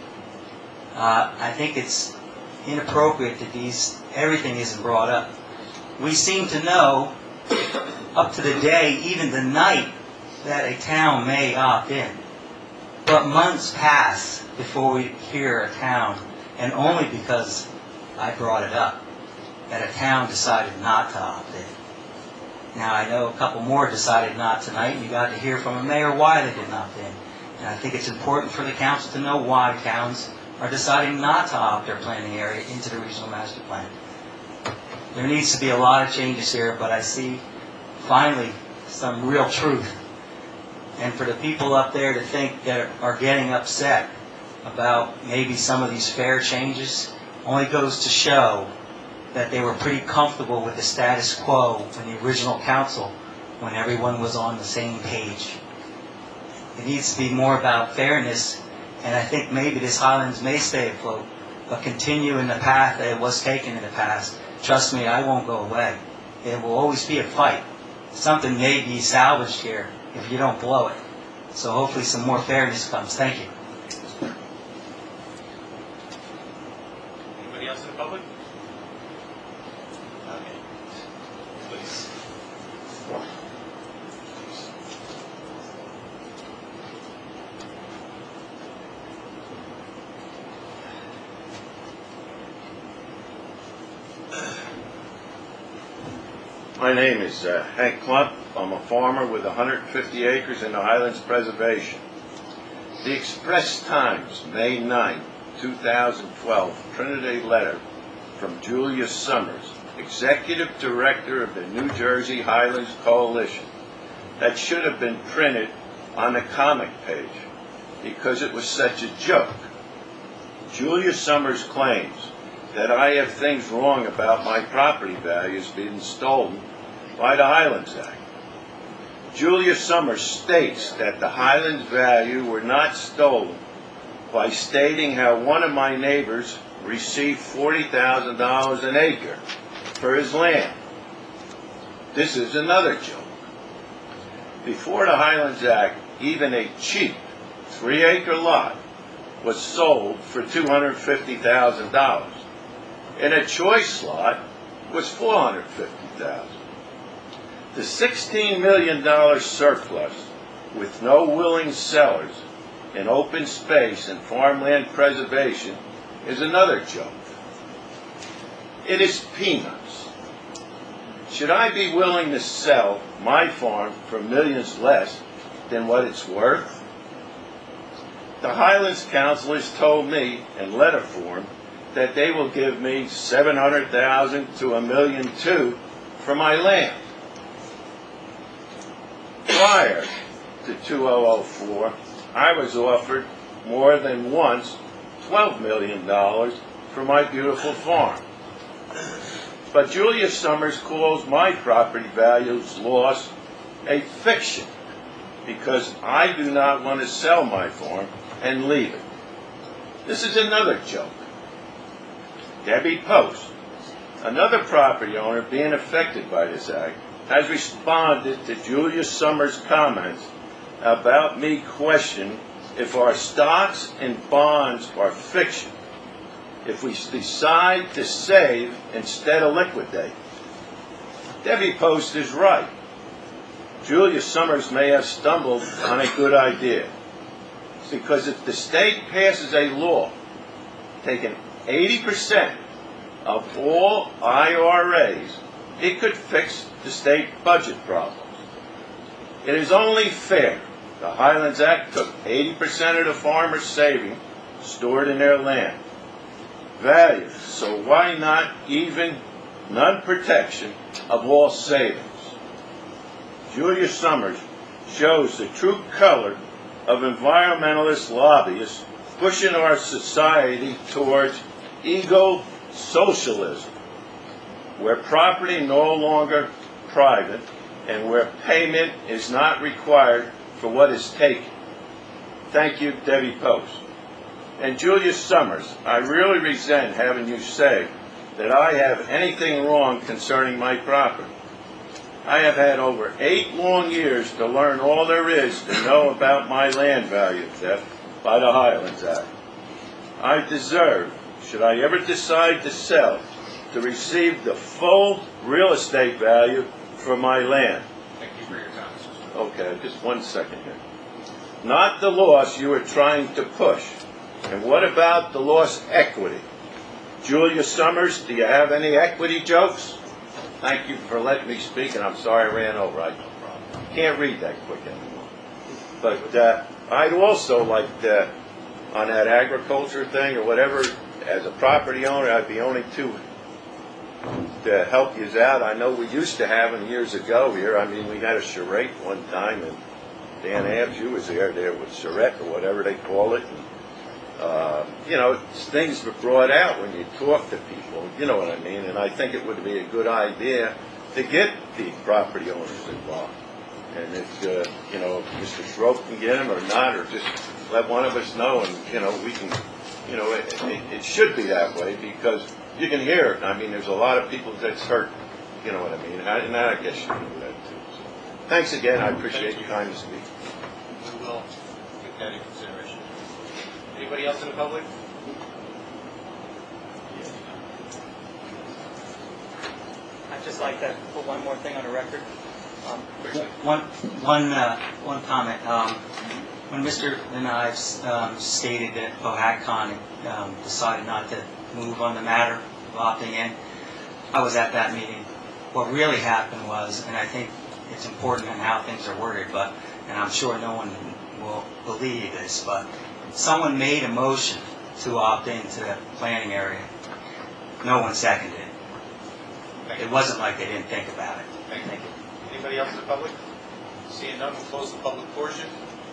Uh, I think it's inappropriate that these everything isn't brought up. We seem to know up to the day, even the night, that a town may opt in. But months pass before we hear a town, and only because I brought it up, that a town decided not to opt in. Now I know a couple more decided not tonight, and you got to hear from a mayor why they didn't opt in. And I think it's important for the council to know why towns are deciding not to opt their planning area into the regional master plan. There needs to be a lot of changes here, but I see finally some real truth. And for the people up there to think that are getting upset about maybe some of these fair changes only goes to show that they were pretty comfortable with the status quo in the original council when everyone was on the same page. It needs to be more about fairness, and I think maybe this Highlands may stay afloat, but continue in the path that it was taken in the past. Trust me, I won't go away. It will always be a fight. Something may be salvaged here if you don't blow it. So hopefully some more fairness comes. Thank you. Anybody else in the public? Okay. Please. My name is uh, Hank Klump. I'm a farmer with one hundred fifty acres in the Highlands Preservation. The Express Times, May ninth, two thousand twelve, printed a letter from Julia Summers, Executive Director of the New Jersey Highlands Coalition, that should have been printed on the comic page because it was such a joke. Julia Summers claims that I have things wrong about my property values being stolen by the Highlands Act. Julia Summers states that the Highlands value were not stolen by stating how one of my neighbors received forty thousand dollars an acre for his land. This is another joke. Before the Highlands Act, even a cheap three-acre lot was sold for two hundred fifty thousand dollars, and a choice lot was four hundred fifty thousand dollars. The sixteen million dollars surplus with no willing sellers in open space and farmland preservation is another joke. It is peanuts. Should I be willing to sell my farm for millions less than what it's worth? The Highlands Council has told me in letter form that they will give me seven hundred thousand dollars to a million two for my land. Prior to two thousand four, I was offered more than once twelve million dollars for my beautiful farm. But Julia Summers calls my property values loss a fiction because I do not want to sell my farm and leave it. This is another joke. Debbie Post, another property owner being affected by this act, has responded to Julia Summers' comments about me questioning if our stocks and bonds are fiction, if we decide to save instead of liquidate. Debbie Post is right. Julia Summers may have stumbled on a good idea, because if the state passes a law taking eighty percent of all I R As, it could fix the state budget problems. It is only fair. The Highlands Act took eighty percent of the farmers' savings stored in their land value, so why not even non-protection of all savings? Julia Summers shows the true color of environmentalist lobbyists pushing our society towards ego-socialism, where property no longer private and where payment is not required for what is taken. Thank you, Debbie Post. And Julia Summers, I really resent having you say that I have anything wrong concerning my property. I have had over eight long years to learn all there is to know about my land value theft by the Highlands Act. I deserve, should I ever decide to sell, to receive the full real estate value for my land. Thank you for your time, Mister Okay, just one second here. Not the loss you are trying to push. And what about the lost equity? Julia Summers, do you have any equity jokes? Thank you for letting me speak, and I'm sorry I ran over. I can't read that quick anymore. But uh, I'd also like to, on that agriculture thing or whatever, as a property owner, I'd be only too to help you out. I know we used to have them years ago here. I mean, we had a charrette one time, and Dan Abbs, you was there, there with charrette or whatever they call it. And, uh, you know, things were brought out when you talk to people, you know what I mean? And I think it would be a good idea to get the property owners involved. And if, uh, you know, if Mister Schroep can get them or not, or just let one of us know, and, you know, we can, you know, it, it, it should be that way, because you can hear it. I mean, there's a lot of people that's hurt, you know what I mean? And I, and I guess you can do that too. So, thanks again. I appreciate your time to speak. We will take that into consideration. Anybody else in the public? I'd just like to put one more thing on the record. Um, One, one, uh, one comment. Um, When Mister Ives um, stated that Cohacton um, decided not to move on the matter of opting in, I was at that meeting. What really happened was, and I think it's important in how things are worded, but, and I'm sure no one will believe this, but someone made a motion to opt into the planning area. No one seconded it. It wasn't like they didn't think about it. Thank you. Anybody else in the public? Seeing none, we'll close the public portion.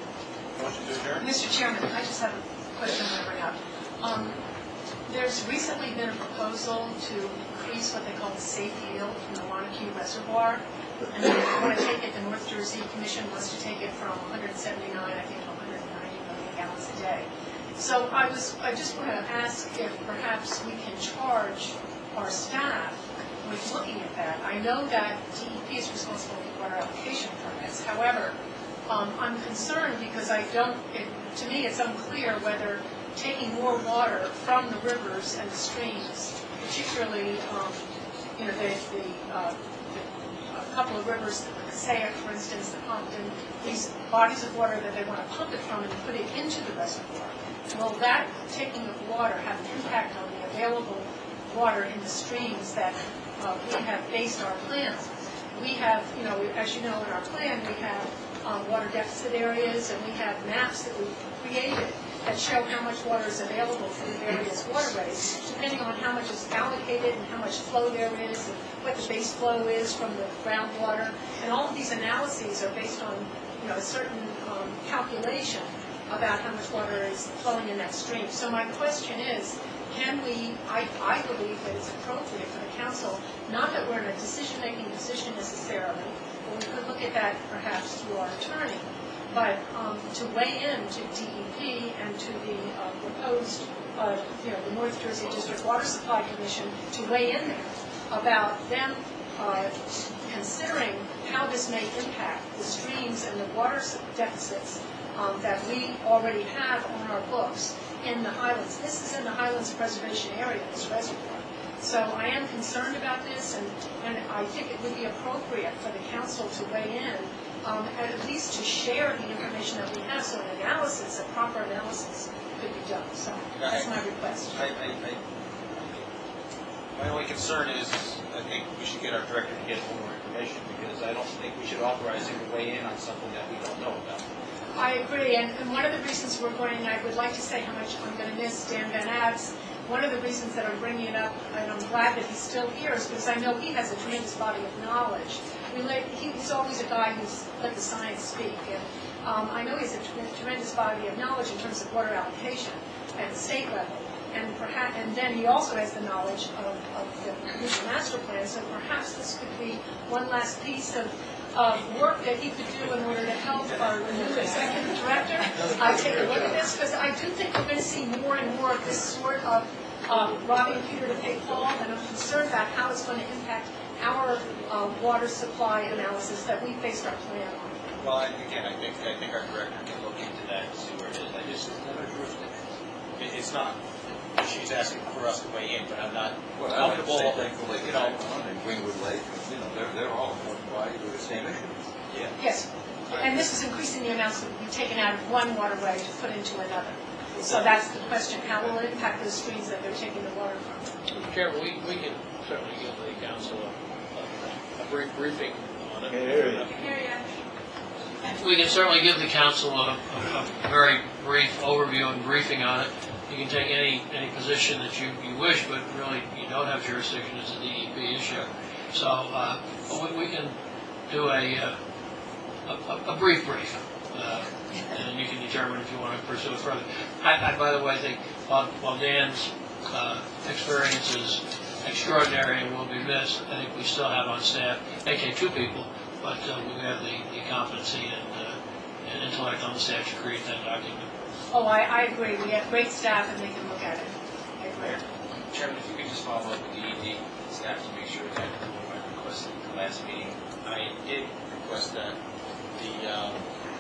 Motion to adjourn? Mister Chairman, I just have a question I bring up. Um, There's recently been a proposal to increase what they call the safe yield from the Wanakee Reservoir. And they want to take it, the North Jersey Commission wants to take it from one hundred seventy-nine, I think, to one hundred ninety million gallons a day. So I was, I just want to ask if perhaps we can charge our staff with looking at that. I know that D E P is responsible for water allocation permits. However, um, I'm concerned because I don't, it, to me it's unclear whether taking more water from the rivers and the streams, particularly, um, you know, the, the, uh, the a couple of rivers, the Passaic, for instance, the Compton, these bodies of water that they want to pump it from and put it into the reservoir. Will that taking of water have an impact on the available water in the streams that uh, we have based our plans? We have, you know, as you know, in our plan, we have um, water deficit areas, and we have maps that we've created that show how much water is available for the various waterways, depending on how much is allocated and how much flow there is, and what the base flow is from the groundwater. And all of these analyses are based on, you know, a certain um, calculation about how much water is flowing in that stream. So my question is, can we, I, I believe that it's appropriate for the council, not that we're in a decision-making position necessarily, but we could look at that perhaps through our attorney, but um, to weigh in to D E P and to the uh, proposed, uh, you know, the North Jersey District Water Supply Commission, to weigh in there about them uh, considering how this may impact the streams and the water deficits um, that we already have on our books in the Highlands. This is in the Highlands Preservation Area, this reservoir. So I am concerned about this, and, and I think it would be appropriate for the council to weigh in, um, and at least to share the information that we have, so an analysis, a proper analysis could be done. So that's my request. I, I, I, my only concern is, I think we should get our director to get more information, because I don't think we should authorize him to weigh in on something that we don't know about. I agree, and, and one of the reasons we're going, I would like to say how much I'm going to miss Dan Van Abs. One of the reasons that I'm bringing it up, and I'm glad that he's still here, is because I know he has a tremendous body of knowledge. Relate, he, he's always a guy who's let the science speak, and um, I know he has a tre tremendous body of knowledge in terms of water allocation at the state level, and perhaps, and then he also has the knowledge of, of the Commission Master Plan. So perhaps this could be one last piece of of work that he could do in order to help our new executive director uh, take a look at this, because I do think we're going to see more and more of this sort of um, robbing Peter to pay Paul, and I'm concerned about how it's going to impact our uh, water supply analysis that we based our plan on. Well, and again, I think I think our director can look into that and see where it is. I just, it, it's not. She's asking for us to weigh in, but I'm not Well, comfortable. I like the same thing for Lake you know, Havasu and Greenwood Lake, you know, they're, they're all why with the same issue. Yeah. Yes, and this is increasing the amounts that will be taken out of one waterway to put into another. So that's the question, how will it impact those streams that they're taking the water from? Mister Chairman, we, we can certainly give the council a, a, a brief briefing on it. We can certainly give the council a, a, a very brief overview and briefing on it. You can take any, any position that you, you wish, but really you don't have jurisdiction as a D E P issue. So uh, we, we can do a, uh, a, a brief brief, uh, and you can determine if you want to pursue it further. I, I by the way, think while, while Dan's uh, experience is extraordinary and will be missed, I think we still have on staff, okay, two people, but uh, we have the, the competency and, uh, and intellect on the staff to create that document. Oh, I, I agree. We have great staff and they can look at it. I agree. Chairman, if you could just follow up with the E D staff to make sure that I requested at the last meeting. I did request that the, um,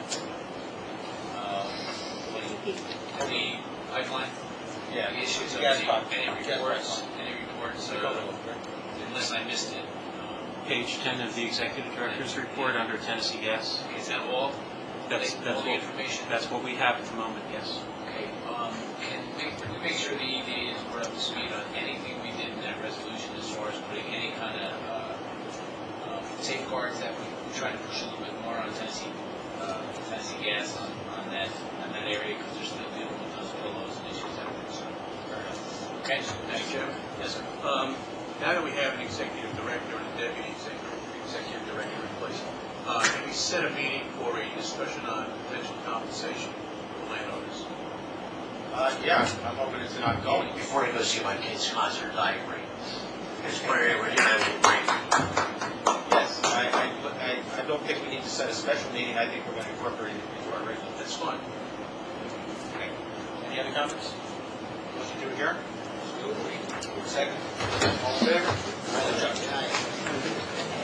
um, what do you, The pipeline? Yeah. The issues of Gas the, pipeline. any Gas reports, pipeline. any reports, Take uh, a look, right? unless I missed it, um, page ten of the executive director's report under Tennessee Gas. Is that all? That's, All that's the what, information? that's what we have at the moment, yes. Okay, um, can we make sure the E D A is brought up to speed on anything we did in that resolution as far as putting any kind of, uh, uh, safeguards that we we try to push a little bit more on Tennessee, uh, Tennessee Gas on, on that, on that area, because they're still dealing with those pillows and issues out there, so. Okay, thank you. Yes, sir. Um, Now that we have an executive director and a deputy executive, executive director in place, uh, can we set a meeting for a discussion on potential compensation for landowners? Uh, yeah, I'm hoping it's not going. Before I go see my kid's concert, I agree. It's where we're gonna agree. Yes, I, I, I, I don't think we need to set a special meeting. I think we're going to incorporate it into our regular. That's fine. Okay. Any other comments? Motion to adjourn? Second. All in favor? All adjourned.